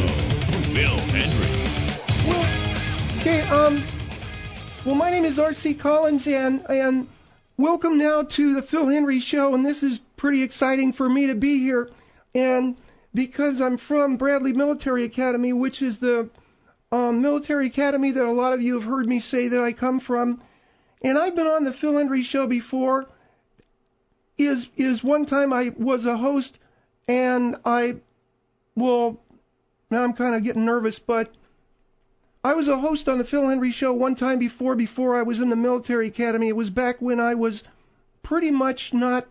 Phil Hendrie. Well, my name is R.C. Collins, and welcome now to the Phil Hendrie Show, and this is pretty exciting for me to be here, and because I'm from Bradley Military Academy, which is the military academy that a lot of you have heard me say that I come from, and I've been on the Phil Hendrie Show before. Is one time I was a host, and now I'm kind of getting nervous, but I was a host on the Phil Hendrie Show one time before I was in the military academy. It was back when I was pretty much not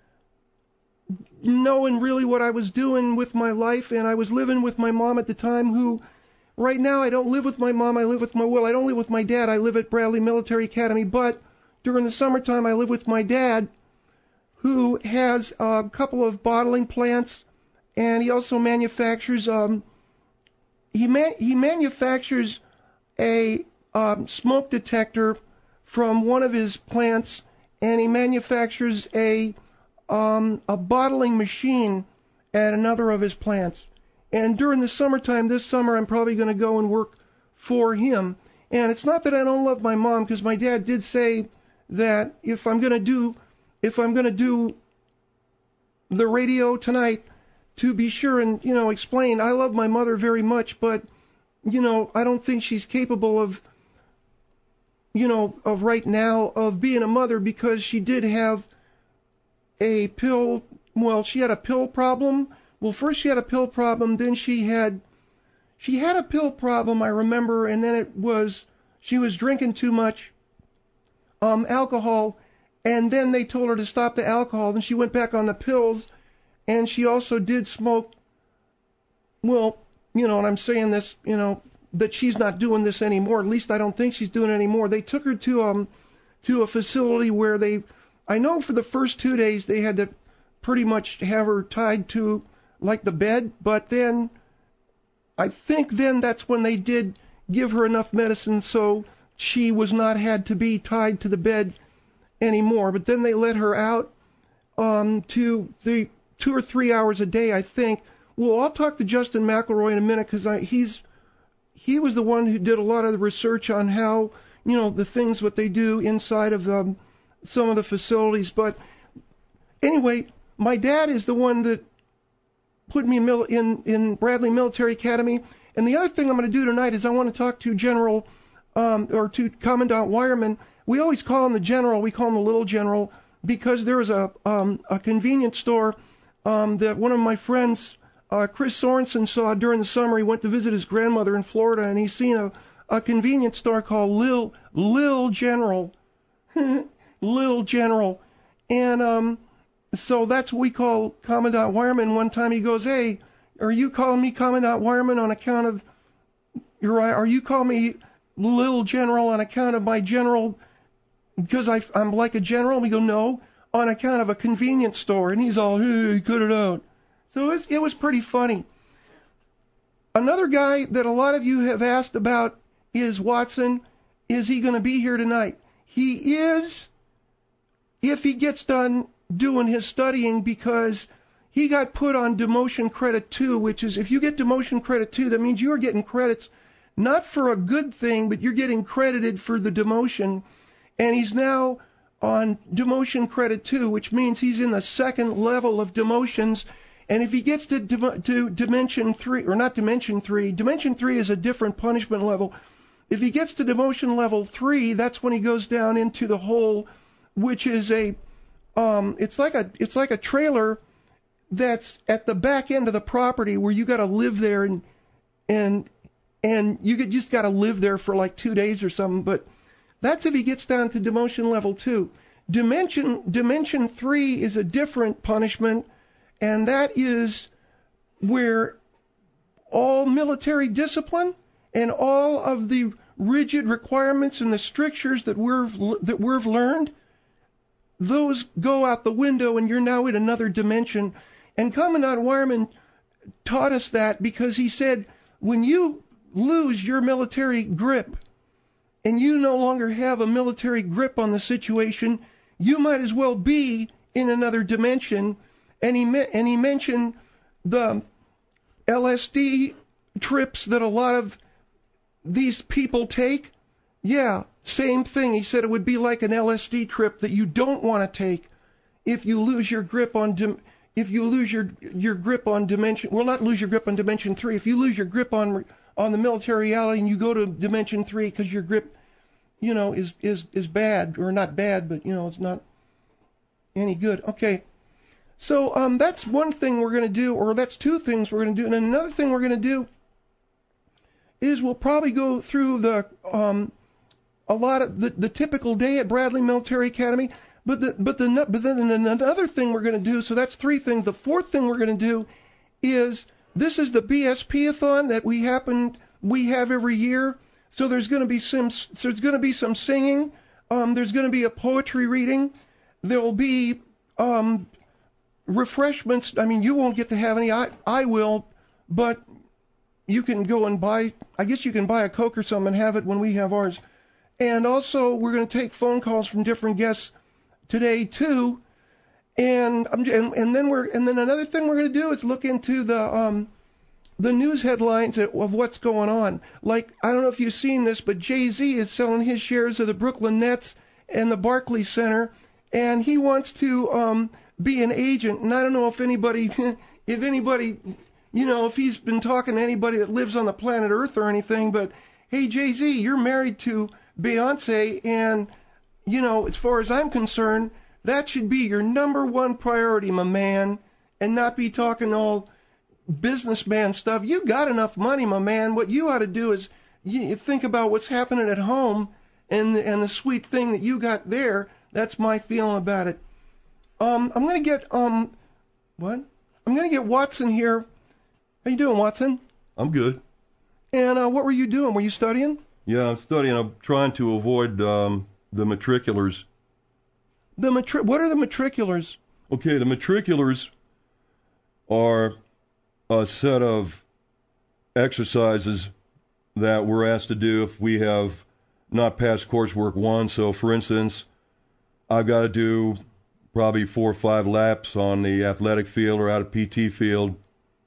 knowing really what I was doing with my life, and I was living with my mom at the time, who, right now, I don't live with my mom, I live with I don't live with my dad, I live at Bradley Military Academy, but during the summertime I live with my dad, who has a couple of bottling plants, and he also manufactures, he manufactures a smoke detector from one of his plants, and he manufactures a bottling machine at another of his plants. And during the summertime, this summer, I'm probably going to go and work for him. And it's not that I don't love my mom, because my dad did say that if I'm going to do the radio tonight, to be sure and, explain, I love my mother very much, but I don't think she's capable of right now of being a mother, because she did have she had a pill problem. Well, first she had a pill problem, then she had a pill problem, I remember, and then she was drinking too much alcohol, and then they told her to stop the alcohol, then she went back on the pills, and she also did smoke. Well, and I'm saying this, that she's not doing this anymore. At least I don't think she's doing it anymore. They took her to a facility where I know for the first 2 days they had to pretty much have her tied to like the bed, but then I think then that's when they did give her enough medicine so she was not had to be tied to the bed anymore. But then they let her out to the 2 or 3 hours a day, I think. Well, I'll talk to Justin McElroy in a minute, because he was the one who did a lot of the research on how, the things what they do inside of some of the facilities. But anyway, my dad is the one that put me in Bradley Military Academy. And the other thing I'm going to do tonight is I want to talk to General, or to Commandant Wireman. We always call him the General. We call him the Little General, because there was a convenience store that one of my friends, Chris Sorensen, saw during the summer. He went to visit his grandmother in Florida, and he's seen a convenience store called Lil General. Lil General. And so that's what we call Commandant Wireman. One time he goes, "Hey, are you calling me Commandant Wireman on account of, are you calling me Lil General on account of my general, because I'm like a general?" We go, "No, on account of a convenience store." And he's all, "Hey, cut it out." So it was pretty funny. Another guy that a lot of you have asked about is Watson. Is he going to be here tonight? He is, if he gets done doing his studying, because he got put on demotion credit 2, which is, if you get demotion credit 2, that means you are getting credits not for a good thing, but you're getting credited for the demotion. And he's now on demotion credit 2, which means he's in the second level of demotions. And if he gets to dimension 3, or not dimension 3, dimension 3 is a different punishment level. If he gets to demotion level 3, that's when he goes down into the hole, which is it's like a trailer that's at the back end of the property, where you got to live there, and you just got to live there for like 2 days or something. But that's if he gets down to demotion level 2. Dimension 3 is a different punishment, and that is where all military discipline and all of the rigid requirements and the strictures that we've learned, those go out the window, and you're now in another dimension. And Commandant Wireman taught us that, because he said, when you lose your military grip and you no longer have a military grip on the situation, you might as well be in another dimension. And he mentioned the LSD trips that a lot of these people take? Yeah, same thing. He said it would be like an LSD trip that you don't want to take if you lose your grip on your grip on dimension. Well, not lose your grip on dimension 3. If you lose your grip on the military reality and you go to dimension 3 because your grip, is bad, or not bad, but it's not any good. Okay. So that's one thing we're going to do, or that's two things we're going to do. And then another thing we're going to do is we'll probably go through a lot of the typical day at Bradley Military Academy. But then another thing we're going to do, so that's three things. The fourth thing we're going to do is, this is the BSP-a-thon that we have every year. So there's going to be some singing. There's going to be a poetry reading. There'll be refreshments. I mean, you won't get to have any. I will, but you can go and buy. I guess you can buy a Coke or something and have it when we have ours. And also, we're going to take phone calls from different guests today too. And then another thing we're going to do is look into the news headlines of what's going on. Like, I don't know if you've seen this, but Jay-Z is selling his shares of the Brooklyn Nets and the Barclays Center, and he wants to be an agent. And I don't know if anybody, if he's been talking to anybody that lives on the planet Earth or anything, but hey, Jay-Z, you're married to Beyonce, and, as far as I'm concerned, that should be your number one priority, my man, and not be talking all businessman stuff. You got enough money, my man. What you ought to do is you think about what's happening at home and the sweet thing that you got there. That's my feeling about it. I'm gonna get Watson here. How you doing, Watson? I'm good. And what were you doing? Were you studying? Yeah, I'm studying. I'm trying to avoid the matriculars. What are the matriculars? Okay, the matriculars are a set of exercises that we're asked to do if we have not passed coursework 1. So, for instance, I've got to do probably 4 or 5 laps on the athletic field or out of PT field.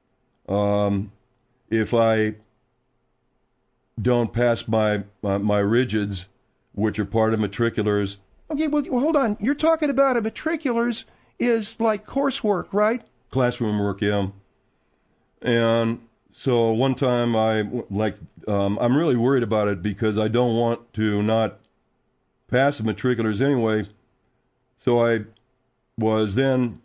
If I don't pass my rigids, which are part of matriculars. Okay, well, hold on. You're talking about a matriculars is like coursework, right? Classroom work, yeah. And so one time I'm really worried about it because I don't want to not pass the matriculars anyway. So I was then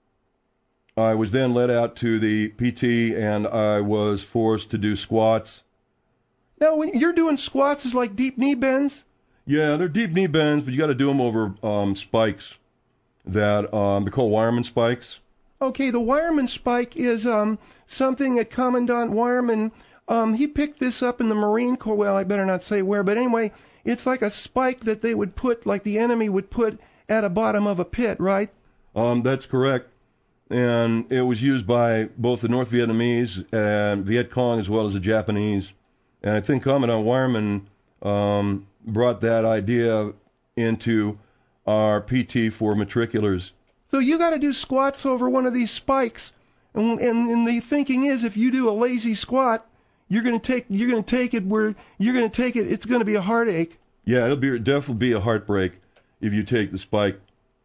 led out to the PT, and I was forced to do squats. Now, when you're doing squats, is like deep knee bends? Yeah, they're deep knee bends, but you got to do them over spikes that they're called Wireman spikes. Okay, the Wireman spike is something that Commandant Wireman, he picked this up in the Marine Corps. Well, I better not say where, but anyway, it's like a spike that they would put, like the enemy would put at the bottom of a pit, right? That's correct. And it was used by both the North Vietnamese and Viet Cong as well as the Japanese. And I think Commandant Wireman brought that idea into our PT for matriculars. So you got to do squats over one of these spikes, and the thinking is if you do a lazy squat, you're going to take it. It's going to be a heartache. Yeah, it'll definitely be a heartbreak if you take the spike.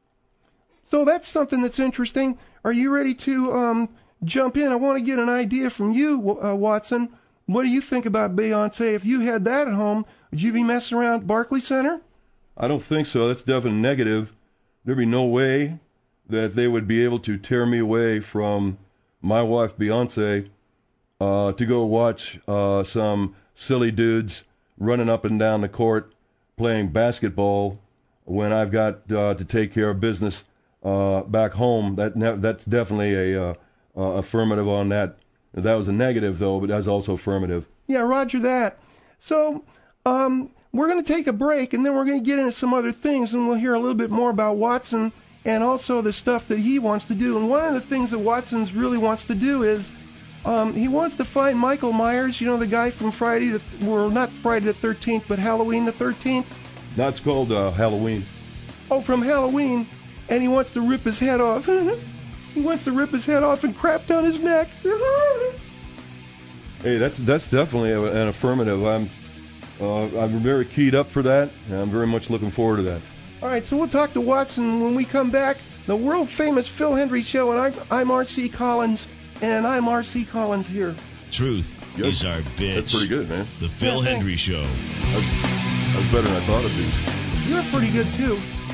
So that's something that's interesting. Are you ready to jump in? I want to get an idea from you, Watson. What do you think about Beyonce? If you had that at home, would you be messing around at Barclays Center? I don't think so. That's definitely negative. There'd be no way that they would be able to tear me away from my wife, Beyonce, to go watch some silly dudes running up and down the court playing basketball when I've got to take care of business back home. That's definitely a affirmative on that. That was a negative, though, but that's also affirmative. Yeah, roger that. So we're going to take a break, and then we're going to get into some other things, and we'll hear a little bit more about Watson and also the stuff that he wants to do. And one of the things that Watson's really wants to do is he wants to find Michael Myers, the guy from not Friday the 13th, but Halloween the 13th. That's called Halloween. Oh, from Halloween, and he wants to rip his head off. He wants to rip his head off and crap down his neck. Hey, that's definitely an affirmative. I'm very keyed up for that, and I'm very much looking forward to that. All right, so we'll talk to Watson when we come back. The world-famous Phil Hendry Show, and I'm R.C. Collins, and I'm R.C. Collins here. Truth is our bitch. That's pretty good, man. The Phil Hendry Show. That's better than I thought it'd be. You're pretty good, too.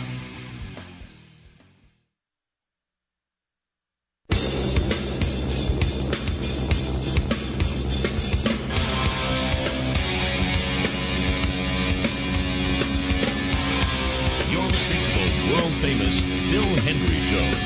You're listening to the world-famous Phil Hendry Show.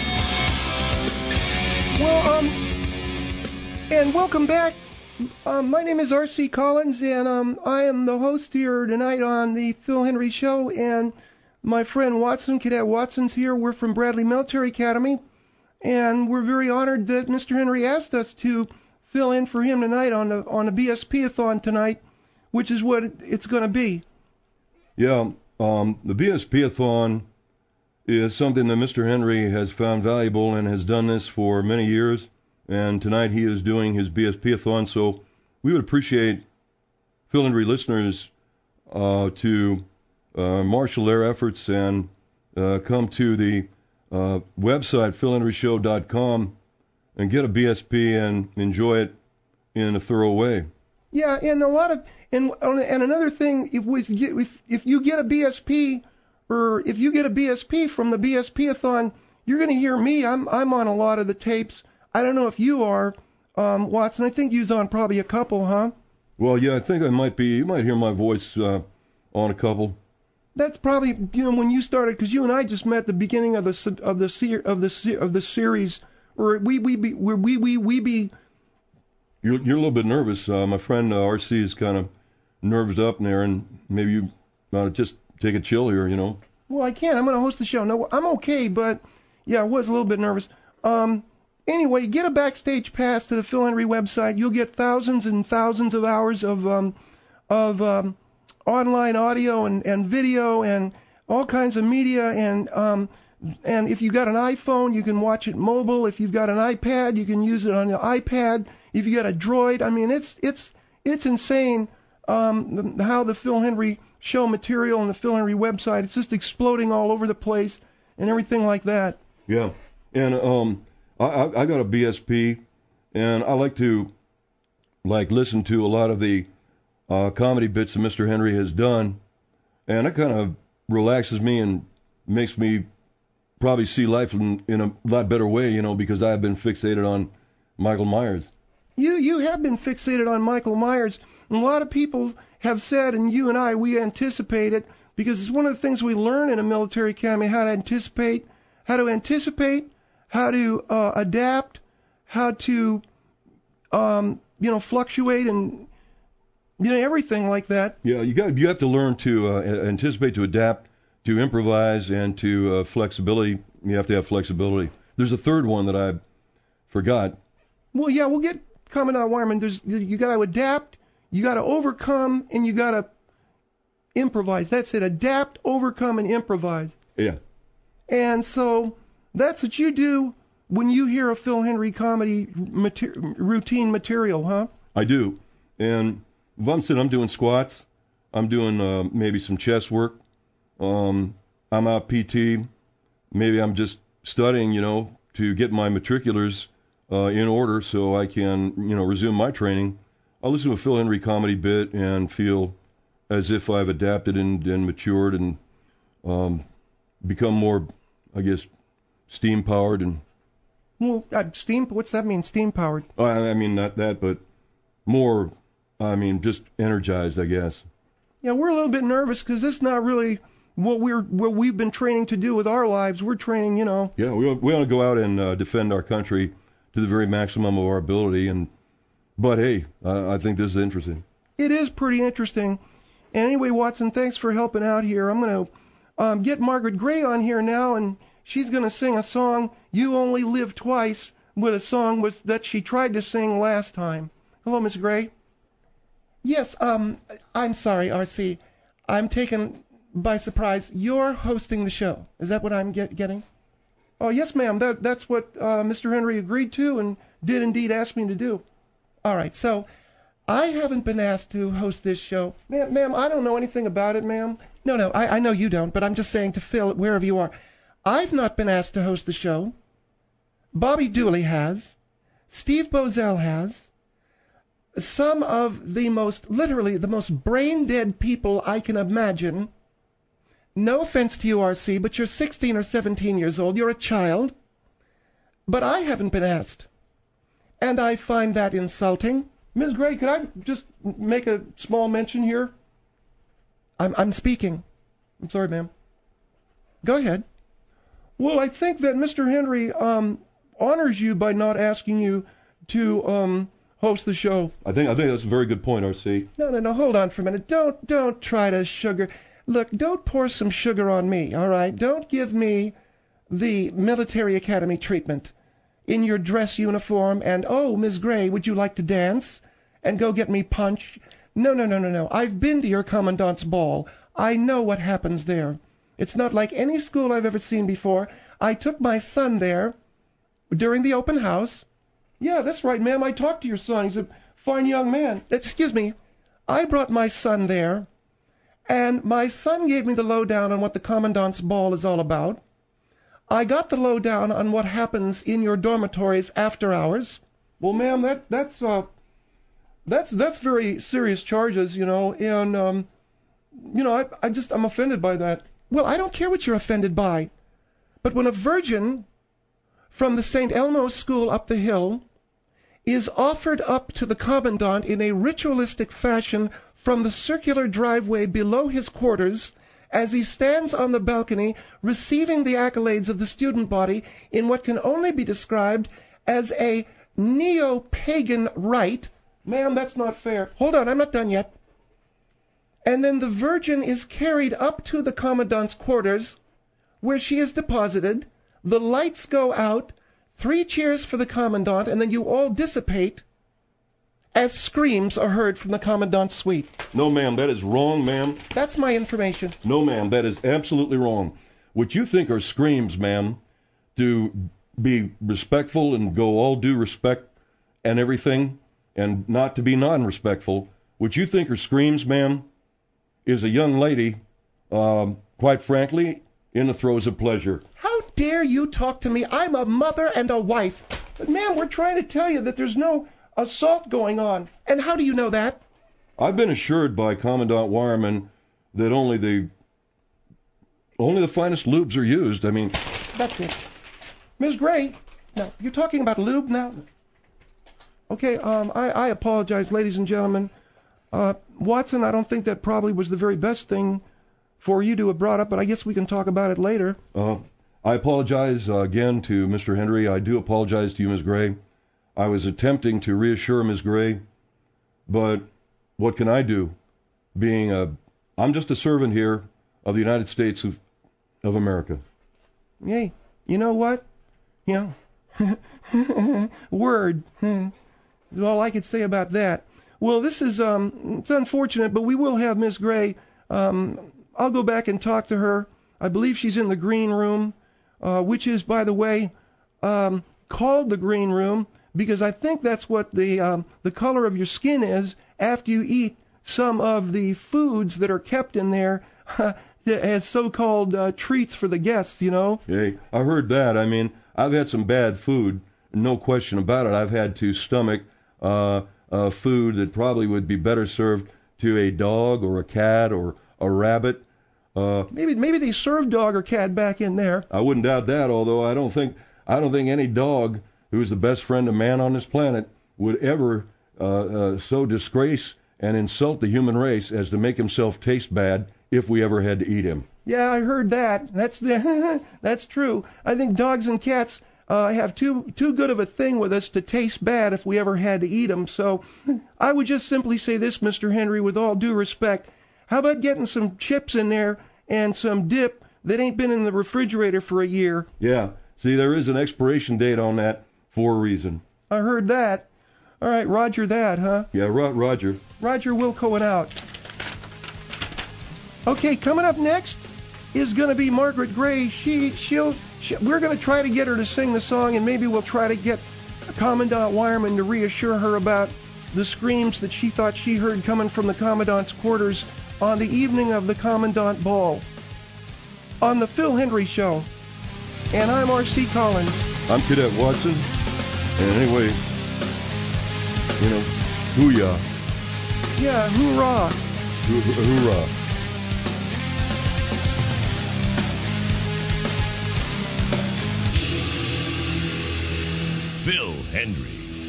Well, and welcome back. My name is R.C. Collins, and I am the host here tonight on the Phil Hendry Show, and my friend Watson, Cadet Watson's here. We're from Bradley Military Academy, and we're very honored that Mr. Henry asked us to fill in for him tonight on the BSP-a-thon tonight, which is what it's going to be. Yeah, the BSP-a-thon is something that Mr. Henry has found valuable and has done this for many years. And tonight he is doing his BSP-a-thon, so we would appreciate Phil Hendry listeners to marshal their efforts and come to the website, philhendryshow.com, and get a BSP and enjoy it in a thorough way. Yeah, and and another thing, if you get a BSP, or if you get a BSP from the BSP-a-thon, you're going to hear me. I'm on a lot of the tapes. I don't know if you are, Watson. I think you're on probably a couple, huh? Well, yeah, I think I might be. You might hear my voice on a couple. That's probably when you started, because you and I just met at the beginning of the series, or we be. You're a little bit nervous. My friend RC is kind of nerved up in there, and maybe you ought to just take a chill here, Well, I can't. I'm going to host the show. No, I'm okay, but yeah, I was a little bit nervous. Anyway, get a backstage pass to the Phil Hendry website. You'll get thousands and thousands of hours of online audio and video and all kinds of media. And if you've got an iPhone, you can watch it mobile. If you've got an iPad, you can use it on your iPad. If you got a Droid, I mean, it's insane how the Phil Hendry Show material and the Phil Hendry website, it's just exploding all over the place and everything like that. Yeah, and I got a BSP, and I like to listen to a lot of the comedy bits that Mr. Henry has done, and it kind of relaxes me and makes me probably see life in a lot better way, because I have been fixated on Michael Myers. You have been fixated on Michael Myers, and a lot of people have said, and you and I, we anticipate it, because it's one of the things we learn in a military academy, how to anticipate, how to adapt, how to, fluctuate and, everything like that. Yeah, you have to learn to anticipate, to adapt, to improvise, and to flexibility. You have to have flexibility. There's a third one that I forgot. Well, yeah, we'll get Commandant Wyman. You got to adapt, you got to overcome, and you got to improvise. That's it. Adapt, overcome, and improvise. Yeah. And so that's what you do when you hear a Phil Hendry comedy routine material, huh? I do. And if I'm doing squats, I'm doing maybe some chest work. I'm out PT. Maybe I'm just studying, to get my matriculars in order so I can, resume my training. I'll listen to a Phil Hendry comedy bit and feel as if I've adapted and matured and become more, I guess, steam-powered. And well, what's that mean, steam-powered? I mean, not that, but more, just energized, I guess. Yeah, we're a little bit nervous because this is not really what we've been training to do with our lives. We're training, Yeah, we want to go out and defend our country to the very maximum of our ability. But hey, I think this is interesting. It is pretty interesting. And anyway, Watson, thanks for helping out here. I'm going to get Margaret Gray on here now, and she's going to sing a song, You Only Live Twice, with a song that she tried to sing last time. Hello, Miss Gray. Yes, I'm sorry, R.C. I'm taken by surprise. You're hosting the show. Is that what I'm getting? Oh, yes, ma'am. That's what Mr. Henry agreed to and did indeed ask me to do. All right, so I haven't been asked to host this show. Ma'am, I don't know anything about it, ma'am. No, I know you don't, but I'm just saying to Phil, wherever you are. I've not been asked to host the show. Bobby Dooley has. Steve Bozell has. Some of the literally the most brain-dead people I can imagine. No offense to you, R.C., but you're 16 or 17 years old. You're a child. But I haven't been asked. And I find that insulting. Ms. Gray, could I just make a small mention here? I'm speaking. I'm sorry, ma'am. Go ahead. Well, I think that Mr. Henry honors you by not asking you to host the show. I think that's a very good point, R.C. No, hold on for a minute. Don't try to sugar. Look, don't pour some sugar on me, all right? Don't give me the military academy treatment in your dress uniform and, oh, Ms. Gray, would you like to dance? And go get me punch. No. I've been to your commandant's ball. I know what happens there. It's not like any school I've ever seen before. I took my son there during the open house. Yeah, that's right, ma'am. I talked to your son. He's a fine young man. Excuse me. I brought my son there, and my son gave me the lowdown on what the commandant's ball is all about. I got the lowdown on what happens in your dormitories after hours. Well, ma'am, that's very serious charges, and I'm offended by that. Well, I don't care what you're offended by, but when a virgin from the St. Elmo's school up the hill is offered up to the commandant in a ritualistic fashion from the circular driveway below his quarters, as he stands on the balcony receiving the accolades of the student body in what can only be described as a neo-pagan rite. Ma'am, that's not fair. Hold on, I'm not done yet. And then the virgin is carried up to the commandant's quarters, where she is deposited. The lights go out, 3 cheers for the commandant, and then you all dissipate as screams are heard from the commandant's suite. No, ma'am, that is wrong, ma'am. That's my information. No, ma'am, that is absolutely wrong. What you think are screams, ma'am, to be respectful and go all due respect and everything, and not to be non-respectful, what you think are screams, ma'am, is a young lady, quite frankly, in the throes of pleasure. How dare you talk to me? I'm a mother and a wife. But, ma'am, we're trying to tell you that there's no assault going on. And how do you know that? I've been assured by Commandant Wireman that only the finest lubes are used. I mean... That's it. Ms. Gray, now, you're talking about lube now? Okay, I apologize, ladies and gentlemen. Watson, I don't think that probably was the very best thing for you to have brought up, but I guess we can talk about it later. I apologize again to Mr. Henry. I do apologize to you, Ms. Gray. I was attempting to reassure Ms. Gray, but what can I do? I'm just a servant here of the United States of America. Hey, you know what? Word. That's all I could say about that. Well, this is, it's unfortunate, but we will have Miss Gray. I'll go back and talk to her. I believe she's in the green room, which is, by the way, called the green room because I think that's what the color of your skin is after you eat some of the foods that are kept in there as so-called treats for the guests, Hey, I heard that. I mean, I've had some bad food, no question about it. I've had to stomach food that probably would be better served to a dog or a cat or a rabbit. Maybe they serve dog or cat back in there. I wouldn't doubt that, although I don't think any dog who's the best friend of man on this planet would ever so disgrace and insult the human race as to make himself taste bad if we ever had to eat him. Yeah, I heard that. That's true. I think dogs and cats have too good of a thing with us to taste bad if we ever had to eat them. So I would just simply say this, Mr. Henry, with all due respect. How about getting some chips in there and some dip that ain't been in the refrigerator for a year? Yeah. See, there is an expiration date on that for a reason. I heard that. All right, Roger that, huh? Yeah, Roger. Roger Wilco and out. Okay, coming up next is going to be Margaret Gray. We're going to try to get her to sing the song, and maybe we'll try to get Commandant Wireman to reassure her about the screams that she thought she heard coming from the Commandant's quarters on the evening of the Commandant Ball. On the Phil Hendry Show. And I'm R.C. Collins. I'm Cadet Watson. And anyway, hoo-yah. Yeah, hoorah. Hoorah. Phil Hendry.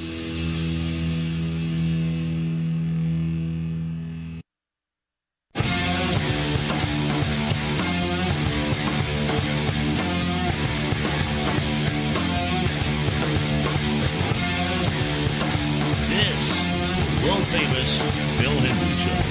This is the world-famous Phil Hendry Show.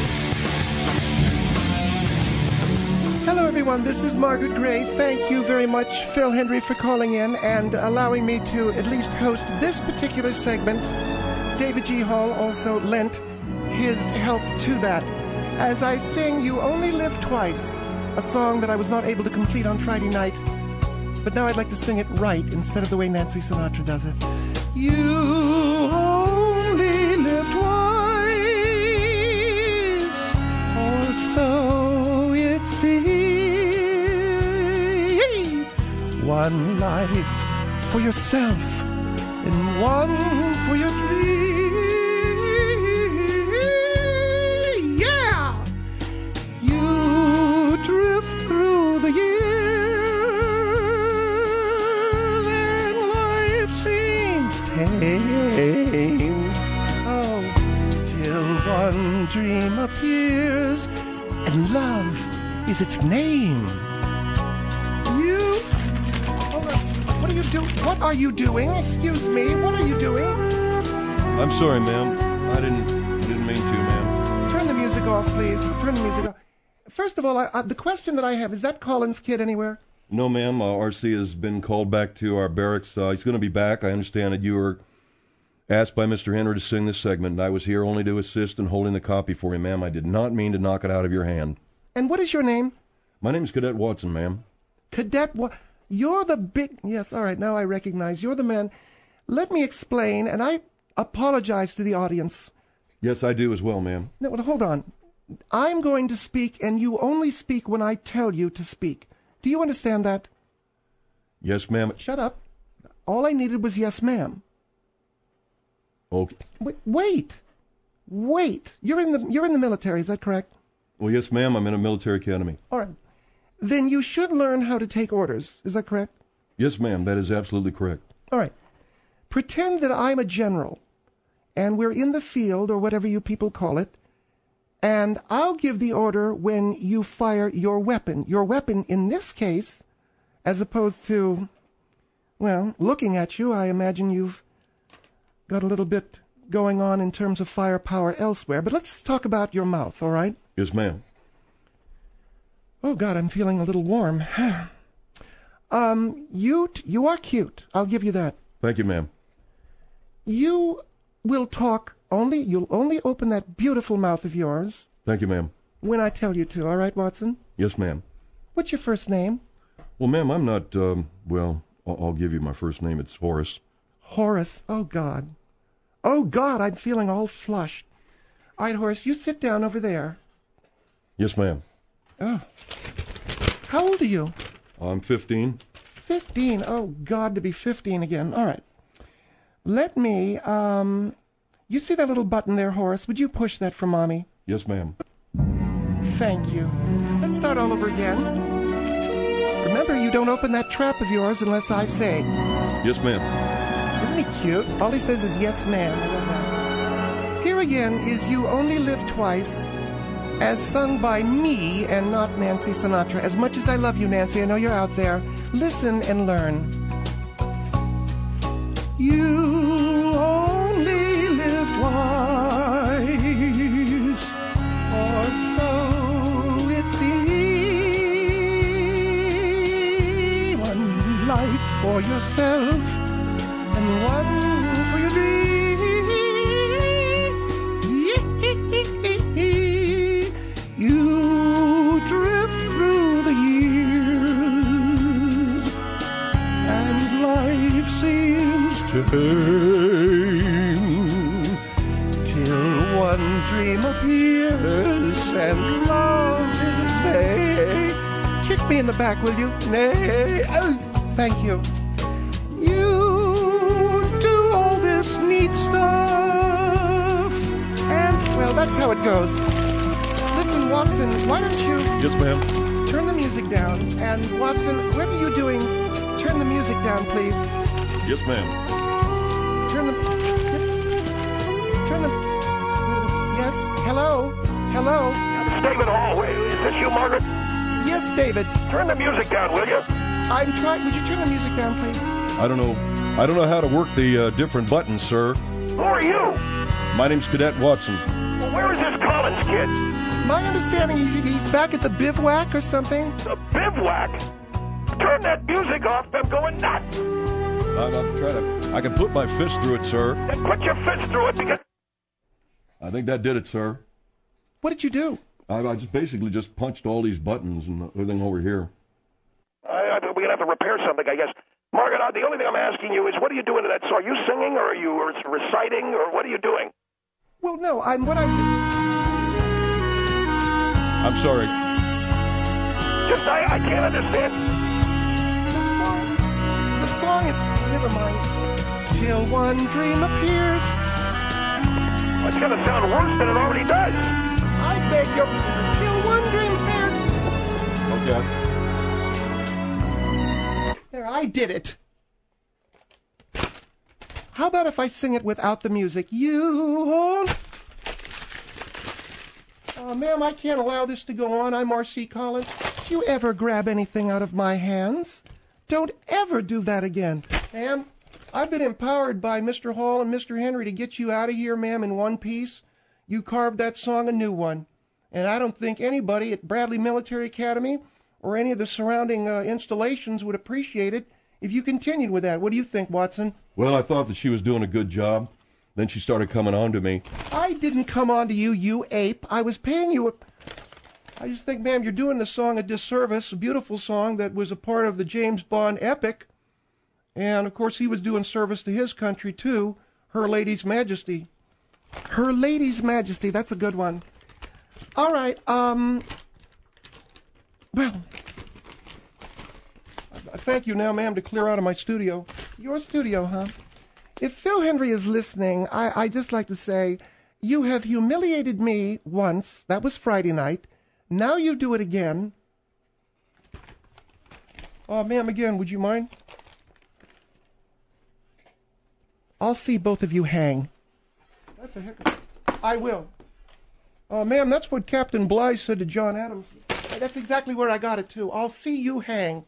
Hello, everyone. This is Margaret Gray. Thank you very much, Phil Hendry, for calling in and allowing me to at least host this particular segment. David G. Hall also lent his help to that. As I sing You Only Live Twice, a song that I was not able to complete on Friday night, but now I'd like to sing it right instead of the way Nancy Sinatra does it. You only live twice, or so it seems. One life for yourself and one for your dream. Yeah! You drift through the years and life seems tame. Oh, till one dream appears and love is its name. What are you doing? Excuse me. What are you doing? I'm sorry, ma'am. I didn't mean to, ma'am. Turn the music off, please. Turn the music off. First of all, the question that I have, is that Collins kid anywhere? No, ma'am. RC has been called back to our barracks. He's going to be back. I understand that you were asked by Mr. Henry to sing this segment, and I was here only to assist in holding the copy for you, ma'am. I did not mean to knock it out of your hand. And what is your name? My name's Cadet Watson, ma'am. Cadet Watson. You're the big... Yes, all right, now I recognize. You're the man. Let me explain, and I apologize to the audience. Yes, I do as well, ma'am. No, well, hold on. I'm going to speak, and you only speak when I tell you to speak. Do you understand that? Yes, ma'am. Shut up. All I needed was yes, ma'am. Okay. Wait. You're in the military, is that correct? Well, yes, ma'am. I'm in a military academy. All right. Then you should learn how to take orders. Is that correct? Yes, ma'am. That is absolutely correct. All right. Pretend that I'm a general, and we're in the field, or whatever you people call it, and I'll give the order when you fire your weapon. Your weapon in this case, as opposed to, well, looking at you, I imagine you've got a little bit going on in terms of firepower elsewhere. But let's just talk about your mouth, all right? Yes, ma'am. Oh, God, I'm feeling a little warm. You are cute. I'll give you that. Thank you, ma'am. You will talk you'll only open that beautiful mouth of yours. Thank you, ma'am. When I tell you to, all right, Watson? Yes, ma'am. What's your first name? Well, ma'am, I'm not, I'll give you my first name. It's Horace. Horace. Oh, God. Oh, God, I'm feeling all flushed. All right, Horace, you sit down over there. Yes, ma'am. Oh. How old are you? I'm 15. 15? Oh, God, to be 15 again. All right. Let me, you see that little button there, Horace? Would you push that for Mommy? Yes, ma'am. Thank you. Let's start all over again. Remember, you don't open that trap of yours unless I say. Yes, ma'am. Isn't he cute? All he says is, yes, ma'am. I don't know. Here again is You Only Live Twice, as sung by me and not Nancy Sinatra. As much as I love you, Nancy, I know you're out there. Listen and learn. You only live twice, or so it seems. One life for yourself and one for your dream. You drift through the years, and life seems tame, till one dream appears, and love is its name. Kick me in the back, will you? Nay. Oh, thank you. You do all this neat stuff, and, well, that's how it goes. Listen, Watson, why don't you... Yes, ma'am. Turn the music down. And, Watson, whatever you're doing, turn the music down, please. Yes, ma'am. Turn the... Yes? Hello? Hello? It's David Hall. Is this you, Margaret? Yes, David. Turn the music down, will you? I'm trying... Would you turn the music down, please? I don't know how to work the different buttons, sir. Who are you? My name's Cadet Watson. Well, where is this Collins kid? My understanding he's back at the bivouac or something. The bivouac? Turn that music off. I'm going nuts. I'm trying to... I can put my fist through it, sir. Then put your fist through it because... I think that did it, sir. What did you do? I just basically just punched all these buttons and everything over here. We're going to have to repair something, I guess. Margaret, the only thing I'm asking you is, what are you doing to that song? Are you singing, or are you reciting, or what are you doing? Well, no, I'm sorry. Just, I can't understand. The song is, never mind. Till one dream appears. It's going to sound worse than it already does. I beg your, till one dream appears. Okay. There, I did it. How about if I sing it without the music? Ma'am, I can't allow this to go on. I'm R.C. Collins. Do you ever grab anything out of my hands? Don't ever do that again. Ma'am, I've been empowered by Mr. Hall and Mr. Henry to get you out of here, ma'am, in one piece. You carved that song a new one. And I don't think anybody at Bradley Military Academy or any of the surrounding installations would appreciate it if you continued with that. What do you think, Watson? Well, I thought that she was doing a good job. Then she started coming on to me. I didn't come on to you, you ape. I was paying you I just think, ma'am, you're doing the song a disservice, a beautiful song that was a part of the James Bond epic. And, of course, he was doing service to his country, too. Her Lady's Majesty. Her Lady's Majesty, that's a good one. All right, well, thank you now, ma'am, to clear out of my studio. Your studio, huh? If Phil Hendry is listening, I'd just like to say, you have humiliated me once. That was Friday night. Now you do it again. Oh, ma'am, again, would you mind? I'll see both of you hang. That's a heck of... I will. Ma'am, that's what Captain Bligh said to John Adams. That's exactly where I got it, too. I'll see you hang.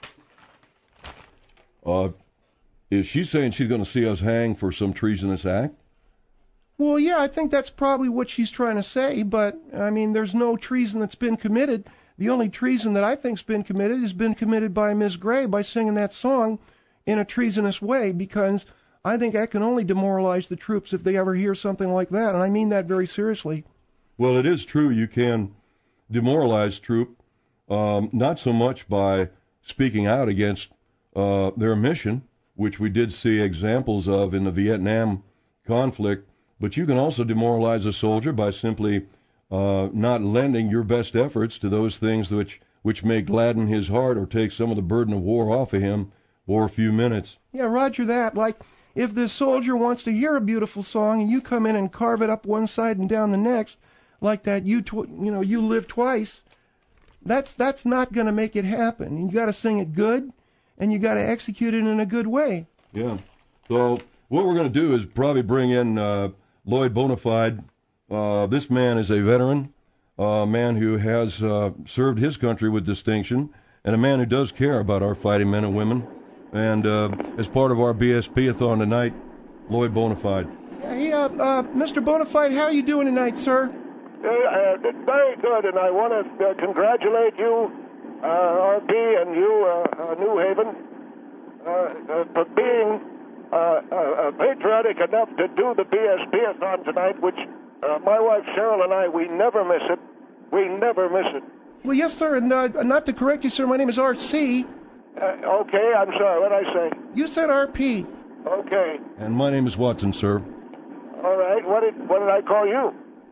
Is she saying she's going to see us hang for some treasonous act? Well, yeah, I think that's probably what she's trying to say, but, I mean, there's no treason that's been committed. The only treason that I think's been committed has been committed by Ms. Gray by singing that song in a treasonous way, because I think that can only demoralize the troops if they ever hear something like that, and I mean that very seriously. Well, it is true you can demoralize troop, not so much by speaking out against their mission, which we did see examples of in the Vietnam conflict, but you can also demoralize a soldier by simply not lending your best efforts to those things which may gladden his heart or take some of the burden of war off of him for a few minutes. Yeah, roger that. Like, if the soldier wants to hear a beautiful song and you come in and carve it up one side and down the next, like that you live twice, that's not going to make it happen. You got to sing it good, and you got to execute it in a good way. Yeah. So what we're going to do is probably bring in Lloyd Bonafide. This man is a veteran, a man who has served his country with distinction, and a man who does care about our fighting men and women. And as part of our BSP-a-thon tonight, Lloyd Bonafide. Hey, Mr. Bonafide, how are you doing tonight, sir? Very good, and I want to congratulate you, RP, and you, New Haven, for being patriotic enough to do the BSP-a-thon tonight, which my wife Cheryl and I, we never miss it. We never miss it. Well, yes, sir, and not to correct you, sir, my name is R.C. Okay, I'm sorry, what did I say? You said R.P. Okay. And my name is Watson, sir. All right, what did I call you?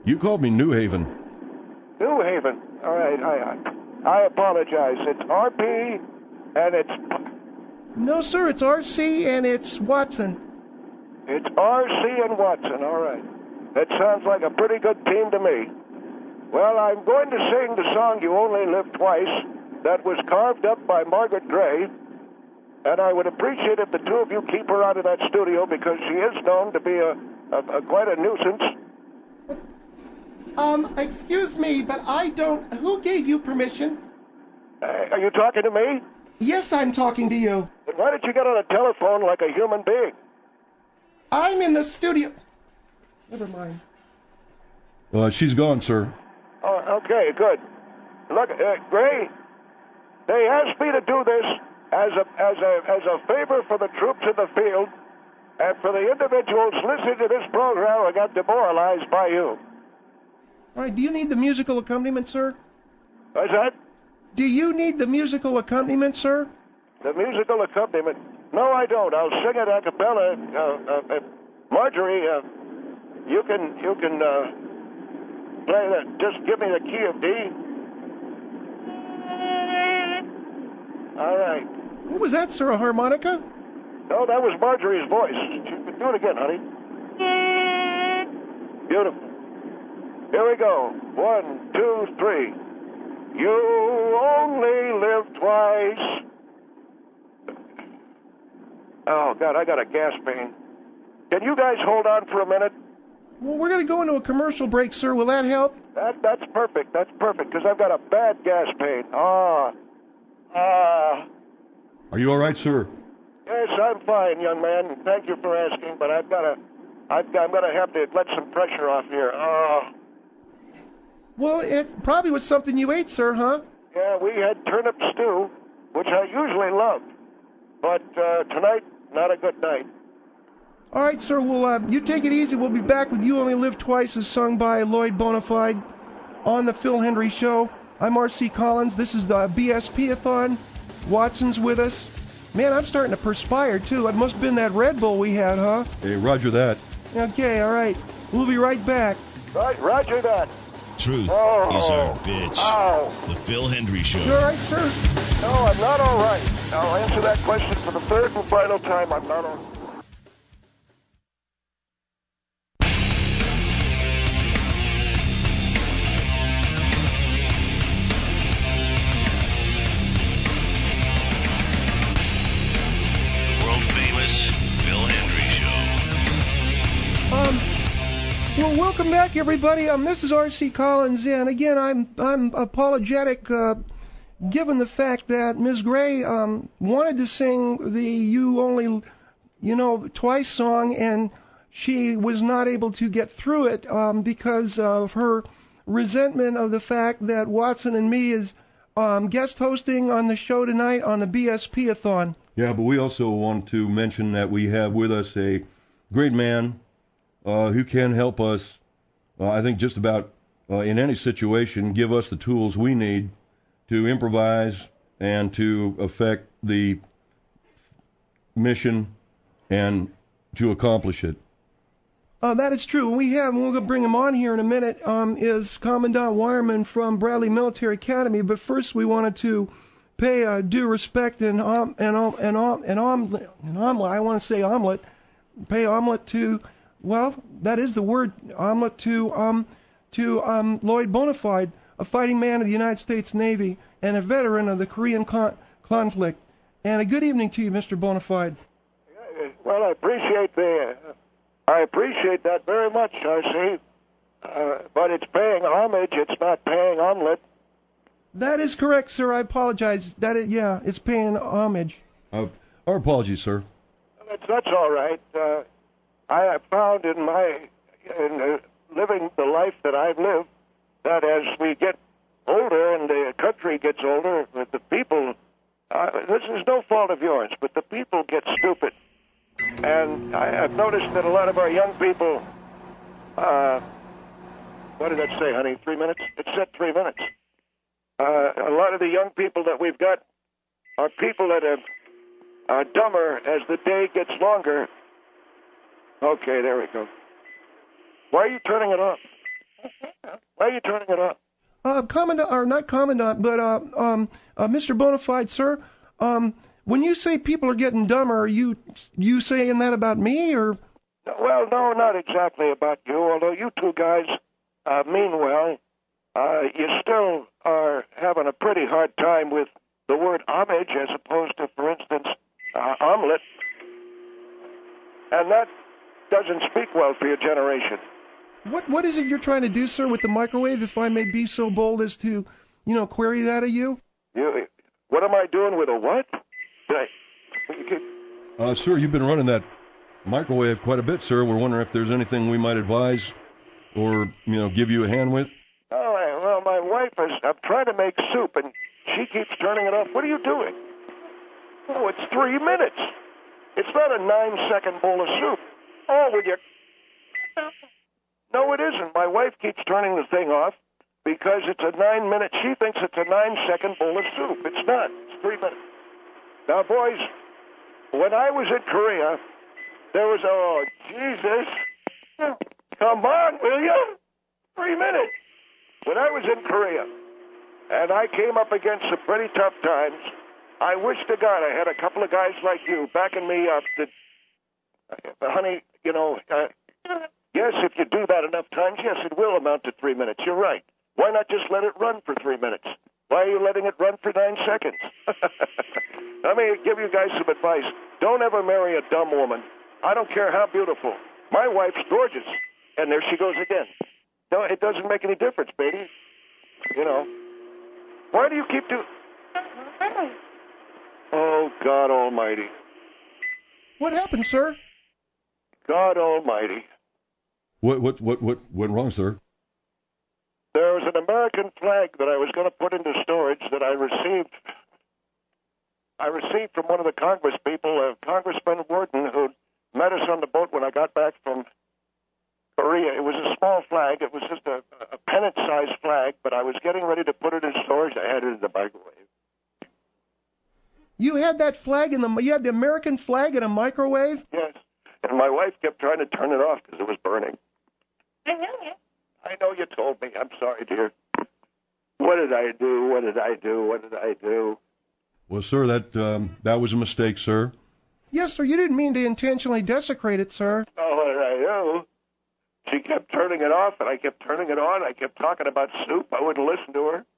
You called me New Haven. New Haven. All right, I apologize. It's RP, and it's... No, sir, it's RC and it's Watson. It's RC and Watson, all right. That sounds like a pretty good team to me. Well, I'm going to sing the song You Only Live Twice that was carved up by Margaret Gray, and I would appreciate if the two of you keep her out of that studio because she is known to be quite a nuisance. Excuse me, but I don't... Who gave you permission? Are you talking to me? Yes, I'm talking to you. Then why don't you get on a telephone like a human being? I'm in the studio. Never mind. She's gone, sir. Oh, okay, good. Look, Gray, they asked me to do this as a favor for the troops in the field and for the individuals listening to this program who got demoralized by you. All right, do you need the musical accompaniment, sir? What's that? Do you need the musical accompaniment, sir? The musical accompaniment? No, I don't. I'll sing it a cappella. Marjorie, you can play that. Just give me the key of D. All right. What was that, sir? A harmonica? No, that was Marjorie's voice. You can do it again, honey. Beautiful. Here we go. 1, 2, 3. You only live twice. Oh, God, I got a gas pain. Can you guys hold on for a minute? Well, we're going to go into a commercial break, sir. Will that help? That's perfect. That's perfect, because I've got a bad gas pain. Are you all right, sir? Yes, I'm fine, young man. Thank you for asking, but I'm going to have to let some pressure off here. Well, it probably was something you ate, sir, huh? Yeah, we had turnip stew, which I usually love. But tonight, not a good night. All right, sir. Well, you take it easy. We'll be back with You Only Live Twice, as sung by Lloyd Bonafide on the Phil Hendry Show. I'm R.C. Collins. This is the BSP-a-thon. Watson's with us. Man, I'm starting to perspire, too. It must have been that Red Bull we had, huh? Hey, roger that. Okay, all right. We'll be right back. Right, roger that. Truth is our bitch. Ow. The Phil Hendry Show. You all right, sir? No, I'm not all right. I'll answer that question for the third and final time. I'm not all right. Well, welcome back, everybody. This is R.C. Collins, and again, I'm apologetic, given the fact that Ms. Gray wanted to sing the You Only, Twice song, and she was not able to get through it because of her resentment of the fact that Watson and me is guest hosting on the show tonight on the BSP-a-thon. Yeah, but we also want to mention that we have with us a great man who can help us, I think, just about in any situation, give us the tools we need to improvise and to affect the mission and to accomplish it. That is true. We're going to bring him on here in a minute, is Commandant Wireman from Bradley Military Academy. But first, we wanted to pay due respect and omelet. I want to say omelet. Pay omelet to... Well, that is the word, omelet, to Lloyd Bonafide, a fighting man of the United States Navy and a veteran of the Korean conflict. And a good evening to you, Mr. Bonafide. Well, I appreciate that very much, R.C. But it's paying homage, it's not paying omelet. That is correct, sir. I apologize. It's paying homage. Our apologies, sir. That's all right. I have found in living the life that I've lived that as we get older and the country gets older, the people, this is no fault of yours, but the people get stupid. And I've noticed that a lot of our young people, what did that say, honey, 3 minutes? It said 3 minutes. A lot of the young people that we've got are people that are dumber as the day gets longer. Okay, there we go. Why are you turning it off? Why are you turning it off? Commandant, or not Commandant, but Mr. Bonafide, sir. When you say people are getting dumber, are you saying that about me, or? Well, no, not exactly about you, although you two guys mean well. You still are having a pretty hard time with the word homage as opposed to, for instance, omelet. And that doesn't speak well for your generation. What is it you're trying to do, sir, with the microwave, if I may be so bold as to, query that of you? What am I doing with a what? Sir, you've been running that microwave quite a bit, sir. We're wondering if there's anything we might advise or, give you a hand with. Oh, well, my wife I'm trying to make soup, and she keeps turning it off. What are you doing? Oh, it's 3 minutes. It's not a 9-second bowl of soup. Oh, will you? No, it isn't. My wife keeps turning the thing off because it's a 9-minute. She thinks it's a 9-second bowl of soup. It's not. It's 3 minutes. Now, boys, when I was in Korea, there was, oh, Jesus. Come on, will you? 3 minutes. When I was in Korea, and I came up against some pretty tough times, I wish to God I had a couple of guys like you backing me up. Honey, yes, if you do that enough times, yes, it will amount to 3 minutes. You're right. Why not just let it run for 3 minutes? Why are you letting it run for 9 seconds? Let me give you guys some advice. Don't ever marry a dumb woman. I don't care how beautiful. My wife's gorgeous. And there she goes again. No, it doesn't make any difference, baby. Why do you keep doing... Oh, God Almighty. What happened, sir? God Almighty. What went wrong, sir? There was an American flag that I was going to put into storage that I received. I received from one of the Congress people, Congressman Warden, who met us on the boat when I got back from Korea. It was a small flag. It was just a pennant-sized flag, but I was getting ready to put it in storage. I had it in the microwave. You had that flag you had the American flag in a microwave? Yes. And my wife kept trying to turn it off because it was burning. I know you told me. I'm sorry, dear. What did I do? What did I do? What did I do? Well, sir, that was a mistake, sir. Yes, sir. You didn't mean to intentionally desecrate it, sir. Oh, what did I do? She kept turning it off, and I kept turning it on. I kept talking about soup. I wouldn't listen to her.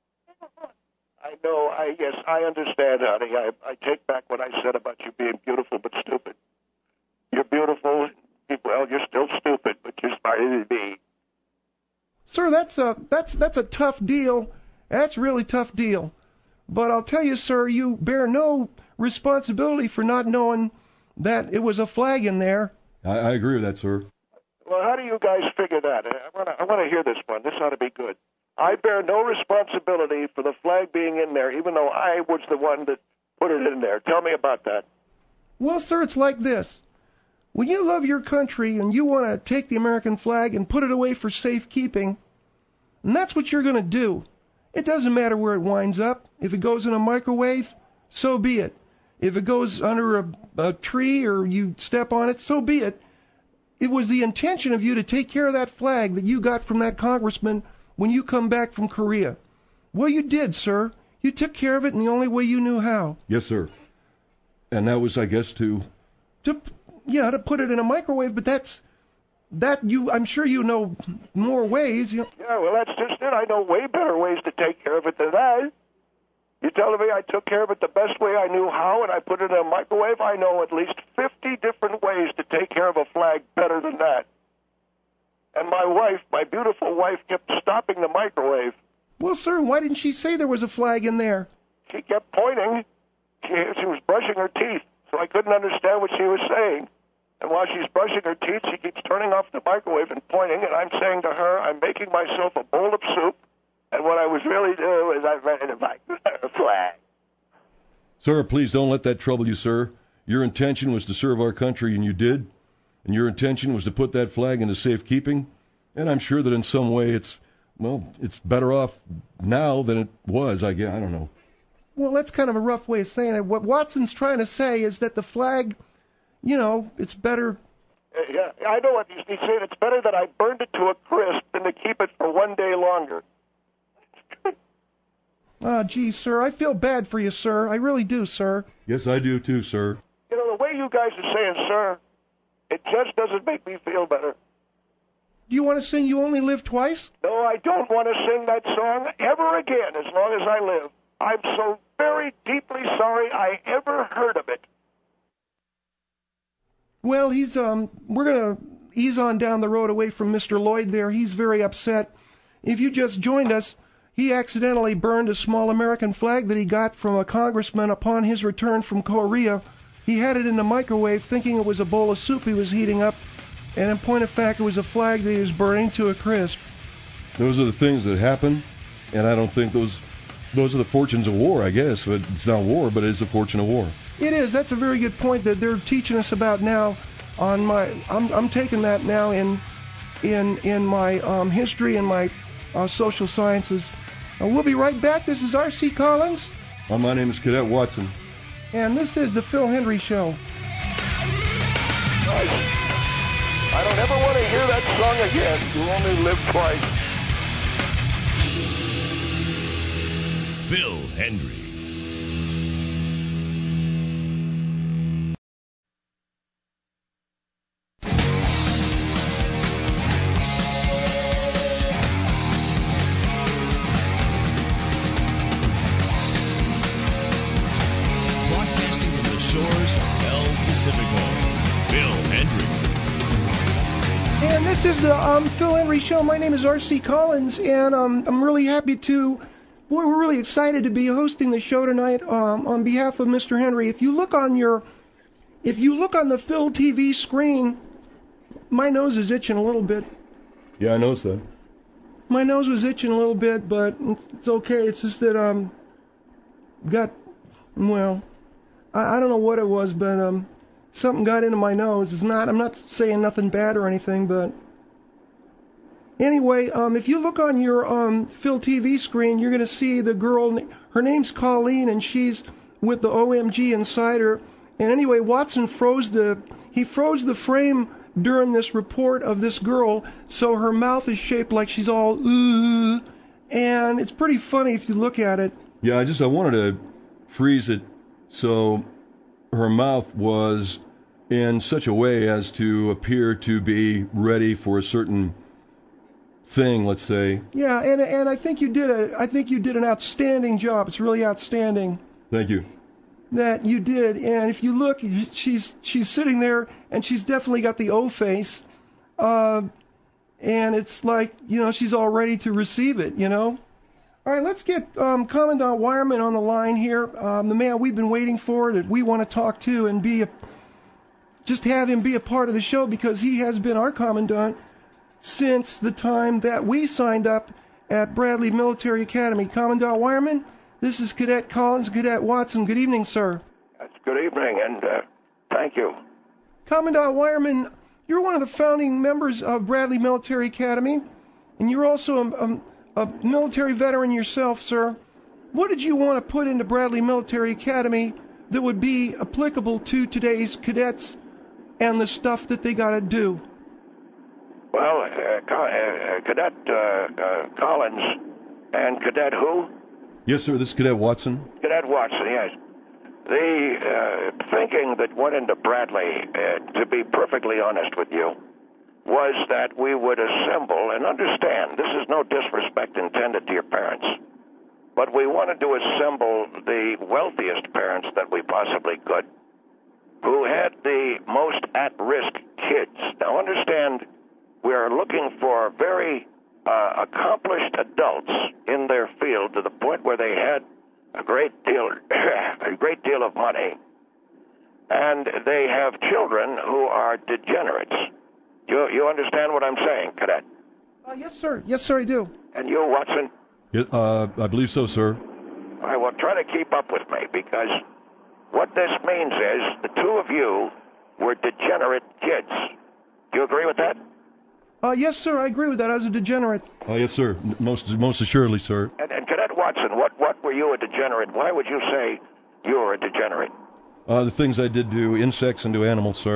I know. Yes, I understand, honey. I take back what I said about you being beautiful but stupid. You're beautiful. Well, you're still stupid, but you're smarter than me. Sir, that's a tough deal. That's a really tough deal. But I'll tell you, sir, you bear no responsibility for not knowing that it was a flag in there. I agree with that, sir. Well, how do you guys figure that? I want to hear this one. This ought to be good. I bear no responsibility for the flag being in there, even though I was the one that put it in there. Tell me about that. Well, sir, it's like this. When you love your country and you want to take the American flag and put it away for safekeeping, and that's what you're going to do. It doesn't matter where it winds up. If it goes in a microwave, so be it. If it goes under a tree or you step on it, so be it. It was the intention of you to take care of that flag that you got from that congressman when you come back from Korea. Well, you did, sir. You took care of it in the only way you knew how. Yes, sir. And that was, I guess, to put it in a microwave, but I'm sure you know more ways. Yeah, well, that's just it. I know way better ways to take care of it than that. You're telling me I took care of it the best way I knew how, and I put it in a microwave? I know at least 50 different ways to take care of a flag better than that. And my wife, my beautiful wife, kept stopping the microwave. Well, sir, why didn't she say there was a flag in there? She kept pointing. She was brushing her teeth, so I couldn't understand what she was saying. And while she's brushing her teeth, she keeps turning off the microwave and pointing, and I'm saying to her, I'm making myself a bowl of soup, and what I was really doing is I'm ready to make a flag. Sir, please don't let that trouble you, sir. Your intention was to serve our country, and you did. And your intention was to put that flag into safekeeping. And I'm sure that in some way it's better off now than it was, I guess. I don't know. Well, that's kind of a rough way of saying it. What Watson's trying to say is that the flag, it's better. Yeah, I know what he's saying. It's better that I burned it to a crisp than to keep it for 1 day longer. Gee, sir, I feel bad for you, sir. I really do, sir. Yes, I do too, sir. You know, the way you guys are saying, sir, it just doesn't make me feel better. Do you want to sing You Only Live Twice? No, I don't want to sing that song ever again as long as I live. I'm so very deeply sorry I ever heard of it. Well, we're going to ease on down the road away from Mr. Lloyd there. He's very upset. If you just joined us, he accidentally burned a small American flag that he got from a congressman upon his return from Korea. He had it in the microwave thinking it was a bowl of soup he was heating up, and in point of fact, it was a flag that he was burning to a crisp. Those are the things that happen, and I don't think those are the fortunes of war, I guess. But it's not war, but it is the fortune of war. It is. That's a very good point that they're teaching us about now. I'm taking that now in my history and my social sciences. We'll be right back. This is R.C. Collins. My name is Cadet Watson. And this is the Phil Hendry Show. I don't ever want to hear that song again. You only live twice. Phil Hendry. Broadcasting from the shores of El Pacifico, Phil Hendry. And this is the Phil Hendry Show. My name is R.C. Collins, and I'm really happy to... Boy, we're really excited to be hosting the show tonight on behalf of Mr. Hendry. If you look on the Phil TV screen, my nose is itching a little bit. Yeah, I noticed that. My nose was itching a little bit, but it's okay. It's just that I don't know what it was, but something got into my nose. I'm not saying nothing bad or anything, but anyway, if you look on your Phil TV screen, you're going to see the girl. Her name's Colleen, and she's with the OMG Insider. And anyway, Watson froze the frame during this report of this girl, so her mouth is shaped like she's all and it's pretty funny if you look at it. Yeah, I wanted to freeze it so her mouth was in such a way as to appear to be ready for a certain thing, let's say. Yeah, and I think you did an outstanding job. It's really outstanding. Thank you. That you did. And if you look, she's sitting there, and she's definitely got the O face, and it's like, she's all ready to receive it. All right, let's get Commandant Wireman on the line here, the man we've been waiting for, that we want to talk to and just have him be a part of the show, because he has been our commandant since the time that we signed up at Bradley Military Academy. Commandant Wireman, this is Cadet Collins, Cadet Watson. Good evening, sir. Good evening, and thank you. Commandant Wireman, you're one of the founding members of Bradley Military Academy, and you're also a military veteran yourself, sir. What did you want to put into Bradley Military Academy that would be applicable to today's cadets and the stuff that they got to do? Well, Cadet Collins and Cadet who? Yes, sir, this is Cadet Watson. Cadet Watson, yes. The thinking that went into Bradley, to be perfectly honest with you, was that we would assemble, and understand, this is no disrespect intended to your parents, but we wanted to assemble the wealthiest parents that we possibly could, who had the most at-risk kids. Now understand, we are looking for very accomplished adults in their field to the point where they had a great deal of money, and they have children who are degenerates. You understand what I'm saying, Cadet? Yes, sir. Yes, sir, I do. And you, Watson? Yeah, I believe so, sir. All right, well, try to keep up with me, because what this means is the two of you were degenerate kids. Do you agree with that? Yes, sir, I agree with that. I was a degenerate. Yes, sir. Most assuredly, sir. And Cadet Watson, what were you a degenerate? Why would you say you were a degenerate? The things I did to insects and to animals, sir. Yeah,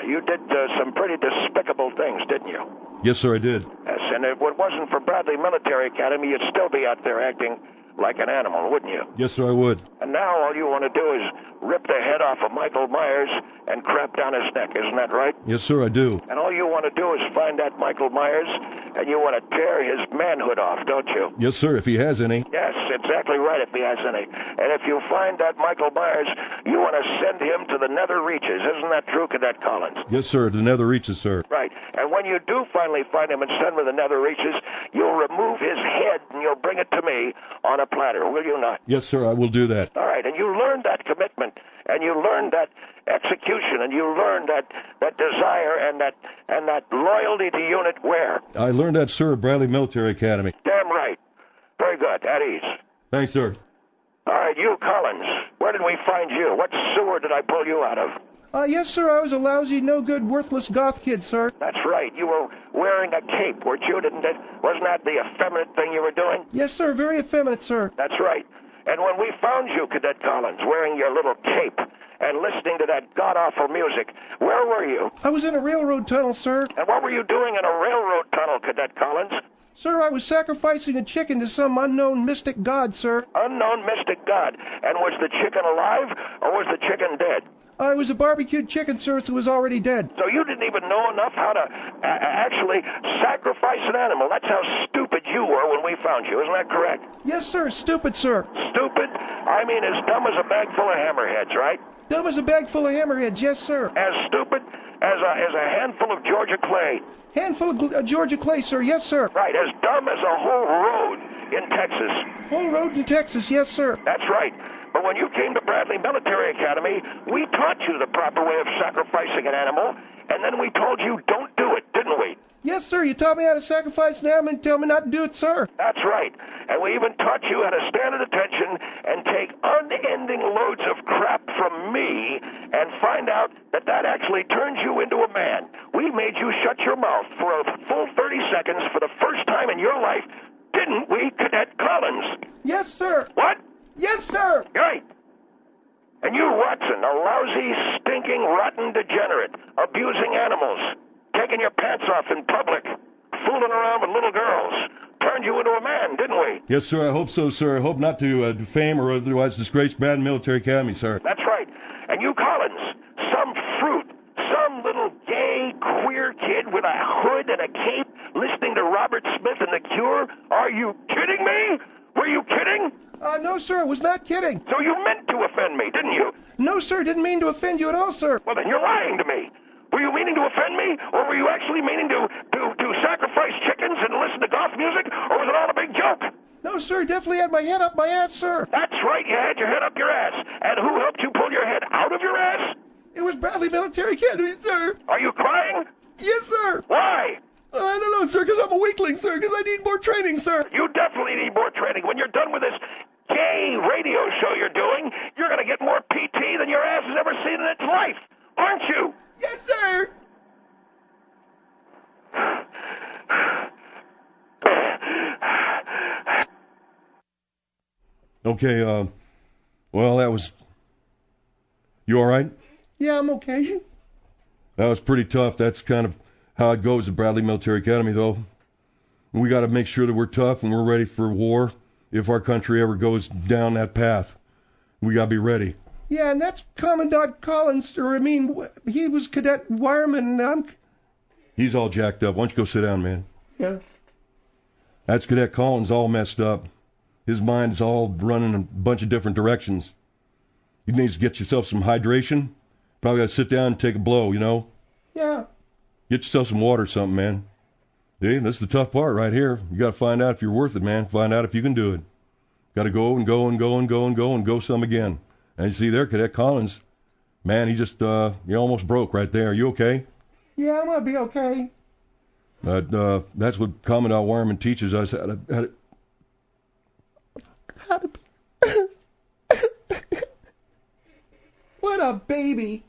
You did some pretty despicable things, didn't you? Yes, sir, I did. Yes, and if it wasn't for Bradley Military Academy, you'd still be out there acting like an animal, wouldn't you? Yes, sir, I would. And now all you want to do is rip the head off of Michael Myers and crap down his neck, isn't that right? Yes, sir, I do. And all you want to do is find that Michael Myers, and you want to tear his manhood off, don't you? Yes, sir, if he has any. Yes, exactly right, if he has any. And if you find that Michael Myers, you want to send him to the nether reaches. Isn't that true, Cadet Collins? Yes, sir, the nether reaches, sir. Right. And when you do finally find him and send him to the nether reaches, you'll remove his head and you'll bring it to me on a platter, will you not? Yes, sir, I will do that. All right, and you learned that commitment, and you learned that execution, and you learned that desire and that loyalty to unit where? I learned that, sir, at Bradley Military Academy. Damn right. Very good. At ease. Thanks, sir. All right, you, Collins, where did we find you? What sewer did I pull you out of? Yes, sir, I was a lousy, no-good, worthless goth kid, sir. That's right. You were wearing a cape, weren't you? Wasn't that the effeminate thing you were doing? Yes, sir, very effeminate, sir. That's right. And when we found you, Cadet Collins, wearing your little cape and listening to that god-awful music, where were you? I was in a railroad tunnel, sir. And what were you doing in a railroad tunnel, Cadet Collins? Sir, I was sacrificing a chicken to some unknown mystic god, sir. Unknown mystic god. And was the chicken alive, or was the chicken dead? I was a barbecued chicken, sir, so it was already dead. So you didn't even know enough how to actually sacrifice an animal. That's how stupid you were when we found you. Isn't that correct? Yes, sir, stupid, sir. Stupid? I mean as dumb as a bag full of hammerheads, right? Dumb as a bag full of hammerheads, yes, sir. As stupid as a handful of Georgia clay. Handful of Georgia clay, sir, yes, sir. Right, as dumb as a whole road in Texas. Whole road in Texas, yes, sir. That's right. But when you came to Bradley Military Academy, we taught you the proper way of sacrificing an animal, and then we told you don't do it, didn't we? Yes, sir, you taught me how to sacrifice an animal and tell me not to do it, sir. That's right. And we even taught you how to stand at attention and take unending loads of crap from me and find out that actually turns you into a man. We made you shut your mouth for a full 30 seconds for the first time in your life, didn't we, Cadet Collins? Yes, sir. What? Yes, sir. Right. And you, Watson, a lousy, stinking, rotten degenerate, abusing animals, taking your pants off in public, fooling around with little girls, turned you into a man, didn't we? Yes, sir, I hope so, sir. I hope not to defame or otherwise disgrace Bradley Military Academy, sir. That's right. And you, Collins, some fruit, some little gay, queer kid with a hood and a cape listening to Robert Smith and The Cure? Are you kidding me? Were you kidding? No, sir, I was not kidding. So you meant to offend me, didn't you? No, sir, didn't mean to offend you at all, sir. Well, then you're lying to me. Were you meaning to offend me, or were you actually meaning to sacrifice chickens and listen to goth music, or was it all a big joke? No, sir, definitely had my head up my ass, sir. That's right, you had your head up your ass. And who helped you pull your head out of your ass? It was Bradley Military Academy, sir. Are you crying? Yes, sir. Why? I don't know, sir, because I'm a weakling, sir, because I need more training, sir. You definitely need more training. When you're done with this gay radio show you're doing, you're going to get more PT than your ass has ever seen in its life. Aren't you? Yes, sir. Okay, well, that was... You all right? Yeah, I'm okay. That was pretty tough. That's kind of how it goes at Bradley Military Academy, though. We got to make sure that we're tough and we're ready for war if our country ever goes down that path. We got to be ready. Yeah, and that's Commandant Collins, or I mean, he was Cadet Wireman, and I'm... He's all jacked up. Why don't you go sit down, man? Yeah. That's Cadet Collins all messed up. His mind is all running in a bunch of different directions. You need to get yourself some hydration. Probably got to sit down and take a blow, you know? Yeah. Get yourself some water or something, man. See, that's the tough part right here. You got to find out if you're worth it, man. Find out if you can do it. Got to go and go and go and go and go and go some again. And you see there, Cadet Collins, man, he just, he almost broke right there. Are you okay? Yeah, I'm going to be okay. But that's what Commandant Wireman teaches us how to What a baby.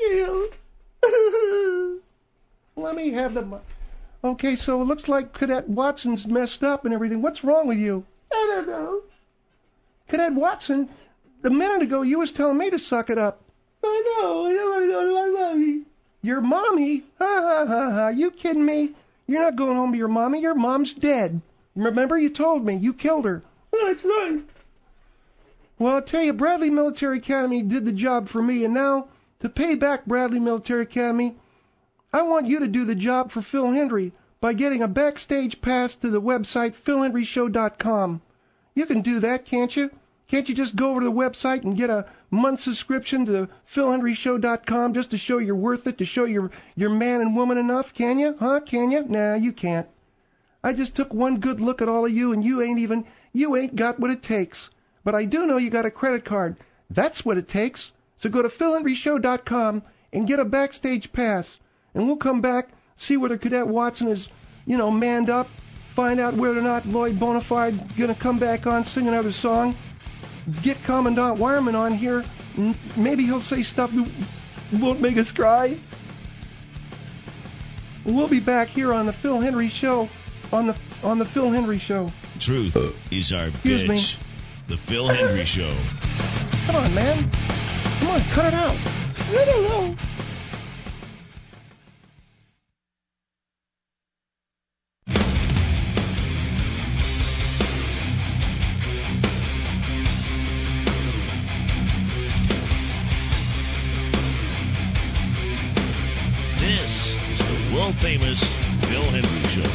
Let me have the... Okay, so it looks like Cadet Watson's messed up and everything. What's wrong with you? I don't know. Cadet Watson, a minute ago you was telling me to suck it up. I know. I want to go to my mommy. Your mommy? Ha ha ha ha. You kidding me? You're not going home to your mommy. Your mom's dead. Remember, you told me. You killed her. Oh, that's right. Well, I'll tell you, Bradley Military Academy did the job for me, and now, to pay back Bradley Military Academy, I want you to do the job for Phil Hendry by getting a backstage pass to the website philhendryshow.com. You can do that, can't you? Can't you just go over to the website and get a month subscription to philhendryshow.com just to show you're worth it, to show you're man and woman enough? Can you? Huh? Can you? Nah, you can't. I just took one good look at all of you, and you ain't got what it takes. But I do know you got a credit card. That's what it takes. So go to philhendryshow.com and get a backstage pass. And we'll come back, see whether Cadet Watson is, manned up, find out whether or not Lloyd Bonafide going to come back on, sing another song, get Commandant Wireman on here, and maybe he'll say stuff that won't make us cry. We'll be back here on the Phil Hendry Show, on the Phil Hendry Show. Truth is our Excuse bitch. me. The Phil Hendry Show. Come on, man. Come on, cut it out. I don't know. This is the world-famous Phil Hendry Show.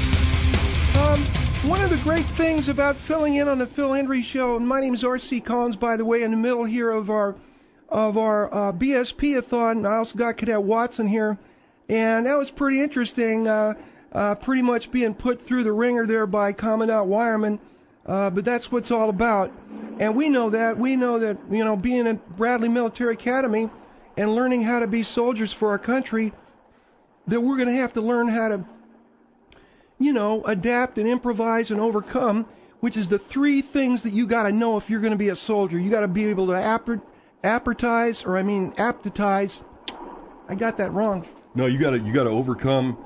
One of the great things about filling in on the Phil Hendry Show, and my name is R.C. Collins, by the way, in the middle here of our BSP-a-thon. I also got Cadet Watson here, and that was pretty interesting, pretty much being put through the ringer there by Commandant Wireman, but that's what it's all about. And we know that, being at Bradley Military Academy and learning how to be soldiers for our country, that we're going to have to learn how to adapt and improvise and overcome, which is the three things that you got to know if you're going to be a soldier. You got to be able to aptitize. I got that wrong. No, you got to overcome.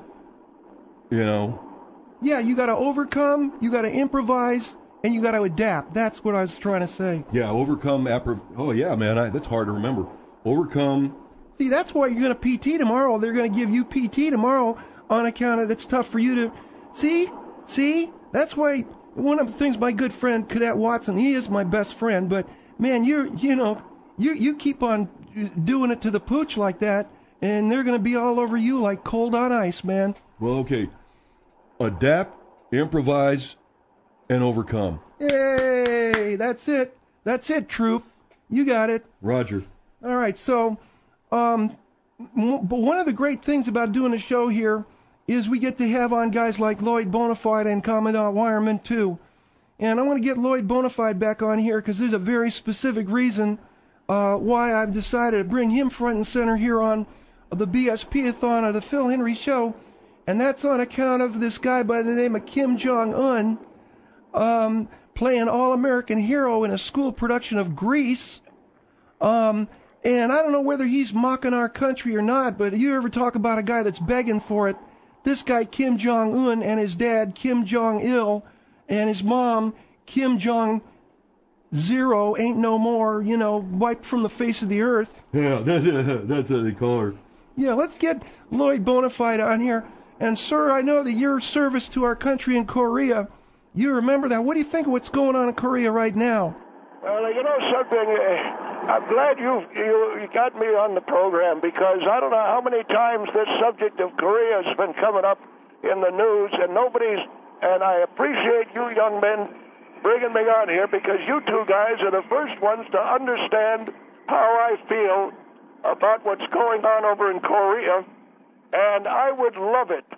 Yeah, you got to overcome. You got to improvise, and you got to adapt. That's what I was trying to say. Yeah, overcome. Oh yeah, man, that's hard to remember. Overcome. See, that's why you're going to PT tomorrow. They're going to give you PT tomorrow on account of it's tough for you to. See, that's why one of the things my good friend Cadet Watson, he is my best friend, but man, you keep on doing it to the pooch like that, and they're going to be all over you like cold on ice, man. Well, okay. Adapt, improvise, and overcome. Yay! That's it, troop. You got it. Roger. All right, so, but one of the great things about doing a show here is we get to have on guys like Lloyd Bonafide and Commandant Wireman, too. And I want to get Lloyd Bonafide back on here because there's a very specific reason why I've decided to bring him front and center here on the BSP-a-thon of the Phil Hendry Show. And that's on account of this guy by the name of Kim Jong-un playing All-American Hero in a school production of Grease. And I don't know whether he's mocking our country or not, but you ever talk about a guy that's begging for it? This guy Kim Jong-un and his dad Kim Jong-il and his mom Kim Jong-zero ain't no more, wiped from the face of the earth. Yeah, that's what they call her. Yeah, let's get Lloyd Bonafide on here. And sir, I know that your service to our country in Korea, you remember that. What do you think of what's going on in Korea right now? Well, something, I'm glad you got me on the program because I don't know how many times this subject of Korea has been coming up in the news, and I appreciate you young men bringing me on here because you two guys are the first ones to understand how I feel about what's going on over in Korea, and I would love it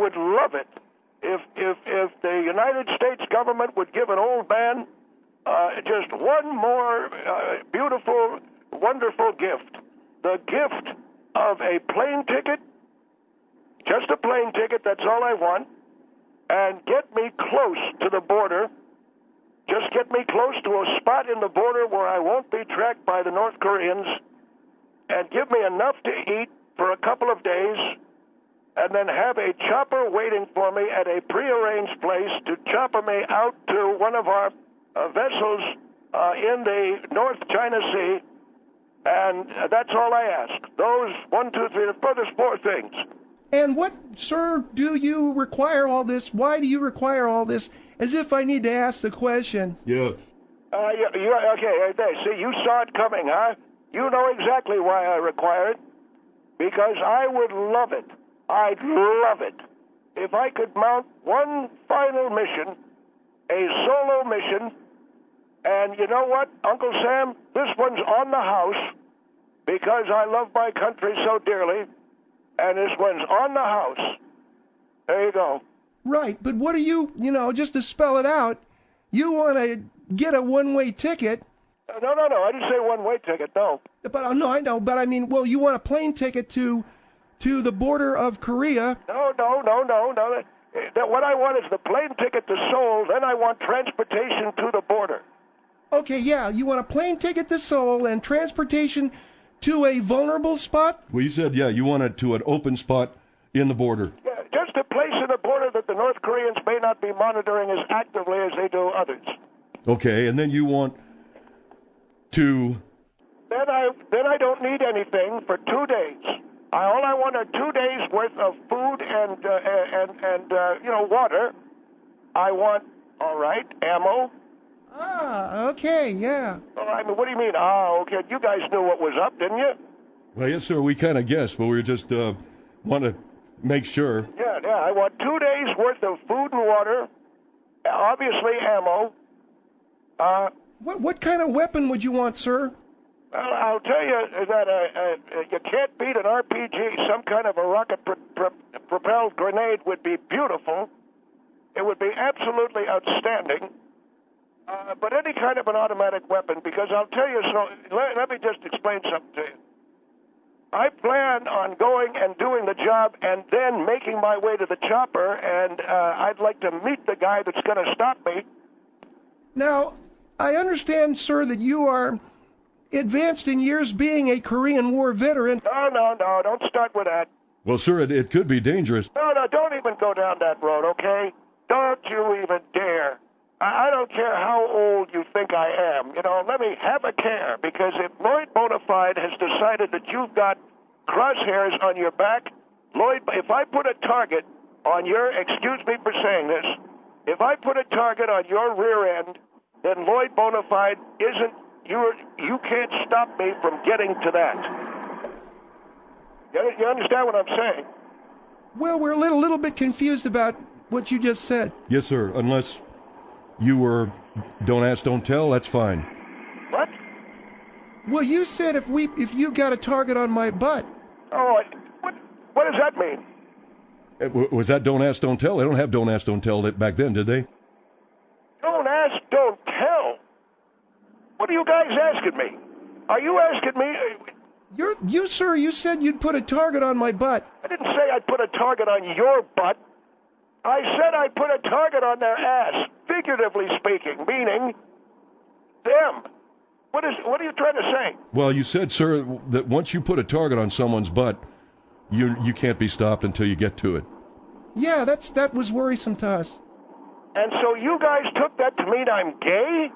if the United States government would give an old man just one more beautiful, wonderful gift. The gift of a plane ticket, just a plane ticket, that's all I want, and get me close to the border. Just get me close to a spot in the border where I won't be tracked by the North Koreans, and give me enough to eat for a couple of days, and then have a chopper waiting for me at a prearranged place to chopper me out to one of our vessels in the North China Sea And that's all I ask. Those 1, 2, 3, there's 4 things. And what, sir, do you require all this? Why do you require all this? As if I need to ask the question. Yeah. Okay, see, you saw it coming, huh? You know exactly why I require it. Because I would love it. I'd love it if I could mount one final mission, a solo mission, and you know what, Uncle Sam? This one's on the house because I love my country so dearly, and this one's on the house. There you go. Right, but what do you just to spell it out, you want to get a one-way ticket. No, I didn't say one-way ticket, no. But no, I know, but I mean, well, you want a plane ticket to the border of Korea. No. What I want is the plane ticket to Seoul, then I want transportation to the border. Okay, yeah, you want a plane ticket to Seoul and transportation to a vulnerable spot? Well, you said, yeah, you want it to an open spot in the border. Yeah, just a place in the border that the North Koreans may not be monitoring as actively as they do others. Okay, and then you want to... Then I don't need anything for 2 days. All I want are 2 days worth of food and water. I want, all right, ammo. Ah, okay, yeah. Well, I mean, what do you mean? Ah, okay. You guys knew what was up, didn't you? Well, yes, sir. We kind of guessed, but we just want to make sure. Yeah. I want 2 days worth of food and water. Obviously, ammo. What kind of weapon would you want, sir? Well, I'll tell you that you can't beat an RPG. Some kind of a rocket-propelled grenade would be beautiful. It would be absolutely outstanding. But any kind of an automatic weapon, because I'll tell you, let me just explain something to you. I plan on going and doing the job and then making my way to the chopper, and I'd like to meet the guy that's going to stop me. Now, I understand, sir, that you are advanced in years being a Korean War veteran. No, don't start with that. Well, sir, it could be dangerous. No, don't even go down that road, okay? Don't you even dare. I don't care how old you think I am. Let me have a care, because if Lloyd Bonafide has decided that you've got crosshairs on your back, Lloyd, if I put a target on your, excuse me for saying this, if I put a target on your rear end, then Lloyd Bonafide isn't, you can't stop me from getting to that. You understand what I'm saying? Well, we're a little bit confused about what you just said. Yes, sir, unless you were don't ask, don't tell, that's fine. What? Well, you said if you got a target on my butt. Oh, what does that mean? Was that don't ask, don't tell? They don't have don't ask, don't tell back then, did they? Don't ask, don't tell? What are you guys asking me? Are you asking me? Sir, you said you'd put a target on my butt. I didn't say I'd put a target on your butt. I said I'd put a target on their ass, figuratively speaking, meaning them. What are you trying to say? Well, you said, sir, that once you put a target on someone's butt, you can't be stopped until you get to it. Yeah, that was worrisome to us. And so you guys took that to mean I'm gay?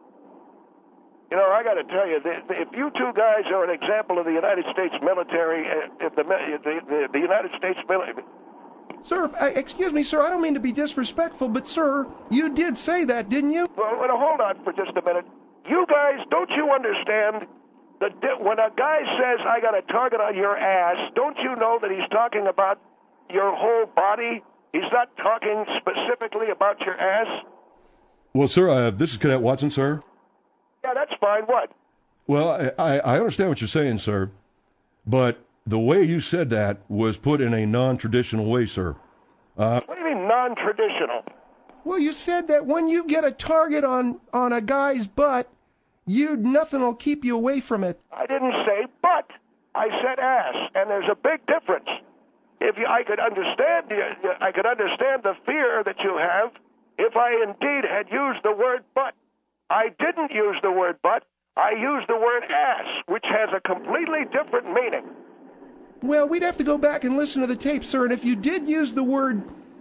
I got to tell you, if you two guys are an example of the United States military, the United States military... Sir, excuse me, sir, I don't mean to be disrespectful, but, sir, you did say that, didn't you? Well, hold on for just a minute. You guys, don't you understand that when a guy says, I got a target on your ass, don't you know that he's talking about your whole body? He's not talking specifically about your ass? Well, sir, this is Cadet Watson, sir. Yeah, that's fine. What? Well, I understand what you're saying, sir, but the way you said that was put in a non-traditional way, sir. What do you mean non-traditional? Well, you said that when you get a target on a guy's butt, nothing will keep you away from it. I didn't say butt. I said ass, and there's a big difference. I could understand the fear that you have if I indeed had used the word butt. I didn't use the word butt. I used the word ass, which has a completely different meaning. Well, we'd have to go back and listen to the tape, sir, and if you did use the word,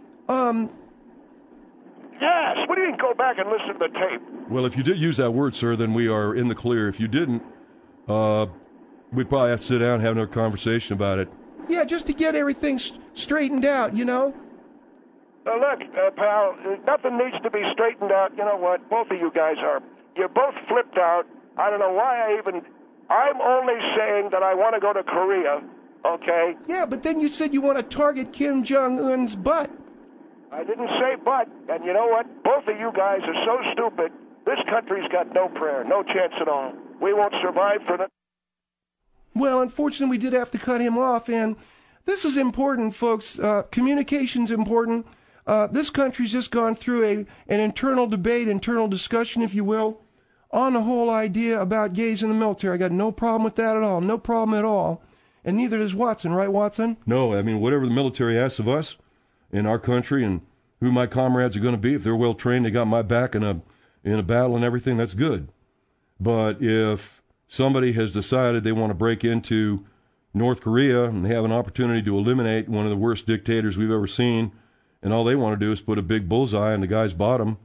Yes, what do you mean go back and listen to the tape? Well, if you did use that word, sir, then we are in the clear. If you didn't, we probably have to sit down and have another conversation about it. Yeah, just to get everything straightened out, you know? Look, pal, nothing needs to be straightened out. You know what? Both of you guys are. You're both flipped out. I don't know why I'm only saying that I want to go to Korea, okay? Yeah, but then you said you want to target Kim Jong-un's butt. I didn't say but. And you know what? Both of you guys are so stupid. This country's got no prayer, no chance at all. We won't survive for the... Well, unfortunately, we did have to cut him off, and this is important, folks. Communication's important. This country's just gone through an internal debate, internal discussion, if you will, on the whole idea about gays in the military. I got no problem with that at all. No problem at all. And neither does Watson, right, Watson? No, I mean, whatever the military asks of us in our country and who my comrades are going to be, if they're well trained, they got my back in a battle and everything, that's good. But if somebody has decided they want to break into North Korea and they have an opportunity to eliminate one of the worst dictators we've ever seen, and all they want to do is put a big bullseye on the guy's bottom,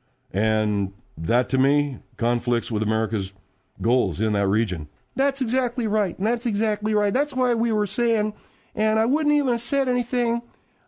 and that, to me, conflicts with America's goals in that region. That's exactly right, and that's exactly right. That's why we were saying, and I wouldn't even have said anything,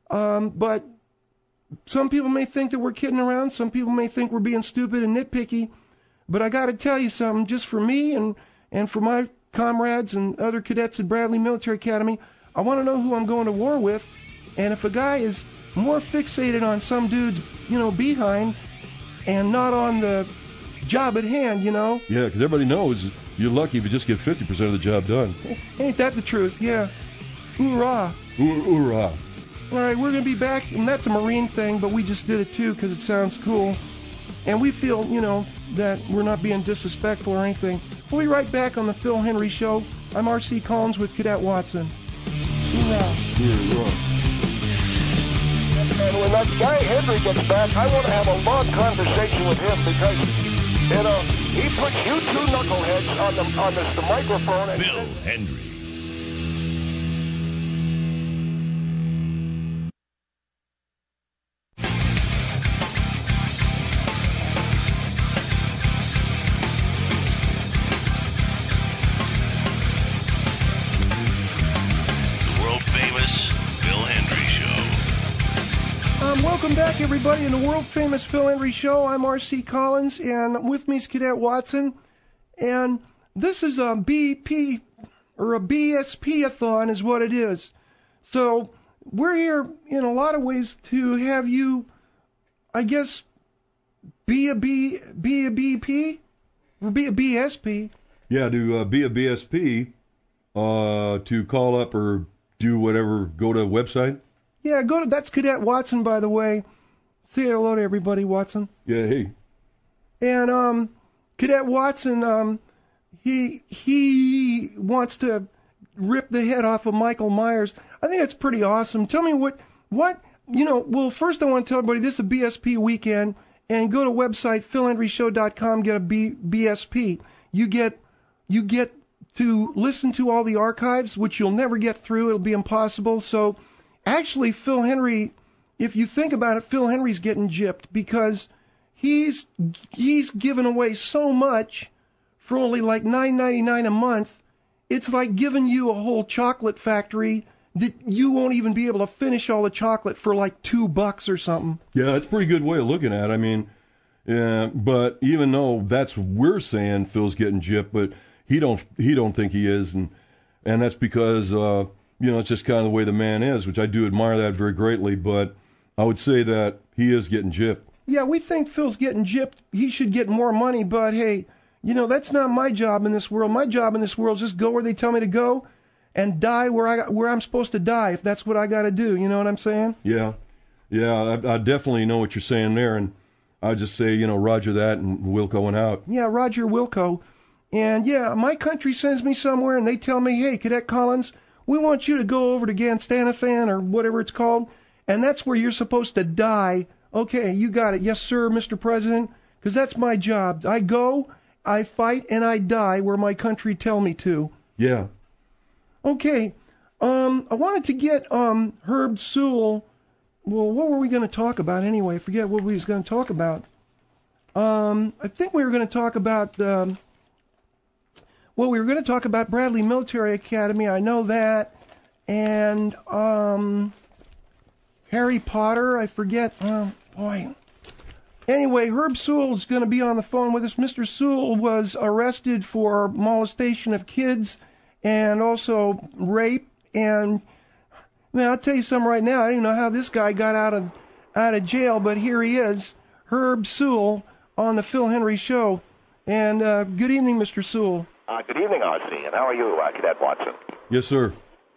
but some people may think that we're kidding around. Some people may think we're being stupid and nitpicky. But I got to tell you something, just for me and for my comrades and other cadets at Bradley Military Academy, I want to know who I'm going to war with. And if a guy is more fixated on some dude's, behind and not on the job at hand, Yeah, because everybody knows you're lucky if you just get 50% of the job done. Ain't that the truth? Yeah. Hoorah. Hoorah. All right, we're going to be back, and that's a Marine thing, but we just did it too because it sounds cool. And we feel, that we're not being disrespectful or anything. We'll be right back on the Phil Hendrie Show. I'm R.C. Collins with Cadet Watson. Hoorah. Hoorah. And when that guy Henry gets back, I want to have a long conversation with him because, he puts you two knuckleheads on the microphone. And Phil Hendrie. Welcome back, everybody, in the world-famous Phil Hendrie Show. I'm R.C. Collins, and with me is Cadet Watson. And this is a BP, or a BSP-a-thon is what it is. So we're here in a lot of ways to have you, I guess, be a BP? Or be a BSP? Yeah, to be a BSP, to call up or do whatever, go to a website. Yeah, that's Cadet Watson, by the way. Say hello to everybody, Watson. Yeah, hey. And Cadet Watson, he wants to rip the head off of Michael Myers. I think that's pretty awesome. Tell me what well, first I want to tell everybody this is a BSP weekend, and go to website philhendrieshow.com, get a BSP. You get to listen to all the archives, which you'll never get through. It'll be impossible. So actually, Phil Hendrie, if you think about it, Phil Hendrie's getting gypped because he's given away so much for only like $9.99 a month. It's like giving you a whole chocolate factory that you won't even be able to finish all the chocolate for like $2 or something. Yeah, that's a pretty good way of looking at it. I mean, but even though that's we're saying Phil's getting gypped, but he don't think he is, and that's because it's just kind of the way the man is, which I do admire that very greatly, but I would say that he is getting gypped. Yeah, we think Phil's getting gypped. He should get more money, but hey, that's not my job in this world. My job in this world is just go where they tell me to go and die where I'm supposed to die, if that's what I got to do. You know what I'm saying? Yeah, I definitely know what you're saying there, and I just say, roger that, and Wilco and out. Yeah, Roger Wilco. And yeah, my country sends me somewhere, and they tell me, hey, Cadet Collins, we want you to go over to Afghanistan or whatever it's called, and that's where you're supposed to die. Okay, you got it. Yes, sir, Mr. President, because that's my job. I go, I fight, and I die where my country tell me to. Yeah. Okay, I wanted to get Herb Sewell. Well, what were we going to talk about anyway? I forget what we was going to talk about. I think we were going to talk about... Well, we were going to talk about Bradley Military Academy. I know that. And Harry Potter, I forget. Boy. Anyway, Herb Sewell is going to be on the phone with us. Mr. Sewell was arrested for molestation of kids and also rape. And, man, I'll tell you something right now. I don't even know how this guy got out of jail, but here he is, Herb Sewell, on the Phil Henry Show. And good evening, Mr. Sewell. Good evening, R.C., and how are you, Cadet Watson? Yes, sir.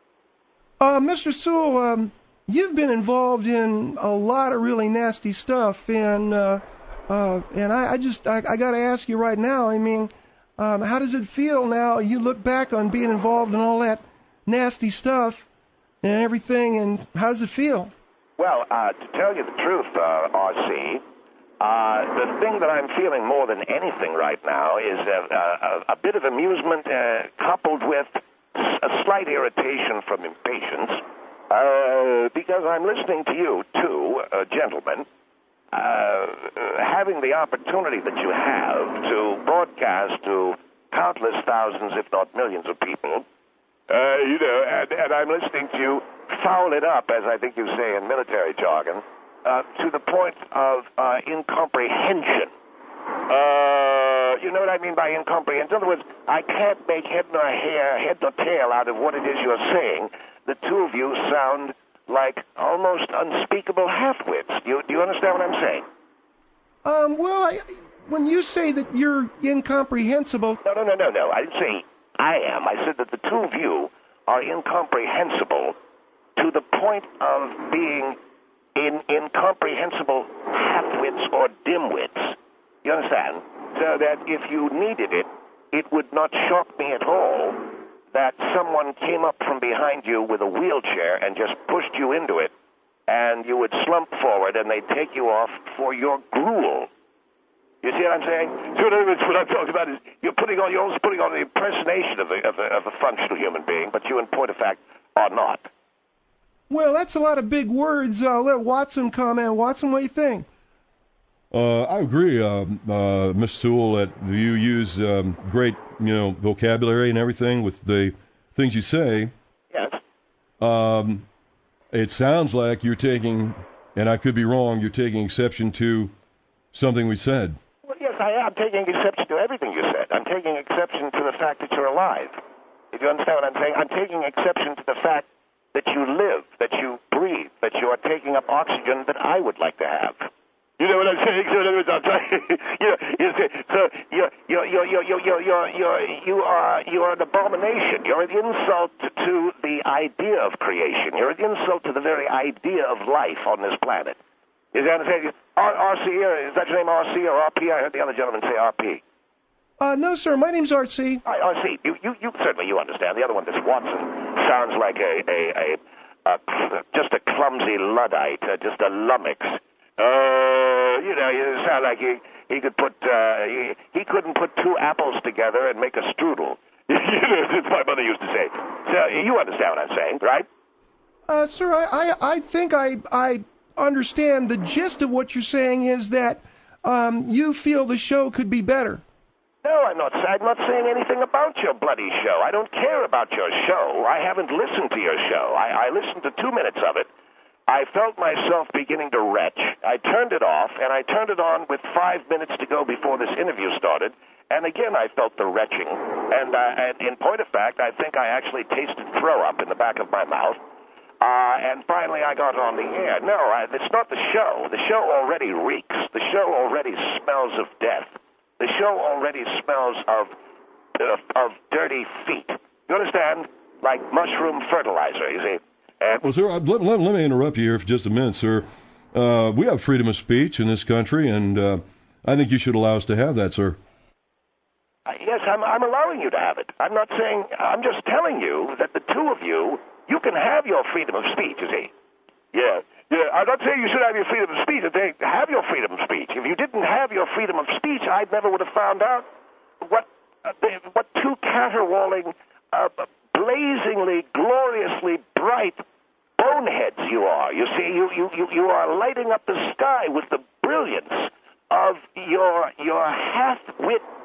Mr. Sewell, you've been involved in a lot of really nasty stuff, and I got to ask you right now. I mean, how does it feel now? You look back on being involved in all that nasty stuff and everything, and how does it feel? Well, to tell you the truth, R.C., the thing that I'm feeling more than anything right now is a bit of amusement coupled with a slight irritation from impatience, because I'm listening to you, too, gentlemen, having the opportunity that you have to broadcast to countless thousands, if not millions of people, and I'm listening to you foul it up, as I think you say in military jargon, to the point of incomprehension. You know what I mean by incomprehension? In other words, I can't make head nor tail out of what it is you're saying. The two of you sound like almost unspeakable half-wits. Do you understand what I'm saying? Well, when you say that you're incomprehensible... No. I didn't say I am. I said that the two of you are incomprehensible to the point of being incomprehensible half-wits or dim-wits. You understand? So that if you needed it, it would not shock me at all that someone came up from behind you with a wheelchair and just pushed you into it, and you would slump forward and they'd take you off for your gruel. You see what I'm saying? So in other words, what I'm talking about is you're almost putting on an impersonation of a functional human being, but you, in point of fact, are not. Well, that's a lot of big words. I'll let Watson comment. Watson, what do you think? I agree, Mr. Sewell, that you use great, vocabulary and everything with the things you say. Yes. It sounds like you're taking, and I could be wrong, you're taking exception to something we said. Well, yes, I am taking exception to everything you said. I'm taking exception to the fact that you're alive. If you understand what I'm saying, I'm taking exception to the fact that you live, that you breathe, that you are taking up oxygen that I would like to have. You know what I'm saying? So in other words, I'm trying. You are an abomination. You're an insult to the idea of creation. You're an insult to the very idea of life on this planet. Is that understanding? RC, is that your name, RC or RP? I heard the other gentleman say RP. No, sir. My name's RC. RC. You certainly you understand. The other one, this Watson, sounds like just a clumsy Luddite, just a lummox. You sound like he could put he couldn't put two apples together and make a strudel. That's my mother used to say. So you understand what I'm saying, right? Sir, I think I understand the gist of what you're saying is that you feel the show could be better. No, I'm not saying anything about your bloody show. I don't care about your show. I haven't listened to your show. I listened to 2 minutes of it. I felt myself beginning to retch. I turned it off, and I turned it on with 5 minutes to go before this interview started. And again, I felt the retching. And in point of fact, I think I actually tasted throw-up in the back of my mouth. And finally, I got on the air. No, it's not the show. The show already reeks. The show already smells of death. The show already smells of dirty feet. You understand? Like mushroom fertilizer, you see. Well, sir, let me interrupt you here for just a minute, sir. We have freedom of speech in this country, and I think you should allow us to have that, sir. Yes, I'm allowing you to have it. I'm not saying, I'm just telling you that the two of you can have your freedom of speech, you see. Yeah, I'm not saying you should have your freedom of speech. I'm saying have your freedom of speech. If you didn't have your freedom of speech, I never would have found out what two caterwauling, blazingly, gloriously bright boneheads you are. You see, you are lighting up the sky with the brilliance of your half-wit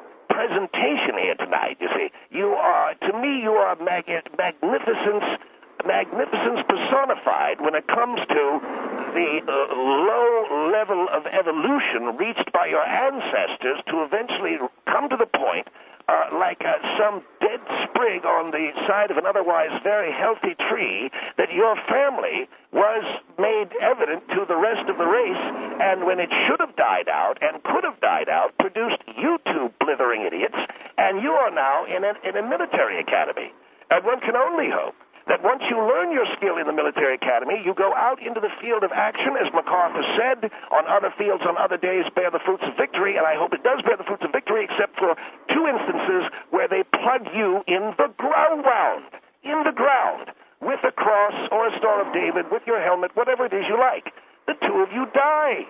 presentation here tonight, you see. You are, to me, you are magnificence personified when it comes to the low level of evolution reached by your ancestors to eventually come to the point, like some dead sprig on the side of an otherwise very healthy tree, that your family was made evident to the rest of the race, and when it should have died out and could have died out, produced you two blithering idiots, and you are now in a military academy. And one can only hope that once you learn your skill in the military academy, you go out into the field of action, as MacArthur said, on other fields, on other days, bear the fruits of victory, and I hope it does bear the fruits of victory, except for two instances where they plug you in the ground, with a cross or a Star of David, with your helmet, whatever it is you like. The two of you die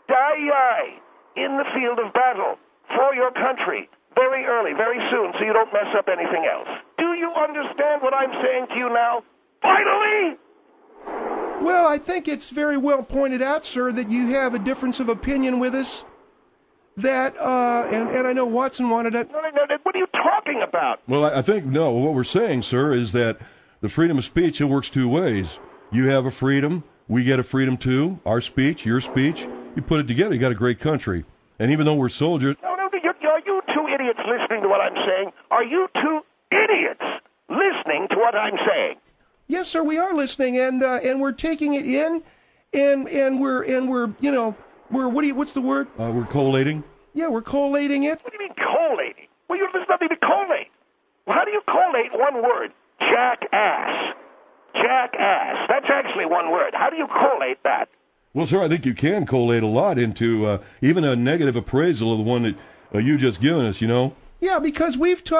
in the field of battle for your country. Very early, very soon, so you don't mess up anything else. Do you understand what I'm saying to you now? Finally! Well, I think it's very well pointed out, sir, that you have a difference of opinion with us. That, and I know Watson wanted it. No, what are you talking about? Well, I think, no, what we're saying, sir, is that the freedom of speech, it works two ways. You have a freedom, we get a freedom too. Our speech, your speech, you put it together, you got a great country. And even though we're soldiers... Are you two idiots listening to what I'm saying? Are you two idiots listening to what I'm saying? Yes, sir, we are listening, and we're taking it in, and we're you know, what's the word? We're collating. Yeah, we're collating it. What do you mean collating? Well, there's nothing to collate. Well, how do you collate one word? Jackass. Jackass. That's actually one word. How do you collate that? Well, sir, I think you can collate a lot into even a negative appraisal of the one that you just given us, you know? Yeah, because we have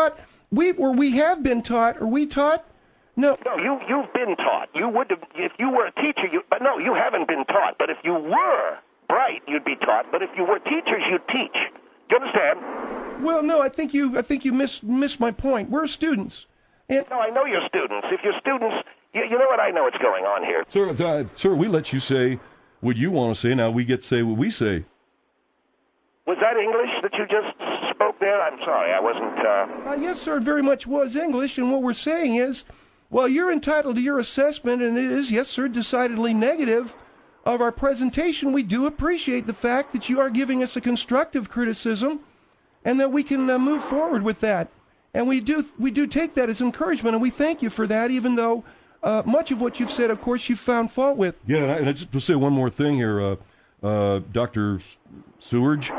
been taught, or we taught? No, you've been taught. You would have, if you were a teacher, but no, you haven't been taught. But if you were bright, you'd be taught. But if you were teachers, you'd teach. Do you understand? Well, no, I think you missed my point. We're students. No, I know you're students. If you're students, you know what? I know what's going on here. Sir, we let you say what you want to say. Now we get to say what we say. Was that English that you just spoke there? I'm sorry, I wasn't... Yes, sir, it very much was English, and what we're saying is, well, you're entitled to your assessment, and it is, yes, sir, decidedly negative of our presentation. We do appreciate the fact that you are giving us a constructive criticism, and that we can move forward with that. And we do take that as encouragement, and we thank you for that, even though much of what you've said, of course, you've found fault with. Yeah, and I just to say one more thing here, Dr. Sewage.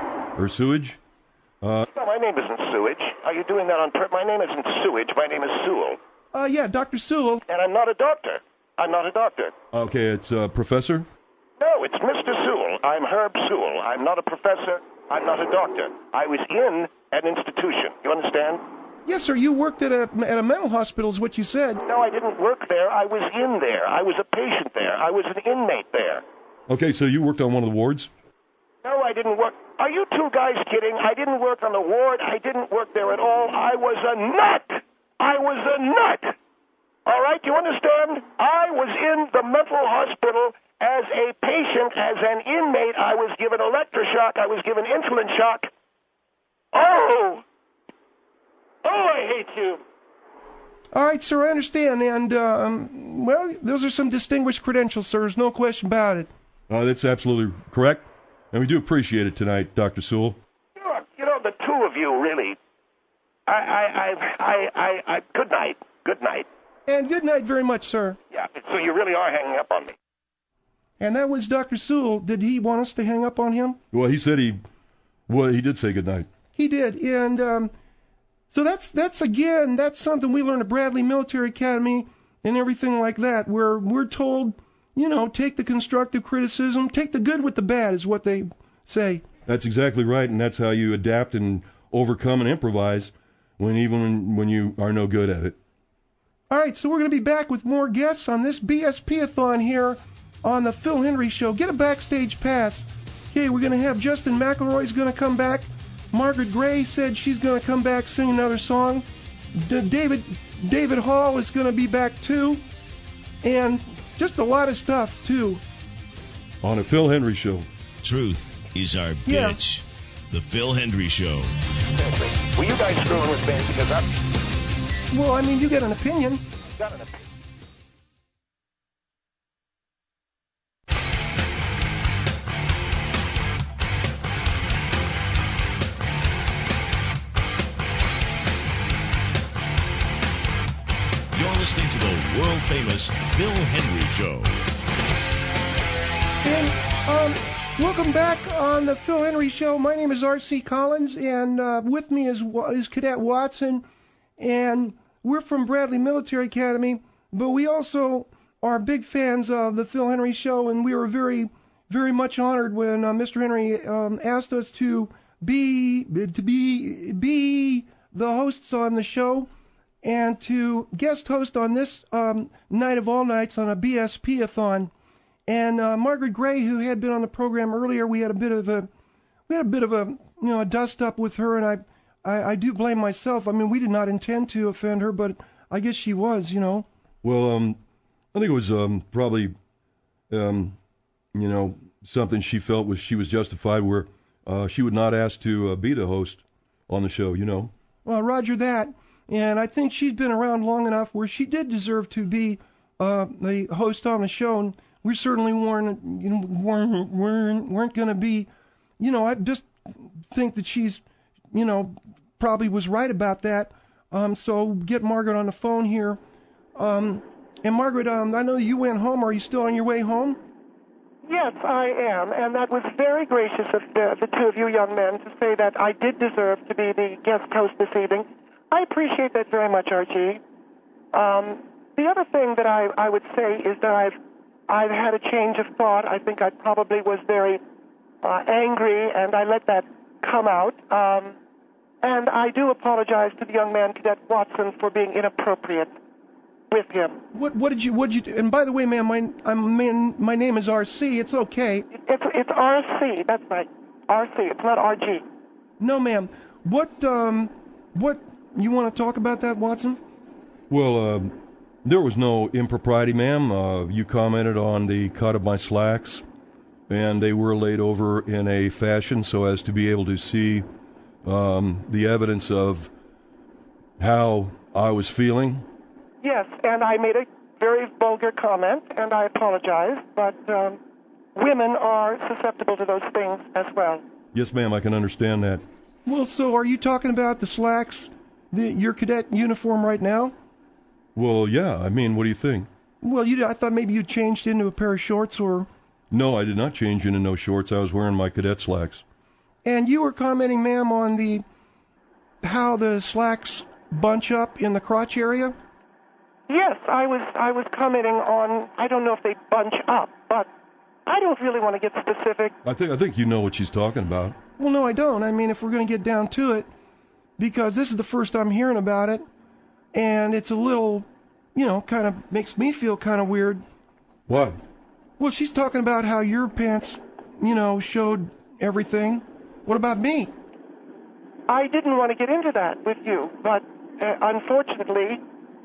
No, my name isn't Sewage. Are you doing that on purpose? My name isn't Sewage. My name is Sewell. Yeah, Dr. Sewell. And I'm not a doctor. Okay, it's Professor? No, it's Mr. Sewell. I'm Herb Sewell. I'm not a professor. I'm not a doctor. I was in an institution. You understand? Yes, sir. You worked at a mental hospital, is what you said. No, I didn't work there. I was in there. I was a patient there. I was an inmate there. Okay, so you worked on one of the wards? No, I didn't work. Are you two guys kidding? I didn't work on the ward. I didn't work there at all. I was a nut. All right, you understand? I was in the mental hospital as a patient, as an inmate. I was given electroshock. I was given insulin shock. Oh, I hate you. All right, sir, I understand. And, well, those are some distinguished credentials, sir. There's no question about it. That's absolutely correct. And we do appreciate it tonight, Dr. Sewell. You know, the two of you, really. Good night. Good night. And good night very much, sir. Yeah, so you really are hanging up on me. And that was Dr. Sewell. Did he want us to hang up on him? Well, he said he did say good night. He did. And so that's something we learned at Bradley Military Academy and everything like that, where we're told, you know, take the constructive criticism, take the good with the bad is what they say. That's exactly right, and that's how you adapt and overcome and improvise when you are no good at it. All right, so we're going to be back with more guests on this BSP-a-thon here on the Phil Hendrie Show. Get a backstage pass. Okay, we're going to have Justin McElroy's going to come back. Margaret Gray said she's going to come back, sing another song. David Hall is going to be back too. And just a lot of stuff too. On a Phil Hendrie Show. Truth is our bitch. The Phil Hendry Show. Were you guys screwing with me? Because I'm Well, I mean, you get an opinion. got an opinion. You're listening to the world-famous Phil Hendry Show. And welcome back on the Phil Henry Show. My name is R.C. Collins, and with me is Cadet Watson, and we're from Bradley Military Academy, but we also are big fans of the Phil Henry Show, and we were very, very much honored when Mr. Henry asked us to be the hosts on the show and to guest host on this night of all nights on a BSP-a-thon. And Margaret Gray, who had been on the program earlier, we had a bit of a a dust up with her, and I do blame myself. I mean, we did not intend to offend her, but I guess she was, Well, I think it was probably, something she felt she was justified where she would not ask to be the host on the show, Well, roger that. And I think she's been around long enough where she did deserve to be the host on the show, and we certainly weren't going to be, I just think that she's, probably was right about that. So get Margaret on the phone here. And Margaret, I know you went home. Are you still on your way home? Yes, I am, and that was very gracious of the two of you young men to say that I did deserve to be the guest host this evening. I appreciate that very much, Archie. The other thing that I would say is that I've had a change of thought. I think I probably was very angry, and I let that come out. And I do apologize to the young man, Cadet Watson, for being inappropriate with him. What did you? And by the way, ma'am, my name is R.C. It's okay. It's R.C. That's right, R.C. It's not R.G. No, ma'am. What you want to talk about that, Watson? Well, there was no impropriety, ma'am. You commented on the cut of my slacks, and they were laid over in a fashion so as to be able to see the evidence of how I was feeling. Yes, and I made a very vulgar comment, and I apologize, but women are susceptible to those things as well. Yes, ma'am, I can understand that. Well, so are you talking about the slacks, your cadet uniform right now? Well, yeah, I mean, what do you think? Well, I thought maybe you changed into a pair of shorts or... No, I did not change into no shorts. I was wearing my cadet slacks. And you were commenting, ma'am, on how the slacks bunch up in the crotch area? Yes, I was commenting on, I don't know if they bunch up, but I don't really want to get specific. I think you know what she's talking about. Well, no, I don't. I mean, if we're going to get down to it, because this is the first I'm hearing about it, and it's a little, kind of makes me feel kind of weird. What? Well, she's talking about how your pants, showed everything. What about me? I didn't want to get into that with you, but unfortunately,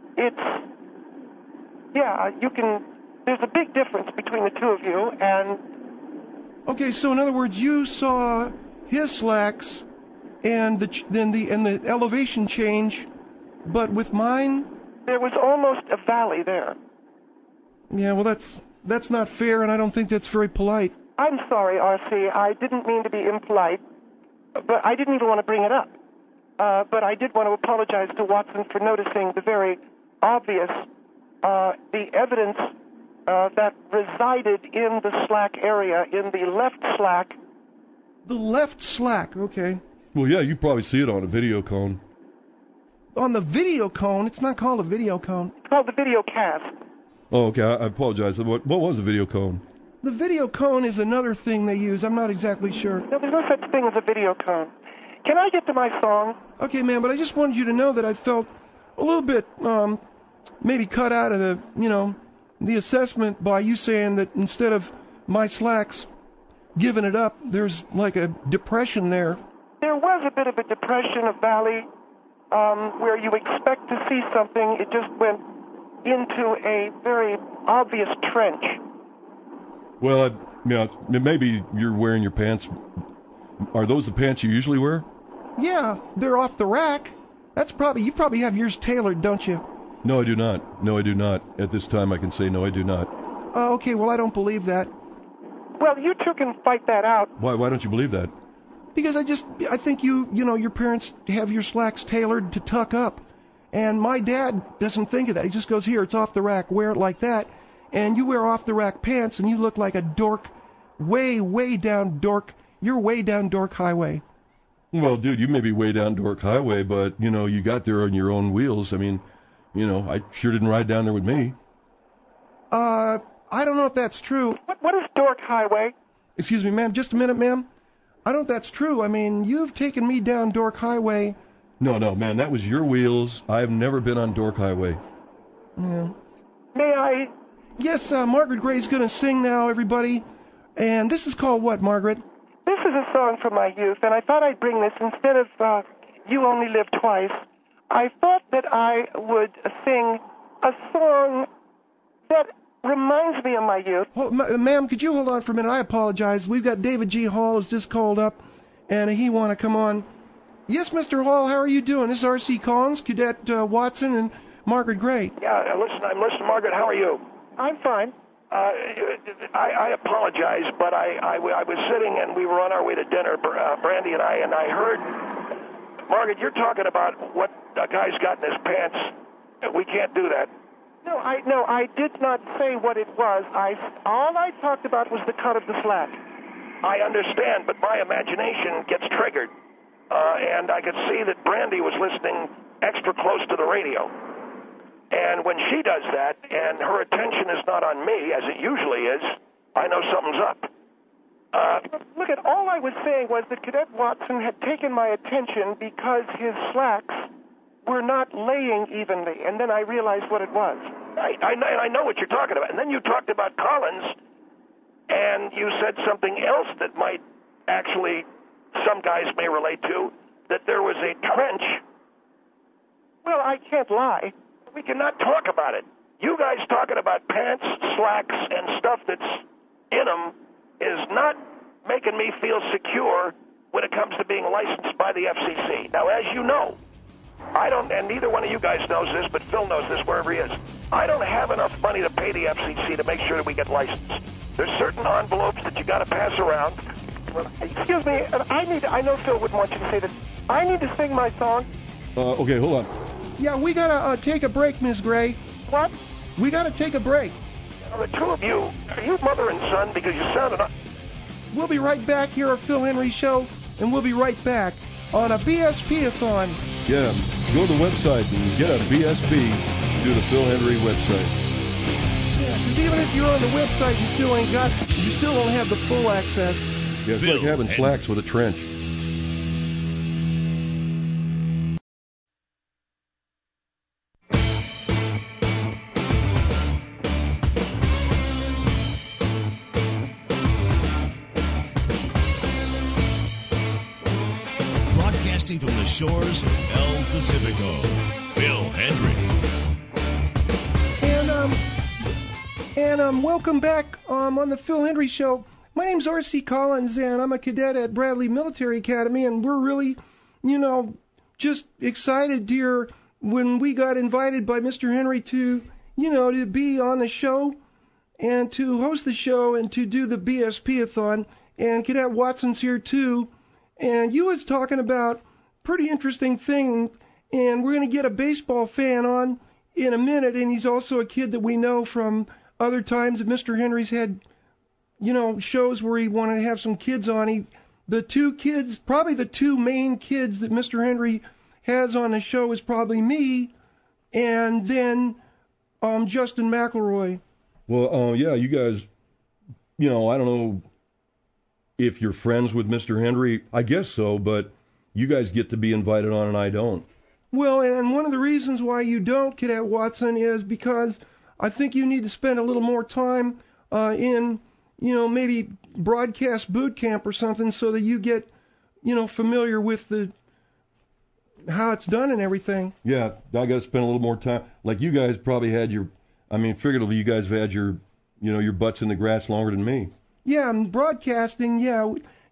there's a big difference between the two of you, and... Okay, so in other words, you saw his slacks and the elevation change, but with mine... There was almost a valley there. Yeah, well, that's not fair, and I don't think that's very polite. I'm sorry, R.C. I didn't mean to be impolite, but I didn't even want to bring it up. But I did want to apologize to Watson for noticing the very obvious, the evidence that resided in the slack area, in the left slack. The left slack, okay. Well, yeah, you probably see it on a video cone. On the video cone? It's not called a video cone. It's called the video cast. Oh, okay, I apologize. What was a video cone? The video cone is another thing they use. I'm not exactly sure. No, there's no such thing as a video cone. Can I get to my song? Okay, ma'am, but I just wanted you to know that I felt a little bit maybe cut out of the assessment by you saying that instead of my slacks giving it up, there's like a depression there. There was a bit of a depression, a valley, where you expect to see something. It just went into a very obvious trench. Well, maybe you're wearing your pants Are those the pants you usually wear? Yeah, they're off the rack. You probably have yours tailored, don't you? No, I do not. No, I do not. At this time, I can say no, I do not. Okay, well, I don't believe that. Well, you two can fight that out. Why don't you believe that? Because I think your parents have your slacks tailored to tuck up. And my dad doesn't think of that. He just goes, here, it's off the rack, wear it like that. And you wear off the rack pants and you look like a dork, way, way down dork. You're way down dork highway. Well, dude, you may be way down Dork Highway, but, you got there on your own wheels. I mean, I sure didn't ride down there with me. I don't know if that's true. What is Dork Highway? Excuse me, ma'am, just a minute, ma'am. I don't know if that's true. I mean, you've taken me down Dork Highway. No, man, that was your wheels. I've never been on Dork Highway. Yeah. May I? Yes, Margaret Gray's going to sing now, everybody. And this is called what, Margaret? This is a song from my youth, and I thought I'd bring this instead of You Only Live Twice. I thought that I would sing a song that reminds me of my youth. Oh, ma'am, could you hold on for a minute? I apologize. We've got David G. Hall who's just called up, and he want to come on. Yes, Mr. Hall, how are you doing? This is R.C. Collins, Cadet Watson, and Margaret Gray. Yeah, I'm listening, Margaret. How are you? I'm fine. I apologize, but I was sitting and we were on our way to dinner, Brandy and I heard, Margaret, you're talking about what a guy's got in his pants. We can't do that. No, I did not say what it was. All I talked about was the cut of the slack. I understand, but my imagination gets triggered, and I could see that Brandy was listening extra close to the radio. And when she does that, and her attention is not on me, as it usually is, I know something's up. Look, all I was saying was that Cadet Watson had taken my attention because his slacks were not laying evenly, and then I realized what it was. I know what you're talking about. And then you talked about Collins, and you said something else that might actually, some guys may relate to, that there was a trench. Well, I can't lie. We cannot talk about it. You guys talking about pants, slacks, and stuff that's in them is not making me feel secure when it comes to being licensed by the FCC. Now, as you know, I don't, and neither one of you guys knows this, but Phil knows this wherever he is. I don't have enough money to pay the FCC to make sure that we get licensed. There's certain envelopes that you got to pass around. Well, excuse me, I know Phil would want you to say this. I need to sing my song. Okay, hold on. Yeah, we gotta take a break, Miss Gray. What? We gotta take a break. Now, the two of you, are you mother and son? Because you sounded... We'll be right back here at Phil Henry Show, and we'll be right back on a BSP-a-thon. Yeah, go to the website and get a BSP through the Phil Henry website. Yeah, because even if you're on the website, you still don't have the full access. Yeah, it's Phil like having slacks with a trench. Broadcasting from the shores of El Pacifico, Phil Hendry. And welcome back on the Phil Hendry Show. My name's R.C. Collins, and I'm a cadet at Bradley Military Academy, and we're really, just excited, dear, when we got invited by Mr. Henry to, to be on the show and to host the show and to do the BSP-a-thon. And Cadet Watson's here, too. And you was talking about pretty interesting thing, and we're going to get a baseball fan on in a minute, and he's also a kid that we know from other times that Mr. Henry's had, shows where he wanted to have some kids on. The two main kids that Mr. Henry has on the show is probably me, and then Justin McElroy. Well, yeah, you guys, I don't know if you're friends with Mr. Henry. I guess so, but you guys get to be invited on and I don't. Well, and one of the reasons why you don't, Cadet Watson, is because I think you need to spend a little more time in, maybe broadcast boot camp or something so that you get, familiar with how it's done and everything. Yeah, I got to spend a little more time. Like you guys probably had figuratively, you guys have had your butts in the grass longer than me. Yeah, broadcasting, yeah.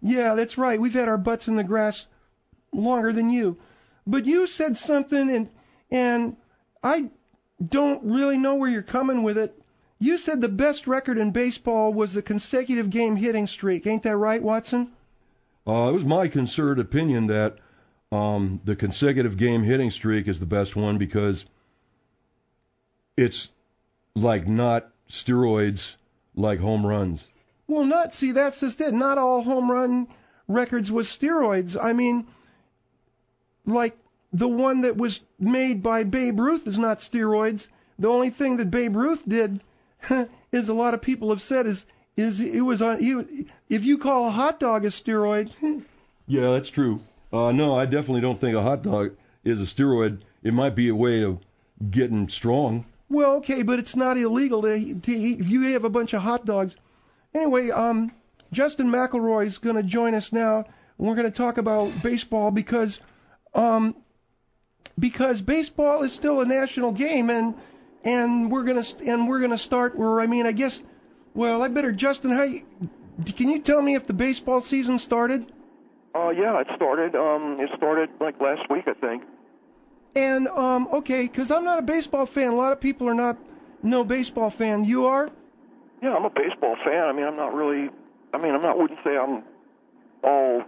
Yeah, that's right. We've had our butts in the grass longer than you. But you said something, and I don't really know where you're coming with it. You said the best record in baseball was the consecutive game hitting streak. Ain't that right, Watson? It was my considered opinion that the consecutive game hitting streak is the best one because it's like not steroids like home runs. Well, that's just it. Not all home run records was steroids. I mean, like the one that was made by Babe Ruth is not steroids. The only thing that Babe Ruth did is a lot of people have said is it was on. If you call a hot dog a steroid. Yeah, that's true. No, I definitely don't think a hot dog is a steroid. It might be a way of getting strong. Well, okay, but it's not illegal to eat if you have a bunch of hot dogs. Anyway, Justin McElroy's going to join us now. And we're going to talk about baseball because baseball is still a national game, and we're gonna start where I guess. Well, I better, Justin. Can you tell me if the baseball season started? Yeah, it started. It started like last week, I think. And okay, because I'm not a baseball fan. A lot of people are not no baseball fan. You are? Yeah, I'm a baseball fan. I mean, I'm not really. I mean, wouldn't say I'm all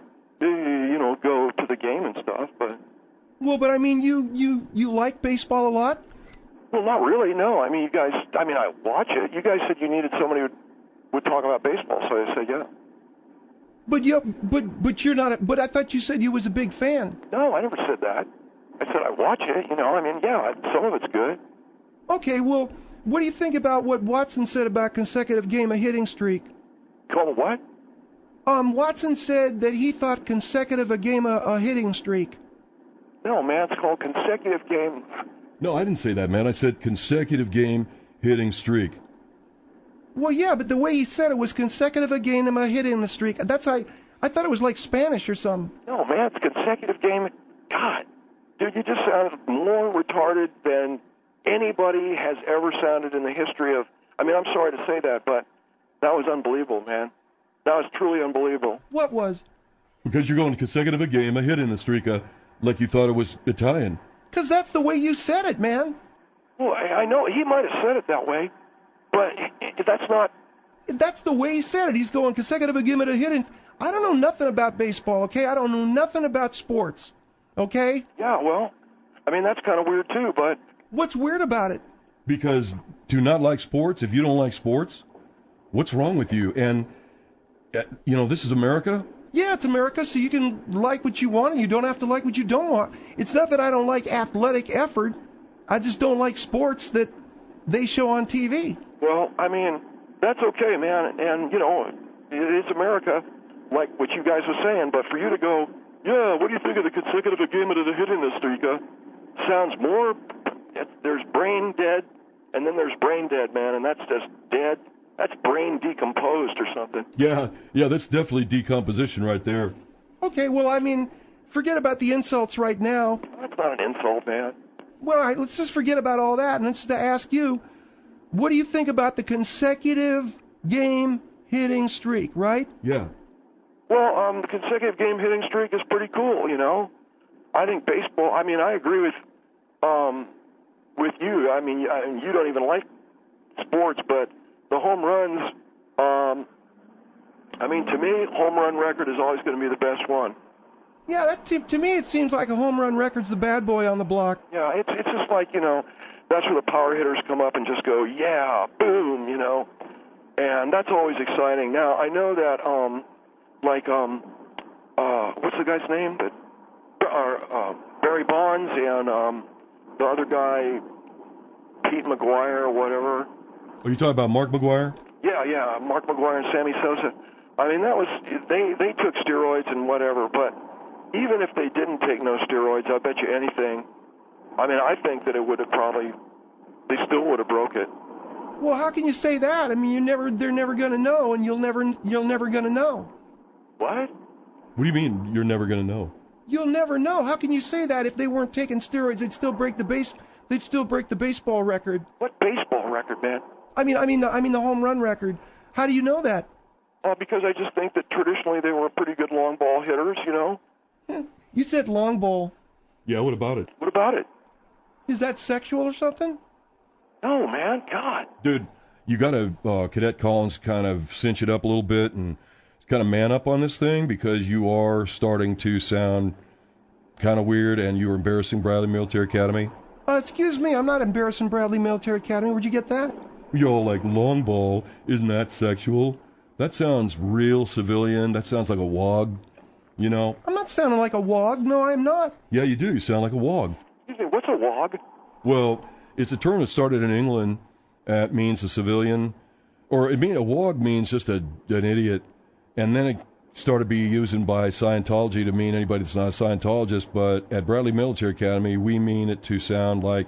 go to the game and stuff, but. Well, but I mean, you like baseball a lot? Well, not really, no. I mean, you guys, I watch it. You guys said you needed somebody who would talk about baseball, so I said, yeah. But you're not, but I thought you said you was a big fan. No, I never said that. I said I watch it, yeah, some of it's good. Okay, well, what do you think about what Watson said about consecutive game a hitting streak? Call it what? Watson said that he thought consecutive a game a hitting streak. No, man, it's called consecutive game. No, I didn't say that, man. I said consecutive game hitting streak. Well, yeah, but the way he said it was consecutive a game a hitting the streak. I thought it was like Spanish or something. No, man, it's consecutive game. God, dude, you just sounded more retarded than anybody has ever sounded in the history of. I mean, I'm sorry to say that, but that was unbelievable, man. That was truly unbelievable. What was? Because you're going consecutive a game a hitting the streak, like you thought it was Italian. Because that's the way you said it, man. Well, I know he might have said it that way, but that's not. That's the way he said it. He's going consecutive a game at a hitting. I don't know nothing about baseball, okay? I don't know nothing about sports, okay? Yeah, well, I mean, that's kind of weird too, but. What's weird about it? Because do not like sports, if you don't like sports, what's wrong with you? And, this is America. Yeah, it's America, so you can like what you want and you don't have to like what you don't want. It's not that I don't like athletic effort. I just don't like sports that they show on TV. Well, I mean, that's okay, man. And, it is America, like what you guys were saying. But for you to go, yeah, what do you think of the consecutive game of the hitting the streak? Sounds more, there's brain dead, and then there's brain dead, man, and that's just dead. That's brain decomposed or something. Yeah, that's definitely decomposition right there. Okay, well, I mean, forget about the insults right now. That's not an insult, man. Well, all right, let's just forget about all that, and let's just ask you, what do you think about the consecutive game hitting streak, right? Yeah. Well, the consecutive game hitting streak is pretty cool, I think baseball, I mean, I agree with you. I mean, you don't even like sports, but the home runs, to me, home run record is always going to be the best one. Yeah, to me, it seems like a home run record's the bad boy on the block. Yeah, it's just like, that's where the power hitters come up and just go, yeah, boom, and that's always exciting. Now, I know that, what's the guy's name? Barry Bonds and the other guy, Pete McGuire or whatever. Are you talking about Mark McGuire? Yeah, Mark McGuire and Sammy Sosa. I mean, that was they took steroids and whatever, but even if they didn't take no steroids, I bet you anything. I mean, I think that it would have they still would have broke it. Well, how can you say that? I mean, they're never going to know, and you're never going to know. What? What do you mean you're never going to know? You'll never know. How can you say that? If they weren't taking steroids, they'd still break the baseball record. What baseball record, man? I mean the home run record. How do you know that? Because I just think that traditionally they were pretty good long ball hitters, you know? You said long ball. Yeah, what about it? What about it? Is that sexual or something? No, man, God. Dude, you got to, Cadet Collins, kind of cinch it up a little bit and kind of man up on this thing, because you are starting to sound kind of weird, and you were embarrassing Bradley Military Academy. Excuse me, I'm not embarrassing Bradley Military Academy. Where'd you get that? You're all like, long ball, isn't that sexual? That sounds real civilian. That sounds like a wog, you know? I'm not sounding like a wog. No, I'm not. Yeah, you do. You sound like a wog. Excuse me, what's a wog? Well, it's a term that started in England. It means a civilian, or a wog means just an idiot. And then it started to be used by Scientology to mean anybody that's not a Scientologist. But at Bradley Military Academy, we mean it to sound like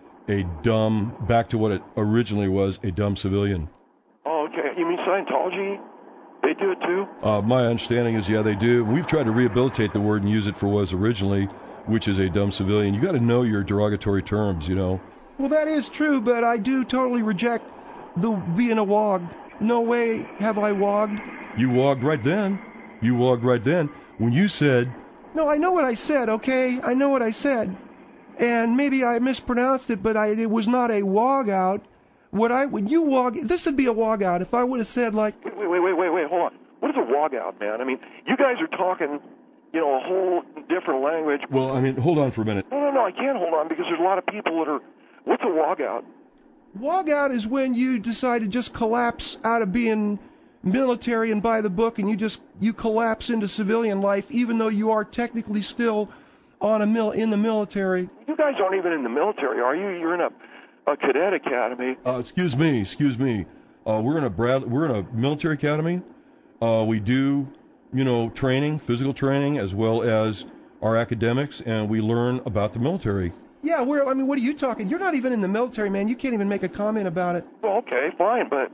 a dumb, back to what it originally was, a dumb civilian. Oh, okay. You mean Scientology? They do it too? My understanding is, yeah, they do. We've tried to rehabilitate the word and use it for what it was originally, which is a dumb civilian. You got to know your derogatory terms, you know. Well, that is true, but I do totally reject the being a wog. No way have I wogged. You wogged right then. You wogged right then. When you said... No, I know what I said, okay? I know what I said. And maybe I mispronounced it, but it was not a wog out. When you wog... This would be a wog out if I would have said, like... Wait, hold on. What is a wog out, man? I mean, you guys are talking, you know, a whole different language. Well, I mean, hold on for a minute. No, I can't hold on, because there's a lot of people that are... What's a wog out? Wog out is when you decide to just collapse out of being military and by the book, and you collapse into civilian life, even though you are technically still in the military. You guys aren't even in the military, are you? You're in a cadet academy. Excuse me. We're in a military academy. We do, training, physical training, as well as our academics, and we learn about the military. Yeah, what are you talking? You're not even in the military, man. You can't even make a comment about it. Well, okay, fine, but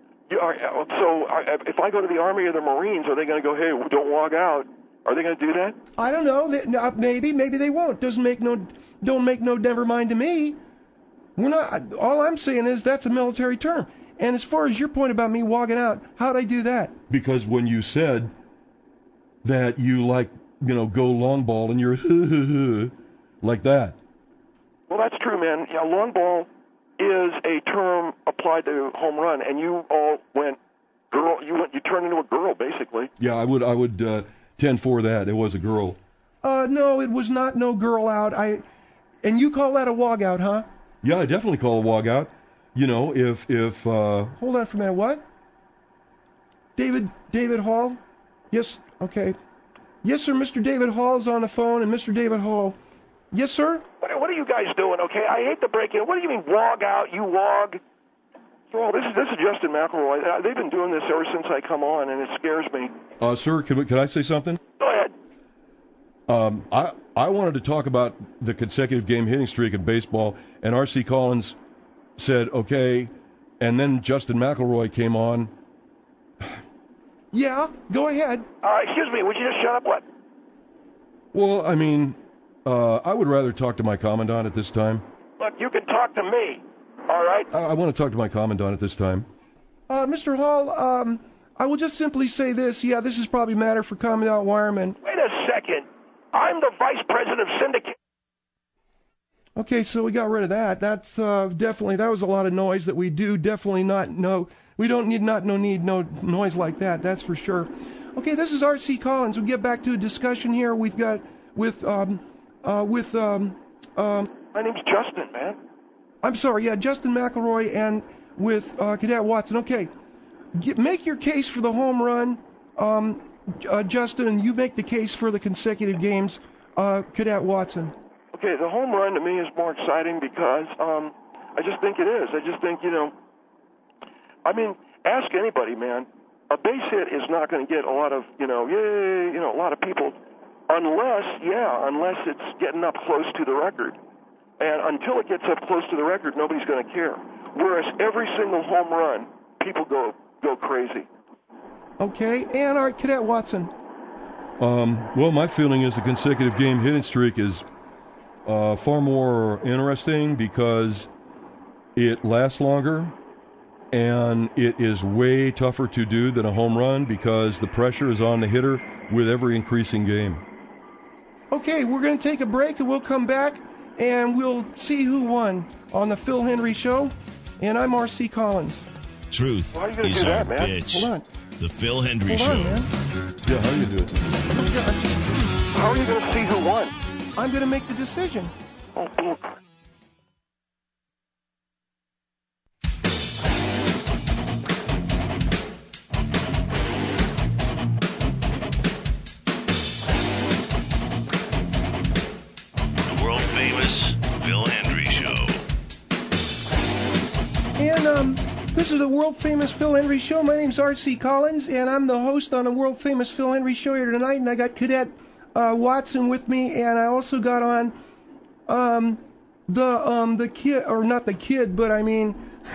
if I go to the Army or the Marines, are they going to go, hey, don't walk out? Are they going to do that? I don't know. Maybe they won't. Don't make no never mind to me. We're not. All I'm saying is that's a military term. And as far as your point about me walking out, how'd I do that? Because when you said that you go long ball and you're like that. Well, that's true, man. Yeah, long ball is a term applied to home run, and you all went girl. You turned into a girl, basically. Yeah, I would tend for that. It was a girl. No, it was not no girl out. And you call that a wog out, huh? Yeah, I definitely call a wog out. If Hold on for a minute. What? David Hall? Yes. Okay. Yes, sir. Mr. David Hall's on the phone, and Mr. David Hall. Yes, sir. What are you guys doing? Okay, I hate to break in. What do you mean wog out? You wog? Well, this is Justin McElroy. They've been doing this ever since I come on, and it scares me. Sir, can I say something? Go ahead. I wanted to talk about the consecutive game hitting streak in baseball, and R.C. Collins said, okay, and then Justin McElroy came on. Yeah, go ahead. Excuse me, would you just shut up, what? Well, I mean, I would rather talk to my commandant at this time. Look, you can talk to me, all right? I want to talk to my commandant at this time. Mr. Hall, I will just simply say this. Yeah, this is probably matter for Commandant Wireman. Wait a second. I'm the vice president of syndicate. Okay, so we got rid of that. That's definitely, that was a lot of noise that we do definitely not know. We don't need no noise like that, that's for sure. Okay, this is R.C. Collins. We'll get back to a discussion here. We've got my name's Justin, man. I'm sorry, yeah, Justin McElroy and with Cadet Watson. Okay, make your case for the home run, Justin, and you make the case for the consecutive games, Cadet Watson. Okay, the home run to me is more exciting because I just think it is. I just think, ask anybody, man. A base hit is not going to get a lot of, a lot of people unless it's getting up close to the record. And until it gets up close to the record, nobody's going to care. Whereas every single home run, people go crazy. Okay, and all right, Cadet Watson. Well, my feeling is the consecutive game hitting streak is far more interesting because it lasts longer, and it is way tougher to do than a home run because the pressure is on the hitter with every increasing game. Okay, we're going to take a break, and we'll come back, and we'll see who won on the Phil Hendrie Show. And I'm R.C. Collins. Truth Why are you gonna is do our that, man? bitch. Hold on. The Phil Hendrie Hold Show. on, man. Yeah, how do you do it? How are you going to see who won? I'm going to make the decision. Oh, boom. The world famous Phil Hendrie Show. And this is the world-famous Phil Hendrie Show. My name's R.C. Collins, and I'm the host on the world-famous Phil Hendrie Show here tonight. And I got Cadet Watson with me, and I also got on the kid, or not the kid, but I mean,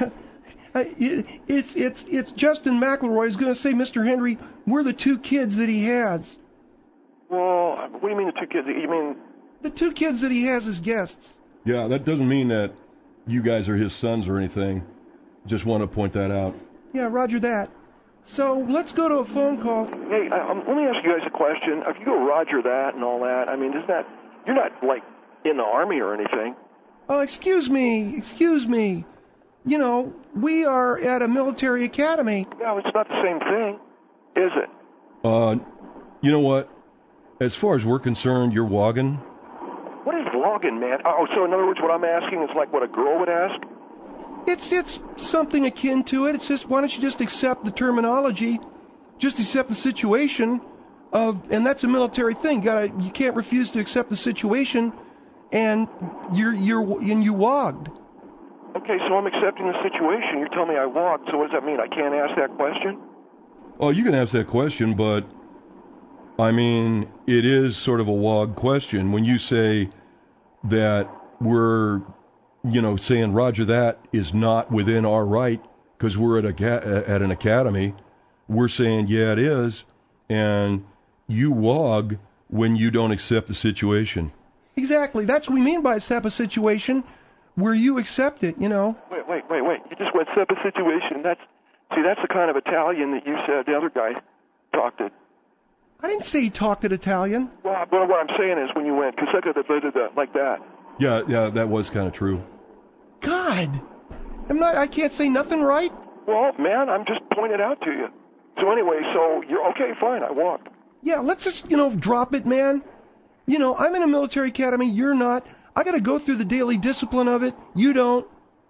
it's Justin McElroy. I was going to say, Mr. Hendrie, we're the two kids that he has. Well, what do you mean the two kids? You mean... The two kids that he has as guests. Yeah, that doesn't mean that you guys are his sons or anything. Just want to point that out. Yeah, roger that. So let's go to a phone call. Hey, let me ask you guys a question. If you go roger that and all that, I mean, you're not, like, in the Army or anything. Oh, excuse me. You know, we are at a military academy. No, it's not the same thing, is it? You know what? As far as we're concerned, you're wogging. What is vlogging, man? Oh, so in other words, what I'm asking is like what a girl would ask? It's something akin to it. It's just, why don't you just accept the terminology, just accept the situation of, and that's a military thing. You can't refuse to accept the situation, and you wogged. Okay, so I'm accepting the situation. You're telling me I walked, so what does that mean? I can't ask that question? Oh, you can ask that question, but I mean, it is sort of a wog question. When you say that we're, saying roger that is not within our right because we're at an academy, we're saying, yeah, it is, and you wog when you don't accept the situation. Exactly. That's what we mean by accept a situation where you accept it, Wait. You just went accept a situation. That's the kind of Italian that you said the other guy talked it. I didn't say he talked it Italian. Well, what I'm saying is when you went like that. Yeah, that was kind of true. God, I can't say nothing right. Well, man, I'm just pointing it out to you. So anyway, so you're okay, fine, I walked. Yeah, let's just, drop it, man. I'm in a military academy, you're not. I got to go through the daily discipline of it. You don't.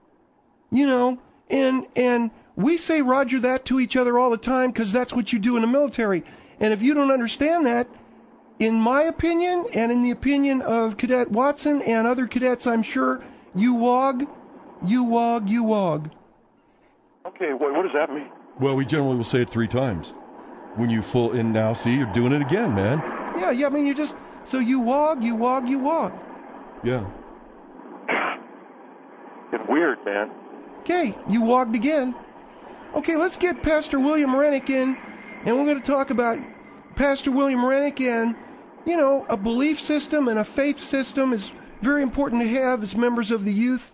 And we say roger that to each other all the time because that's what you do in the military. And if you don't understand that, in my opinion, and in the opinion of Cadet Watson and other cadets, I'm sure, you wog. Okay, what does that mean? Well, we generally will say it 3 times. When you now see, you're doing it again, man. Yeah, I mean, so you wog. Yeah. It's weird, man. Okay, you wogged again. Okay, let's get Pastor William Rennick in, and we're going to talk about Pastor William Rennick and, a belief system and a faith system is very important to have as members of the youth,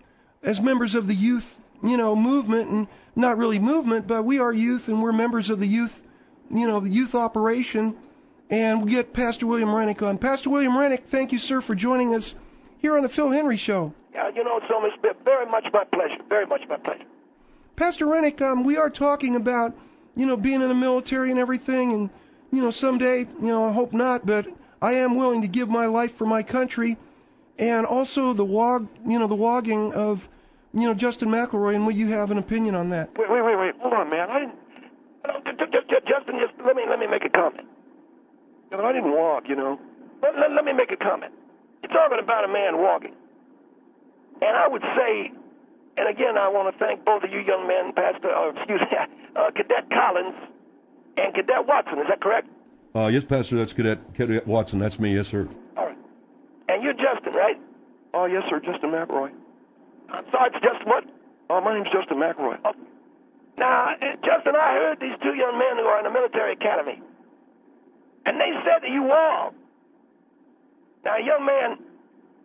movement, and not really movement, but we are youth and we're members of the youth, the youth operation, and we'll get Pastor William Rennick on. Pastor William Rennick, thank you, sir, for joining us here on the Phil Hendrie Show. Yeah, it's almost very much my pleasure, very much my pleasure. Pastor Rennick, we are talking about, being in the military and everything, and, someday, I hope not, but I am willing to give my life for my country, and also the wogging of, Justin McElroy, and will you have an opinion on that? Wait, hold on, man. Justin, just let me make a comment. I didn't walk, Let me make a comment. You're talking about a man walking. And I would say, and again, I want to thank both of you young men, Cadet Collins and Cadet Watson. Is that correct? Yes, Pastor, that's Cadet Watson. That's me, yes, sir. All right. And you're Justin, right? Oh, yes, sir, Justin McElroy. I'm sorry, it's Justin what? Oh, my name's Justin McElroy. Oh. Now, Justin, I heard these 2 young men who are in the military academy, and they said that you all. Now, young man,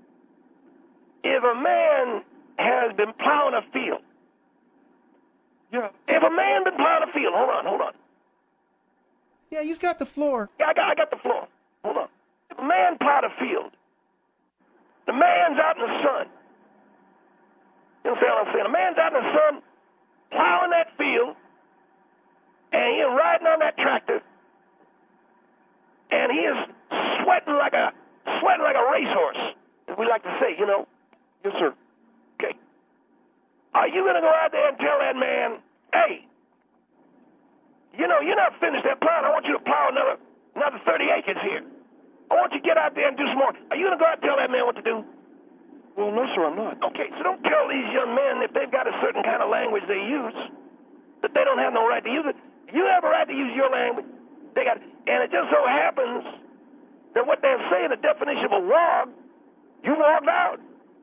if a man has been plowing a field, Yeah. If a man been plowing a field, hold on. Yeah, he's got the floor. Yeah, I got the floor. Hold on. If a man plowed a field, the man's out in the sun. You understand what I'm saying? A man's out in the sun plowing that field, and he is riding on that tractor, and he is sweating like a racehorse, as we like to say, you know. Yes, sir. Okay. Are you going to go out there and tell that man, hey, you know, you're not finished that plowing. I want you to plow another 30 acres here. I want you to get out there and do some more. Are you going to go out and tell that man what to do? Well, no, sir, I'm not. Okay, so don't tell these young men if they've got a certain kind of language they use that they don't have no right to use it. You have a right to use your language. And it just so happens that what they're saying, the definition of a wog, you walked out.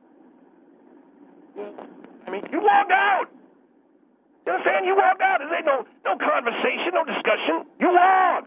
I mean, you walked out. You understand? You walked out. There ain't no conversation, no discussion. You walk.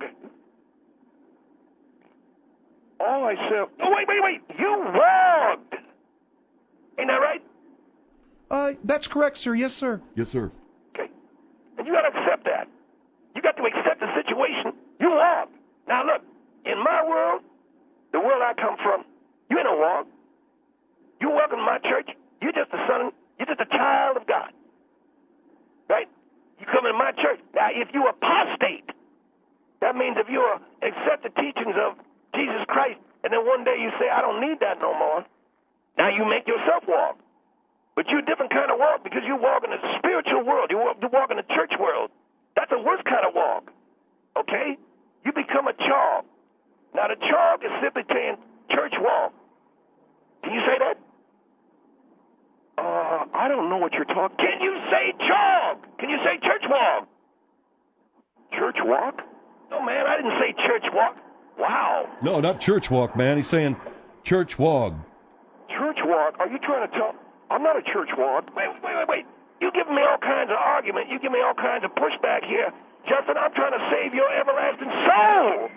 All I said. Oh, wait. You walked. Ain't that right? That's correct, sir. Yes, sir. Yes, sir. Okay. And you got to accept that. You got to accept the situation. You walk. Now, look, in my world, the world I come from, you ain't no walk. You welcome to my church. You're just a child of God. Right? You come into my church. Now, if you apostate, that means if you accept the teachings of Jesus Christ, and then one day you say, I don't need that no more, now you make yourself walk. But you're a different kind of walk because you walk in the spiritual world. You walk in the church world. That's the worst kind of walk. Okay? You become a chog. Now, the chog is simply saying church walk. Can you say that? I don't know what you're talking. Can you say chog? Can you say church walk? Church walk? No, man, I didn't say church walk. Wow. No, not church walk, man. He's saying church wog. Church walk? Are you trying to tell? I'm not a church walk. Wait. You giving me all kinds of argument. You give me all kinds of pushback here. Justin, I'm trying to save your everlasting soul.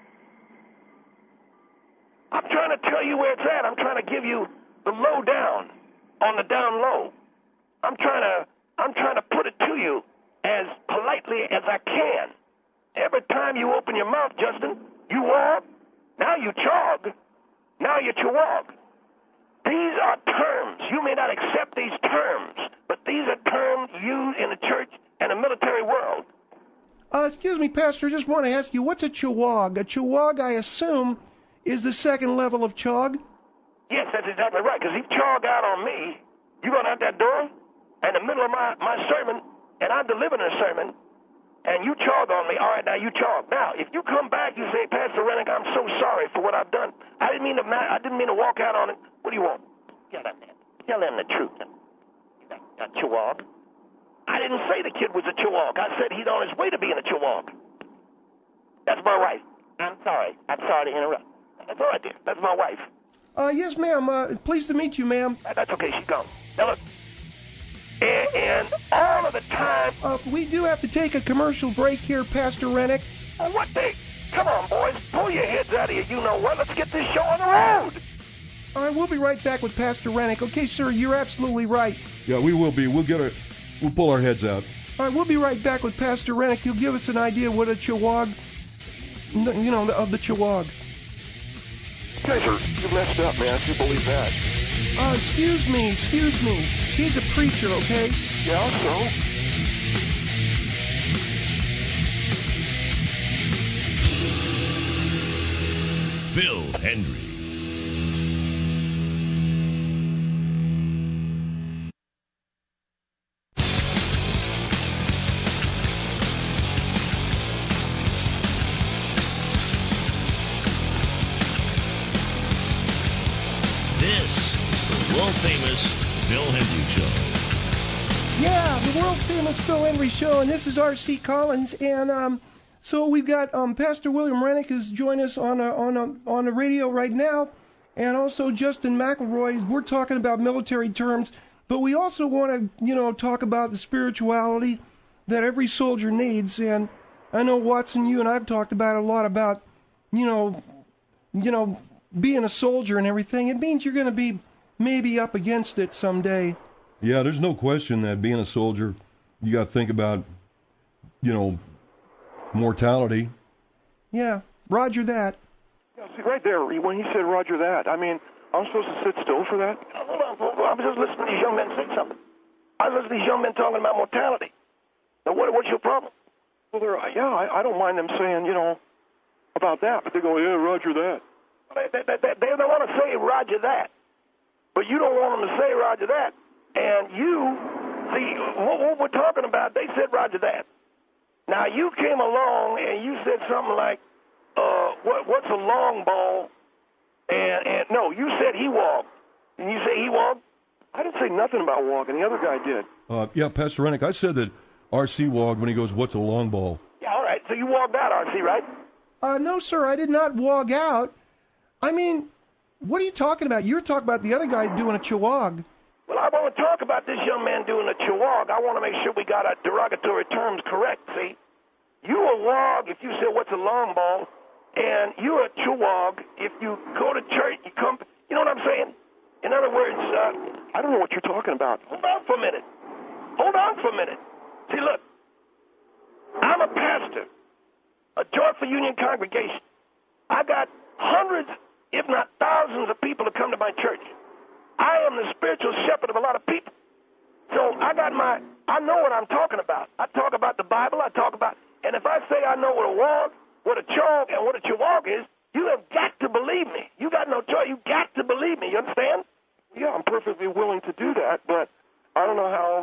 I'm trying to tell you where it's at. I'm trying to give you the low down on the down low. I'm trying to put it to you as politely as I can. Every time you open your mouth, Justin, you walk. Now you chog. Now you chawog. These are terms. You may not accept these terms, but these are terms used in the church and the military world. Excuse me, Pastor, I just want to ask you, what's a chawag? A chawag, I assume, is the second level of chog? Yes, that's exactly right, because he chogged out on me. You run out that door in the middle of my sermon, and I'm delivering a sermon, and you chog on me. All right, now you chog. Now, if you come back, you say, Pastor Rennick, I'm so sorry for what I've done. I didn't mean to walk out on it. What do you want? Tell them the truth. That chawag. I didn't say the kid was a chawag. I said he's on his way to being a chawag. That's my wife. I'm sorry to interrupt. That's all right, dear. That's my wife. Yes, ma'am. Pleased to meet you, ma'am. That's okay. She's gone. Now, look. And all of the time... we do have to take a commercial break here, Pastor Rennick. Oh, what the... Come on, boys. Pull your heads out of you. You know what? Let's get this show on the road. All right, we'll be right back with Pastor Rennick. Okay, sir, you're absolutely right. Yeah, we will be. We'll pull our heads out. All right, we'll be right back with Pastor Rennick. He'll give us an idea what a chawag, of the chawag. Guys, you messed up, man. If you believe that. Excuse me. He's a preacher, okay? Yeah, so? Phil Hendry. This is the world-famous Phil Hendry Show. Yeah, the world-famous Phil Hendry Show, and this is R.C. Collins, and so we've got Pastor William Rennick who's joined us on the radio right now, and also Justin McElroy. We're talking about military terms, but we also want to, talk about the spirituality that every soldier needs. And I know, Watson, you and I've talked about a lot about, being a soldier and everything. It means you're going to be maybe up against it someday. Yeah, there's no question that being a soldier you got to think about, mortality. Yeah, roger that. Yeah, see, right there, when he said roger that, I mean, I'm supposed to sit still for that? Hold on. I was just listening to these young men say something. I was listening to these young men talking about mortality. Now, what's your problem? Well, I don't mind them saying, about that, but they go, yeah, roger that. They don't want to say roger that, but you don't want them to say roger that. And you, see, what we're talking about, they said roger that. Now, you came along and you said something like, what's a long ball? And no, you said he walked. And you say he walked? I didn't say nothing about walking. The other guy did. Yeah, Pastor Rennick, I said that R.C. walked when he goes, what's a long ball? Yeah, all right. So you walked out, R.C., right? No, sir, I did not walk out. I mean, what are you talking about? You're talking about the other guy doing a chawag. Well, I want to talk about this young man doing a chawag. I want to make sure we got our derogatory terms correct, see? You a wog if you say what's a long ball, and you're a chawag if you go to church, you come, you know what I'm saying? In other words, I don't know what you're talking about. Hold on for a minute. See, look, I'm a pastor, a Joyful Union congregation. I got hundreds, if not thousands of people to come to my church. I am the spiritual shepherd of a lot of people. So I know what I'm talking about. I talk about the Bible, and if I say I know what a wog, what a chog, and what a chawag is, you have got to believe me. You got no choice. You got to believe me. You understand? Yeah, I'm perfectly willing to do that, but I don't know how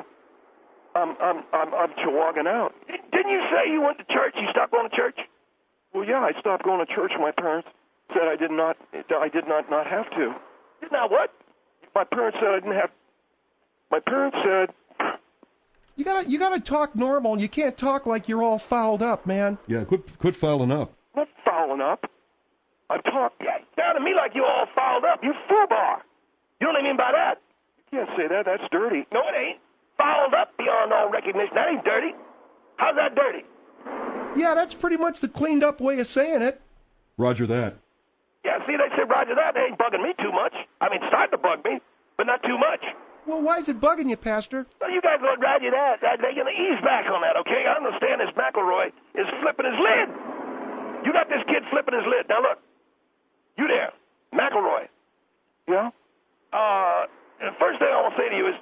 I'm chawagging out. Didn't you say you went to church? You stopped going to church? Well, yeah, I stopped going to church. My parents said I did not have to. Did not what? My parents said I didn't have. My parents said. You gotta talk normal. You can't talk like you're all fouled up, man. Yeah, quit fouling up. I'm not fouling up. I'm talking. Yeah, it sounded to me like you all fouled up. You foobar. You know what I mean by that? You can't say that. That's dirty. No, it ain't. Fouled up beyond all recognition. That ain't dirty. How's that dirty? Yeah, that's pretty much the cleaned up way of saying it. Roger that. Yeah, see, they said roger that. They ain't bugging me too much. I mean, it's starting to bug me, but not too much. Well, why is it bugging you, Pastor? Well, you guys going to roger that. They're going to ease back on that, okay? I understand this McElroy is flipping his lid. You got this kid flipping his lid. Now, look. You there, McElroy. Yeah? The first thing I want to say to you is,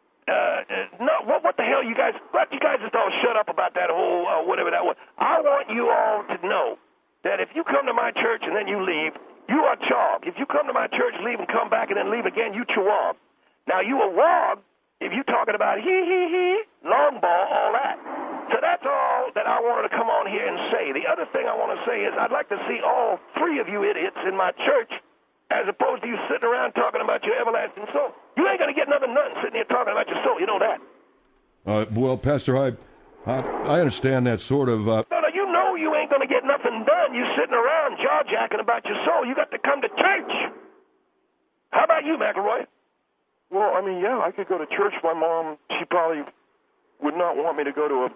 what the hell you guys just all shut up about that whole whatever that was. I want you all to know that if you come to my church and then you leave, you are chawg. If you come to my church, leave and come back and then leave again, you chawag. Now you a wog if you talking about long ball, all that. So that's all that I wanted to come on here and say. The other thing I want to say is I'd like to see all three of you idiots in my church as opposed to you sitting around talking about your everlasting soul. You ain't going to get nothing done sitting here talking about your soul. You know that. Well, Pastor, I understand that sort of. No, you know you ain't going to get nothing done. You sitting around jaw-jacking about your soul. You got to come to church. How about you, McElroy? Well, I mean, yeah, I could go to church. My mom, she probably would not want me to go to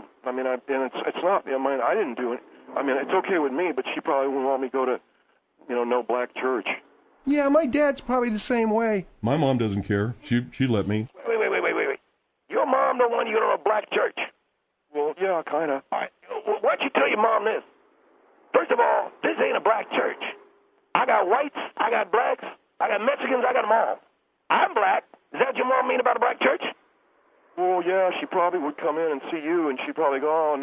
it's not, I didn't do it. I mean, it's okay with me, but she probably wouldn't want me to go to, no black church. Yeah, my dad's probably the same way. My mom doesn't care. She let me. Wait. Your mom don't want you to go to a black church? Well, yeah, kind of. All right. Why don't you tell your mom this? First of all, this ain't a black church. I got whites, I got blacks, I got Mexicans, I got them all. I'm black. Is that what your mom mean about a black church? Well, yeah, she probably would come in and see you, and she'd probably go, oh,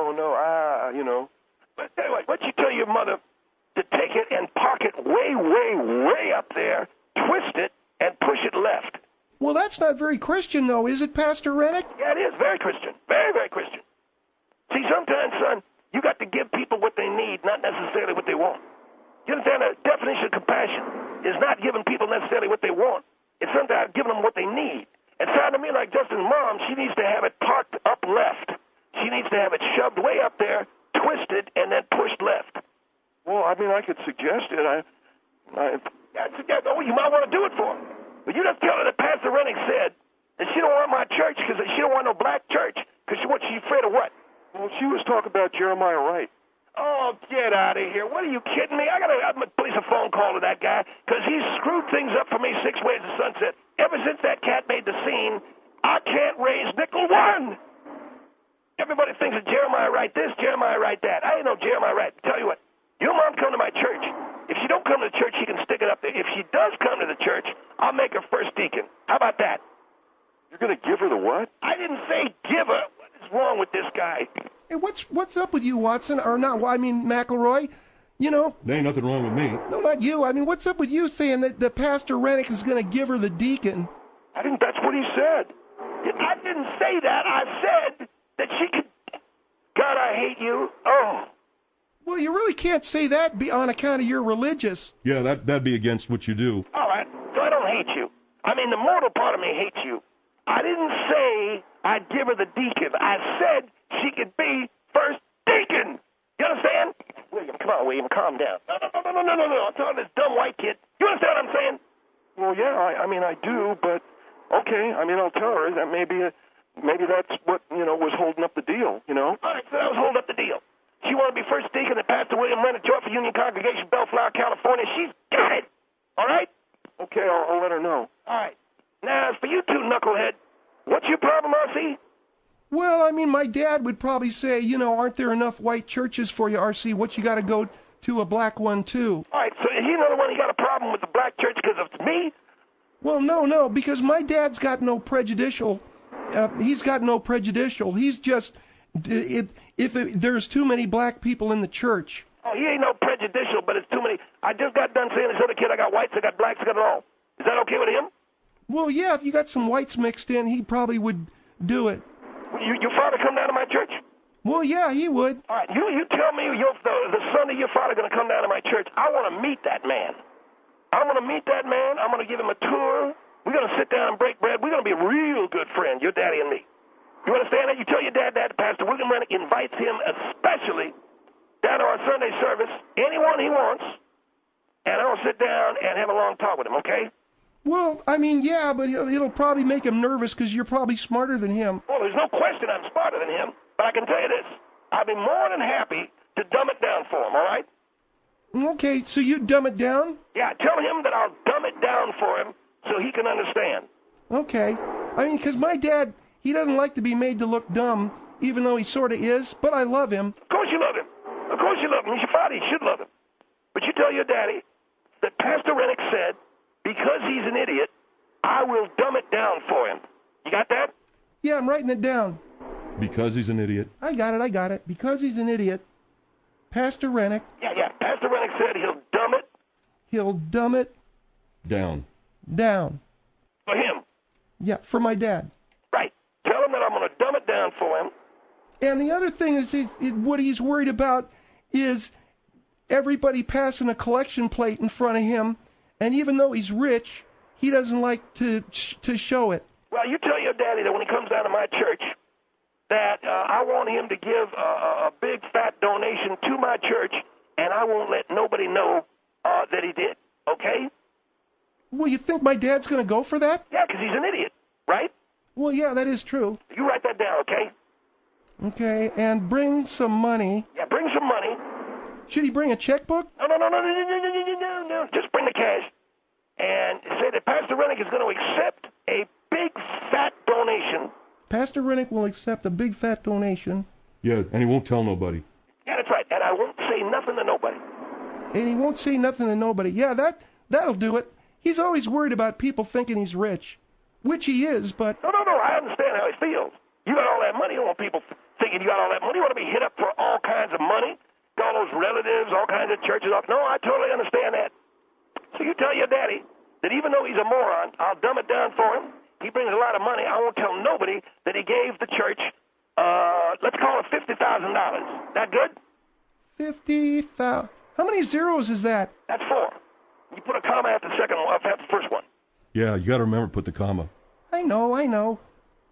no, But anyway, why don't you tell your mother to take it and park it way, way, way up there, twist it, and push it left. Well, that's not very Christian, though, is it, Pastor Rennick? Yeah, it is. Very Christian. Very, very Christian. See, sometimes, son, you got to give people what they need, not necessarily what they want. You understand? The definition of compassion is not giving people necessarily what they want. It's sometimes giving them what they need. It sounded to me like Justin's mom, she needs to have it parked up left. She needs to have it shoved way up there, twisted, and then pushed left. Well, I mean, I could suggest it. You might want to do it for her. But you just tell her that Pastor Rennick said that she don't want my church because she don't want no black church because she's afraid of what? Well, she was talking about Jeremiah Wright. Oh, get out of here. What, are you kidding me? I'm going to place a phone call to that guy because he's screwed things up for me 6 ways to sunset. Ever since that cat made the scene, I can't raise nickel one. make her first deacon. How about that? You're going to give her the what? I didn't say give her. What is wrong with this guy? Hey, what's up with you, Watson? Or not? I mean, McElroy. You know. There ain't nothing wrong with me. No, not you. I mean, what's up with you saying that Pastor Rennick is going to give her the deacon? I think that's what he said. I didn't say that. I said that she could. God, I hate you. Oh. Well, you really can't say that on account of you're religious. Yeah, that'd be against what you do. All right. So I don't hate you. I mean, the mortal part of me hates you. I didn't say I'd give her the deacon. I said she could be first deacon. You understand? William, come on, William, calm down. No. I'm telling this dumb white kid. You understand what I'm saying? Well, yeah, I mean, I do, but okay. I mean, I'll tell her that maybe that's what, was holding up the deal, All right, so that was holding up the deal. She wanted to be first deacon at Pastor William Rennick, Joyful Union Congregation, Bellflower, California. She's got it. All right? Okay, I'll let her know. All right. Now, as for you two, knucklehead, what's your problem, RC? Well, I mean, my dad would probably say, aren't there enough white churches for you, RC? What, you got to go to a black one, too? All right, so is he another one? He got a problem with the black church because of me? Well, no, because my dad's got no prejudicial. He's got no prejudicial. He's just, if there's too many black people in the church. Oh, he ain't no prejudicial, but it's too many. I just got done saying this other kid, I got whites, I got blacks, I got it all. Is that okay with him? Well, yeah, if you got some whites mixed in, he probably would do it. Your father come down to my church? Well, yeah, he would. All right, you tell me the son of your father going to come down to my church. I want to meet that man. I'm going to meet that man. I'm going to give him a tour. We're going to sit down and break bread. We're going to be real good friends, your daddy and me. You understand that? You tell your dad that. Pastor William Rennick invites him especially down to our Sunday service, anyone he wants, and I'll sit down and have a long talk with him, okay? Well, I mean, yeah, but it'll probably make him nervous because you're probably smarter than him. Well, there's no question I'm smarter than him, but I can tell you this. I'd be more than happy to dumb it down for him, all right? Okay, so you dumb it down? Yeah, tell him that I'll dumb it down for him so he can understand. Okay. I mean, because my dad, he doesn't like to be made to look dumb, even though he sort of is, but I love him. Of course you love him. Of course you love him. He's your father. You should love him. But you tell your daddy that Pastor Rennick said, because he's an idiot, I will dumb it down for him. You got that? Yeah, I'm writing it down. Because he's an idiot. I got it. Because he's an idiot, Pastor Rennick. Yeah. Pastor Rennick said he'll dumb it. He'll dumb it Down. For him. Yeah, for my dad. Right. Tell him that I'm going to dumb it down for him. And the other thing is, what he's worried about is everybody passing a collection plate in front of him, and even though he's rich, he doesn't like to show it. Well, you tell your daddy that when he comes down to my church, that I want him to give a big fat donation to my church, and I won't let nobody know that he did. Okay? Well, you think my dad's going to go for that? Yeah, because he's an idiot, right? Well, yeah, that is true. You write that down, okay? Okay, and bring some money. Yeah, bring some money. Should he bring a checkbook? No. Just bring the cash. And say that Pastor Rennick is going to accept a big fat donation. Pastor Rennick will accept a big fat donation. Yeah, and he won't tell nobody. Yeah, that's right. And I won't say nothing to nobody. And he won't say nothing to nobody. Yeah, that'll do it. He's always worried about people thinking he's rich, which he is, but... No, I understand how he feels. You got all that money. You don't want people thinking you got all that money. You want to be hit up for all kinds of money, all those relatives, all kinds of churches. No, I totally understand that. So you tell your daddy that even though he's a moron, I'll dumb it down for him. He brings a lot of money. I won't tell nobody that he gave the church, let's call it $50,000. That good? 50,000. How many zeros is that? That's 4. You put a comma after the second one, after the first one. Yeah, you got to remember to put the comma. I know.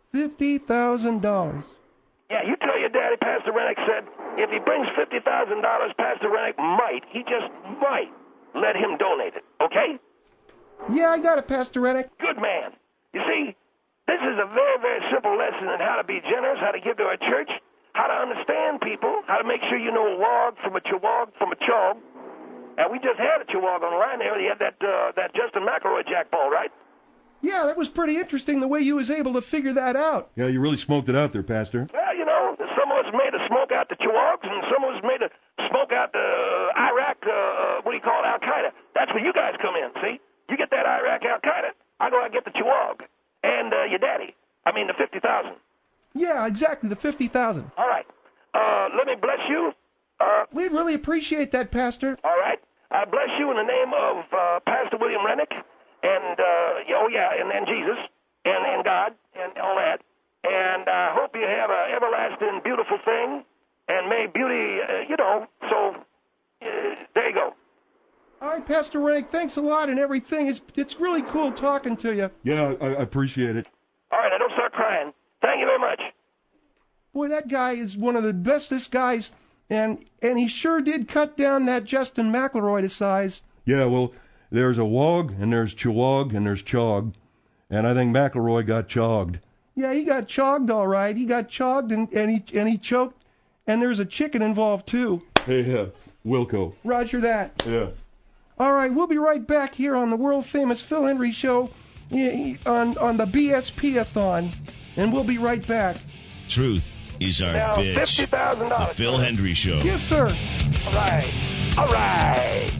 $50,000. Yeah, you tell your daddy Pastor Rennick said if he brings $50,000, Pastor Rennick he just might let him donate it, okay? Yeah, I got it, Pastor Rennick. Good man. You see, this is a very, very simple lesson in how to be generous, how to give to our church, how to understand people, how to make sure you know a wog from a chawog from a chog. And we just had a chawog on the line there. He had that Justin McElroy jackball, right? Yeah, that was pretty interesting the way you was able to figure that out. Yeah, you really smoked it out there, Pastor. Well, some of us made to smoke out the chawags, and some of us made to smoke out the Iraq, Al-Qaeda. That's where you guys come in, see? You get that Iraq Al-Qaeda, I go out and get the Chihuahua and your daddy. I mean the 50,000. Yeah, exactly, the 50,000. All right. Let me bless you. We'd really appreciate that, Pastor. All right. I bless you in the name of Pastor William Rennick and, and Jesus and God and all that. And I hope you have an everlasting, beautiful thing. And may beauty, there you go. All right, Pastor Rennick, thanks a lot and everything. It's really cool talking to you. Yeah, I appreciate it. All right, now don't start crying. Thank you very much. Boy, that guy is one of the bestest guys, and he sure did cut down that Justin McElroy to size. Yeah, well, there's a wog, and there's Chawog, and there's Chog, and I think McElroy got chogged. Yeah, he got chogged all right. He got chogged, and he choked, and there's a chicken involved, too. Hey, Wilco. Roger that. Yeah. All right, we'll be right back here on the world-famous Phil Hendrie Show on the BSP-a-thon, and we'll be right back. Truth is our Now, bitch. $50,000. The Phil Hendrie Show. Yes, sir. All right. All right.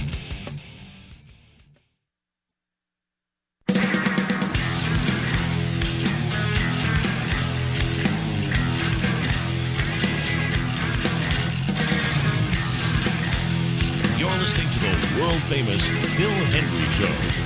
You're listening to the world-famous Phil Hendrie Show.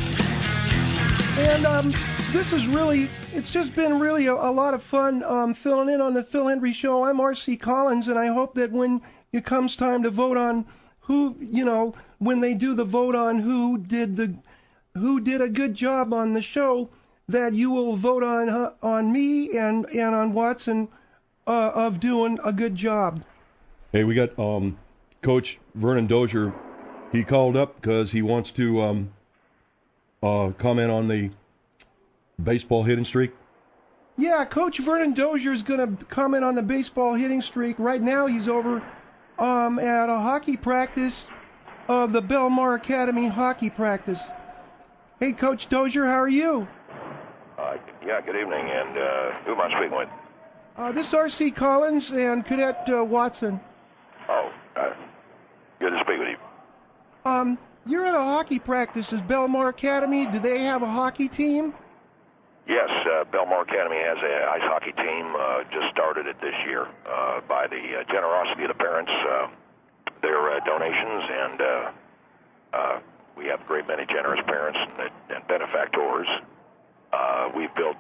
And it's just been really a lot of fun filling in on the Phil Hendrie Show. I'm R.C. Collins, and I hope that when it comes time to vote on when they do the vote on who did a good job on the show, that you will vote on me and on Watson of doing a good job. Hey, we got Coach Vernon Dozier. He called up because he wants to comment on the baseball hitting streak. Yeah, Coach Vernon Dozier is going to comment on the baseball hitting streak. Right now he's over at a hockey practice of the Belmar Academy hockey practice. Hey, Coach Dozier, how are you? Good evening, and who am I speaking with? This is R.C. Collins and Cadet Watson. Oh, good to speak with you. You're at a hockey practice. Is Belmar Academy, do they have a hockey team? Yes, Belmar Academy has an ice hockey team. Just started it this year by the generosity of the parents, their donations, and we have a great many generous parents and benefactors. We've built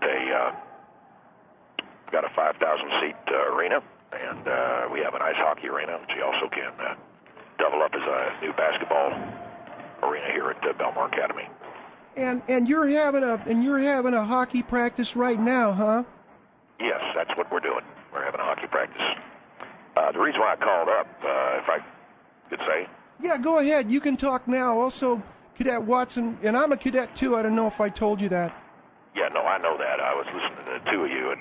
got a 5,000-seat arena, and we have an ice hockey arena, which you also can double up as a new basketball arena here at Belmar Academy. And you're having a hockey practice right now, huh? Yes, that's what we're doing. We're having a hockey practice. The reason why I called up, if I could say. Yeah, go ahead. You can talk now. Also, Cadet Watson, and I'm a cadet too. I don't know if I told you that. Yeah, no, I know that. I was listening to the two of you, and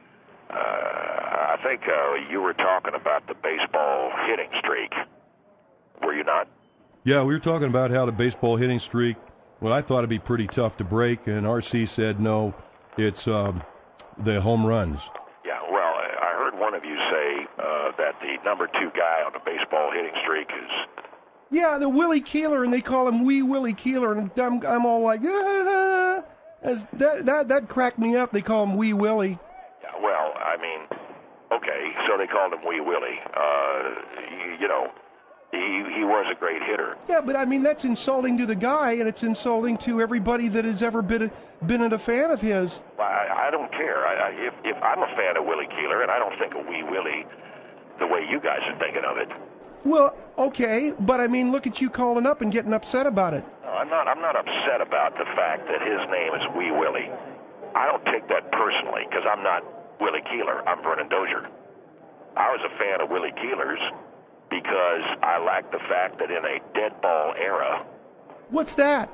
I think you were talking about the baseball hitting streak. Were you not? Yeah, we were talking about how the baseball hitting streak, well, I thought it'd be pretty tough to break, and RC said no, it's the home runs. Yeah, well, I heard one of you say that the number 2 guy on the baseball hitting streak is... Yeah, the Willie Keeler, and they call him Wee Willie Keeler, and I'm all like, ah! That cracked me up. They call him Wee Willie. Yeah, well, I mean, okay, so they called him Wee Willie. He was a great hitter. Yeah, but I mean, that's insulting to the guy, and it's insulting to everybody that has ever been a fan of his. Well, I don't care. If I'm a fan of Willie Keeler, and I don't think of Wee Willie the way you guys are thinking of it. Well, okay, but I mean, look at you calling up and getting upset about it. No, I'm not upset about the fact that his name is Wee Willie. I don't take that personally, because I'm not Willie Keeler. I'm Vernon Dozier. I was a fan of Willie Keeler's because I like the fact that in a dead ball era... What's that?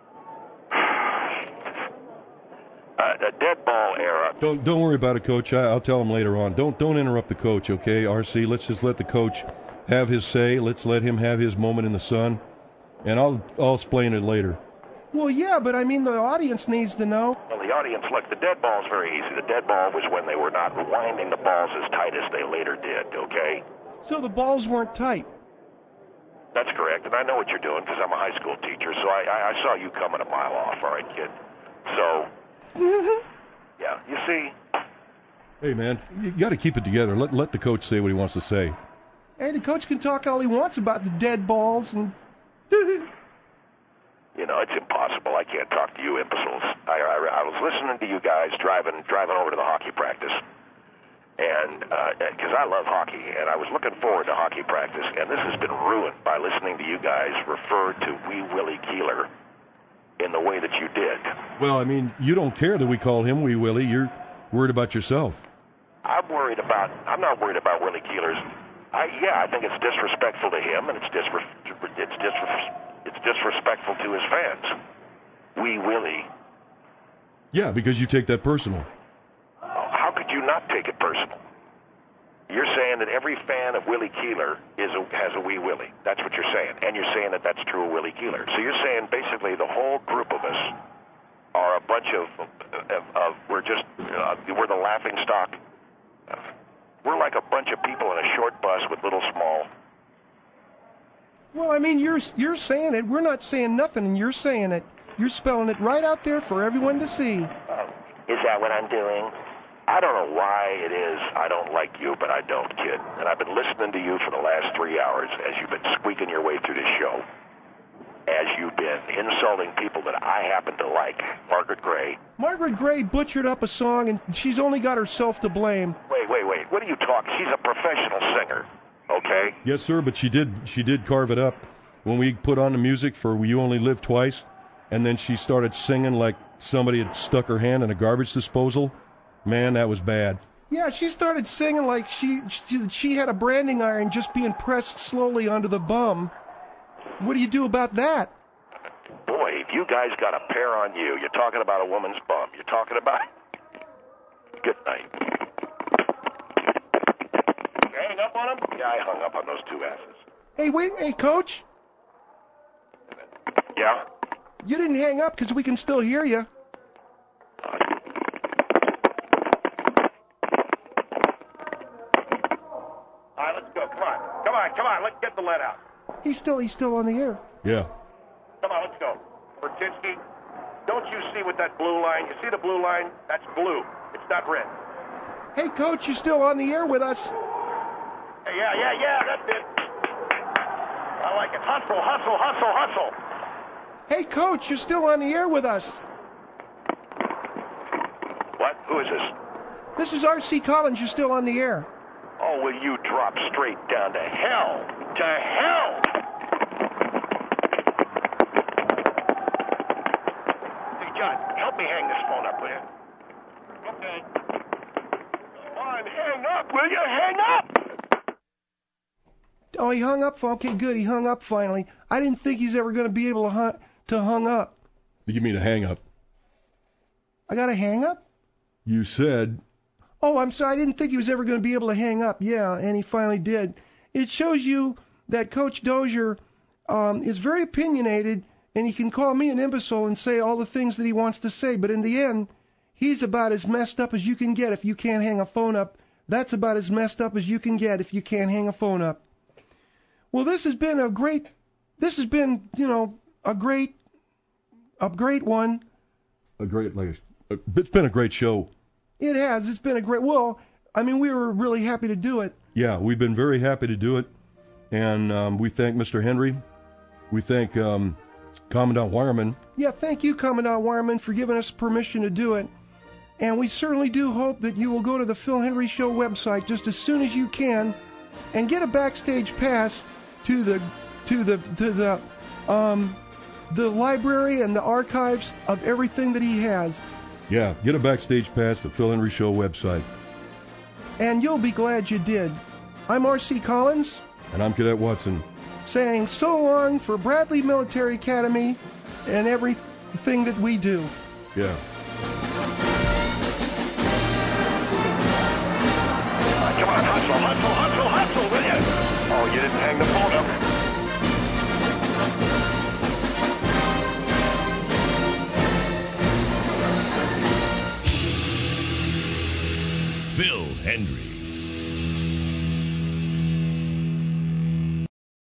A dead ball era... Don't worry about it, Coach. I'll tell him later on. Don't interrupt the coach, okay, RC? Let's just let the coach have his say. Let's let him have his moment in the sun, and I'll explain it later. Well, yeah, but I mean, the audience needs to know. Well, the audience, look, the dead ball is very easy. The dead ball was when they were not winding the balls as tight as they later did, okay? So the balls weren't tight. That's correct, and I know what you're doing because I'm a high school teacher, so I saw you coming a mile off, all right, kid? So, yeah, you see... Hey, man, you got to keep it together. Let the coach say what he wants to say. Hey, the coach can talk all he wants about the dead balls and... You know, it's impossible. I can't talk to you imbeciles. I was listening to you guys driving over to the hockey practice, and because I love hockey, and I was looking forward to hockey practice, and this has been ruined by listening to you guys refer to Wee Willie Keeler in the way that you did. Well, I mean, you don't care that we call him Wee Willie. You're worried about yourself. I'm not worried about Willie Keeler's. I think it's disrespectful to him, and it's disrespectful to his fans. Wee Willie. Yeah, because you take that personal. How could you not take it personal? You're saying that every fan of Willie Keeler has a Wee Willie. That's what you're saying. And you're saying that that's true of Willie Keeler. So you're saying basically the whole group of us are a bunch of we're the laughing stock. We're like a bunch of people in a short bus with little small. Well, I mean, you're saying it. We're not saying nothing, and you're saying it. You're spelling it right out there for everyone to see. Is that what I'm doing? I don't know why it is I don't like you, but I don't, kid. And I've been listening to you for the last 3 hours as you've been squeaking your way through this show. As you've been insulting people that I happen to like. Margaret Gray. Margaret Gray butchered up a song, and she's only got herself to blame. Wait. What are you talking? She's a professional singer, okay? Yes, sir, but she did carve it up. When we put on the music for You Only Live Twice, and then she started singing like somebody had stuck her hand in a garbage disposal, man, that was bad. Yeah, she started singing like she had a branding iron just being pressed slowly onto the bum. What do you do about that? Boy, if you guys got a pair on you, you're talking about a woman's bum. You're talking about... Good night. You hang up on him? Yeah, I hung up on those two asses. Hey, Coach? Yeah? You didn't hang up because we can still hear you. All right, let's go. Come on. Let's get the lead out. He's still on the air. Yeah. Come on, let's go. Bertinsky, don't you see with that blue line? You see the blue line? That's blue. It's not red. Hey, Coach, you're still on the air with us. Hey, yeah, that's it. I like it. Hustle. Hey, Coach, you're still on the air with us. What? Who is this? This is R.C. Collins. You're still on the air. Oh, will you drop straight down to hell? To hell! Hey, John, help me hang this phone up, will you? Okay. Come on, hang up, will you? Hang up! Oh, he hung up. Okay, good. He hung up finally. I didn't think he's ever going to be able to hung up. You mean a hang up? I got a hang up? You said... Oh, I'm sorry. I didn't think he was ever going to be able to hang up. Yeah, and he finally did. It shows you that Coach Dozier is very opinionated, and he can call me an imbecile and say all the things that he wants to say, but in the end, he's about as messed up as you can get if you can't hang a phone up. That's about as messed up as you can get if you can't hang a phone up. Well, this has been a great one. It's been a great show. It has. It's been a great... Well, I mean, we were really happy to do it. Yeah, we've been very happy to do it. And we thank Mr. Henry. We thank Commandant Wireman. Yeah, thank you, Commandant Wireman, for giving us permission to do it. And we certainly do hope that you will go to the Phil Henry Show website just as soon as you can and get a backstage pass to the library and the archives of everything that he has. Yeah, get a backstage pass to Phil Henry Show website. And you'll be glad you did. I'm R.C. Collins. And I'm Cadet Watson. Saying so long for Bradley Military Academy and everything that we do. Yeah. Come on, hustle, will you? Oh, you didn't hang the phone up. Phil Hendry.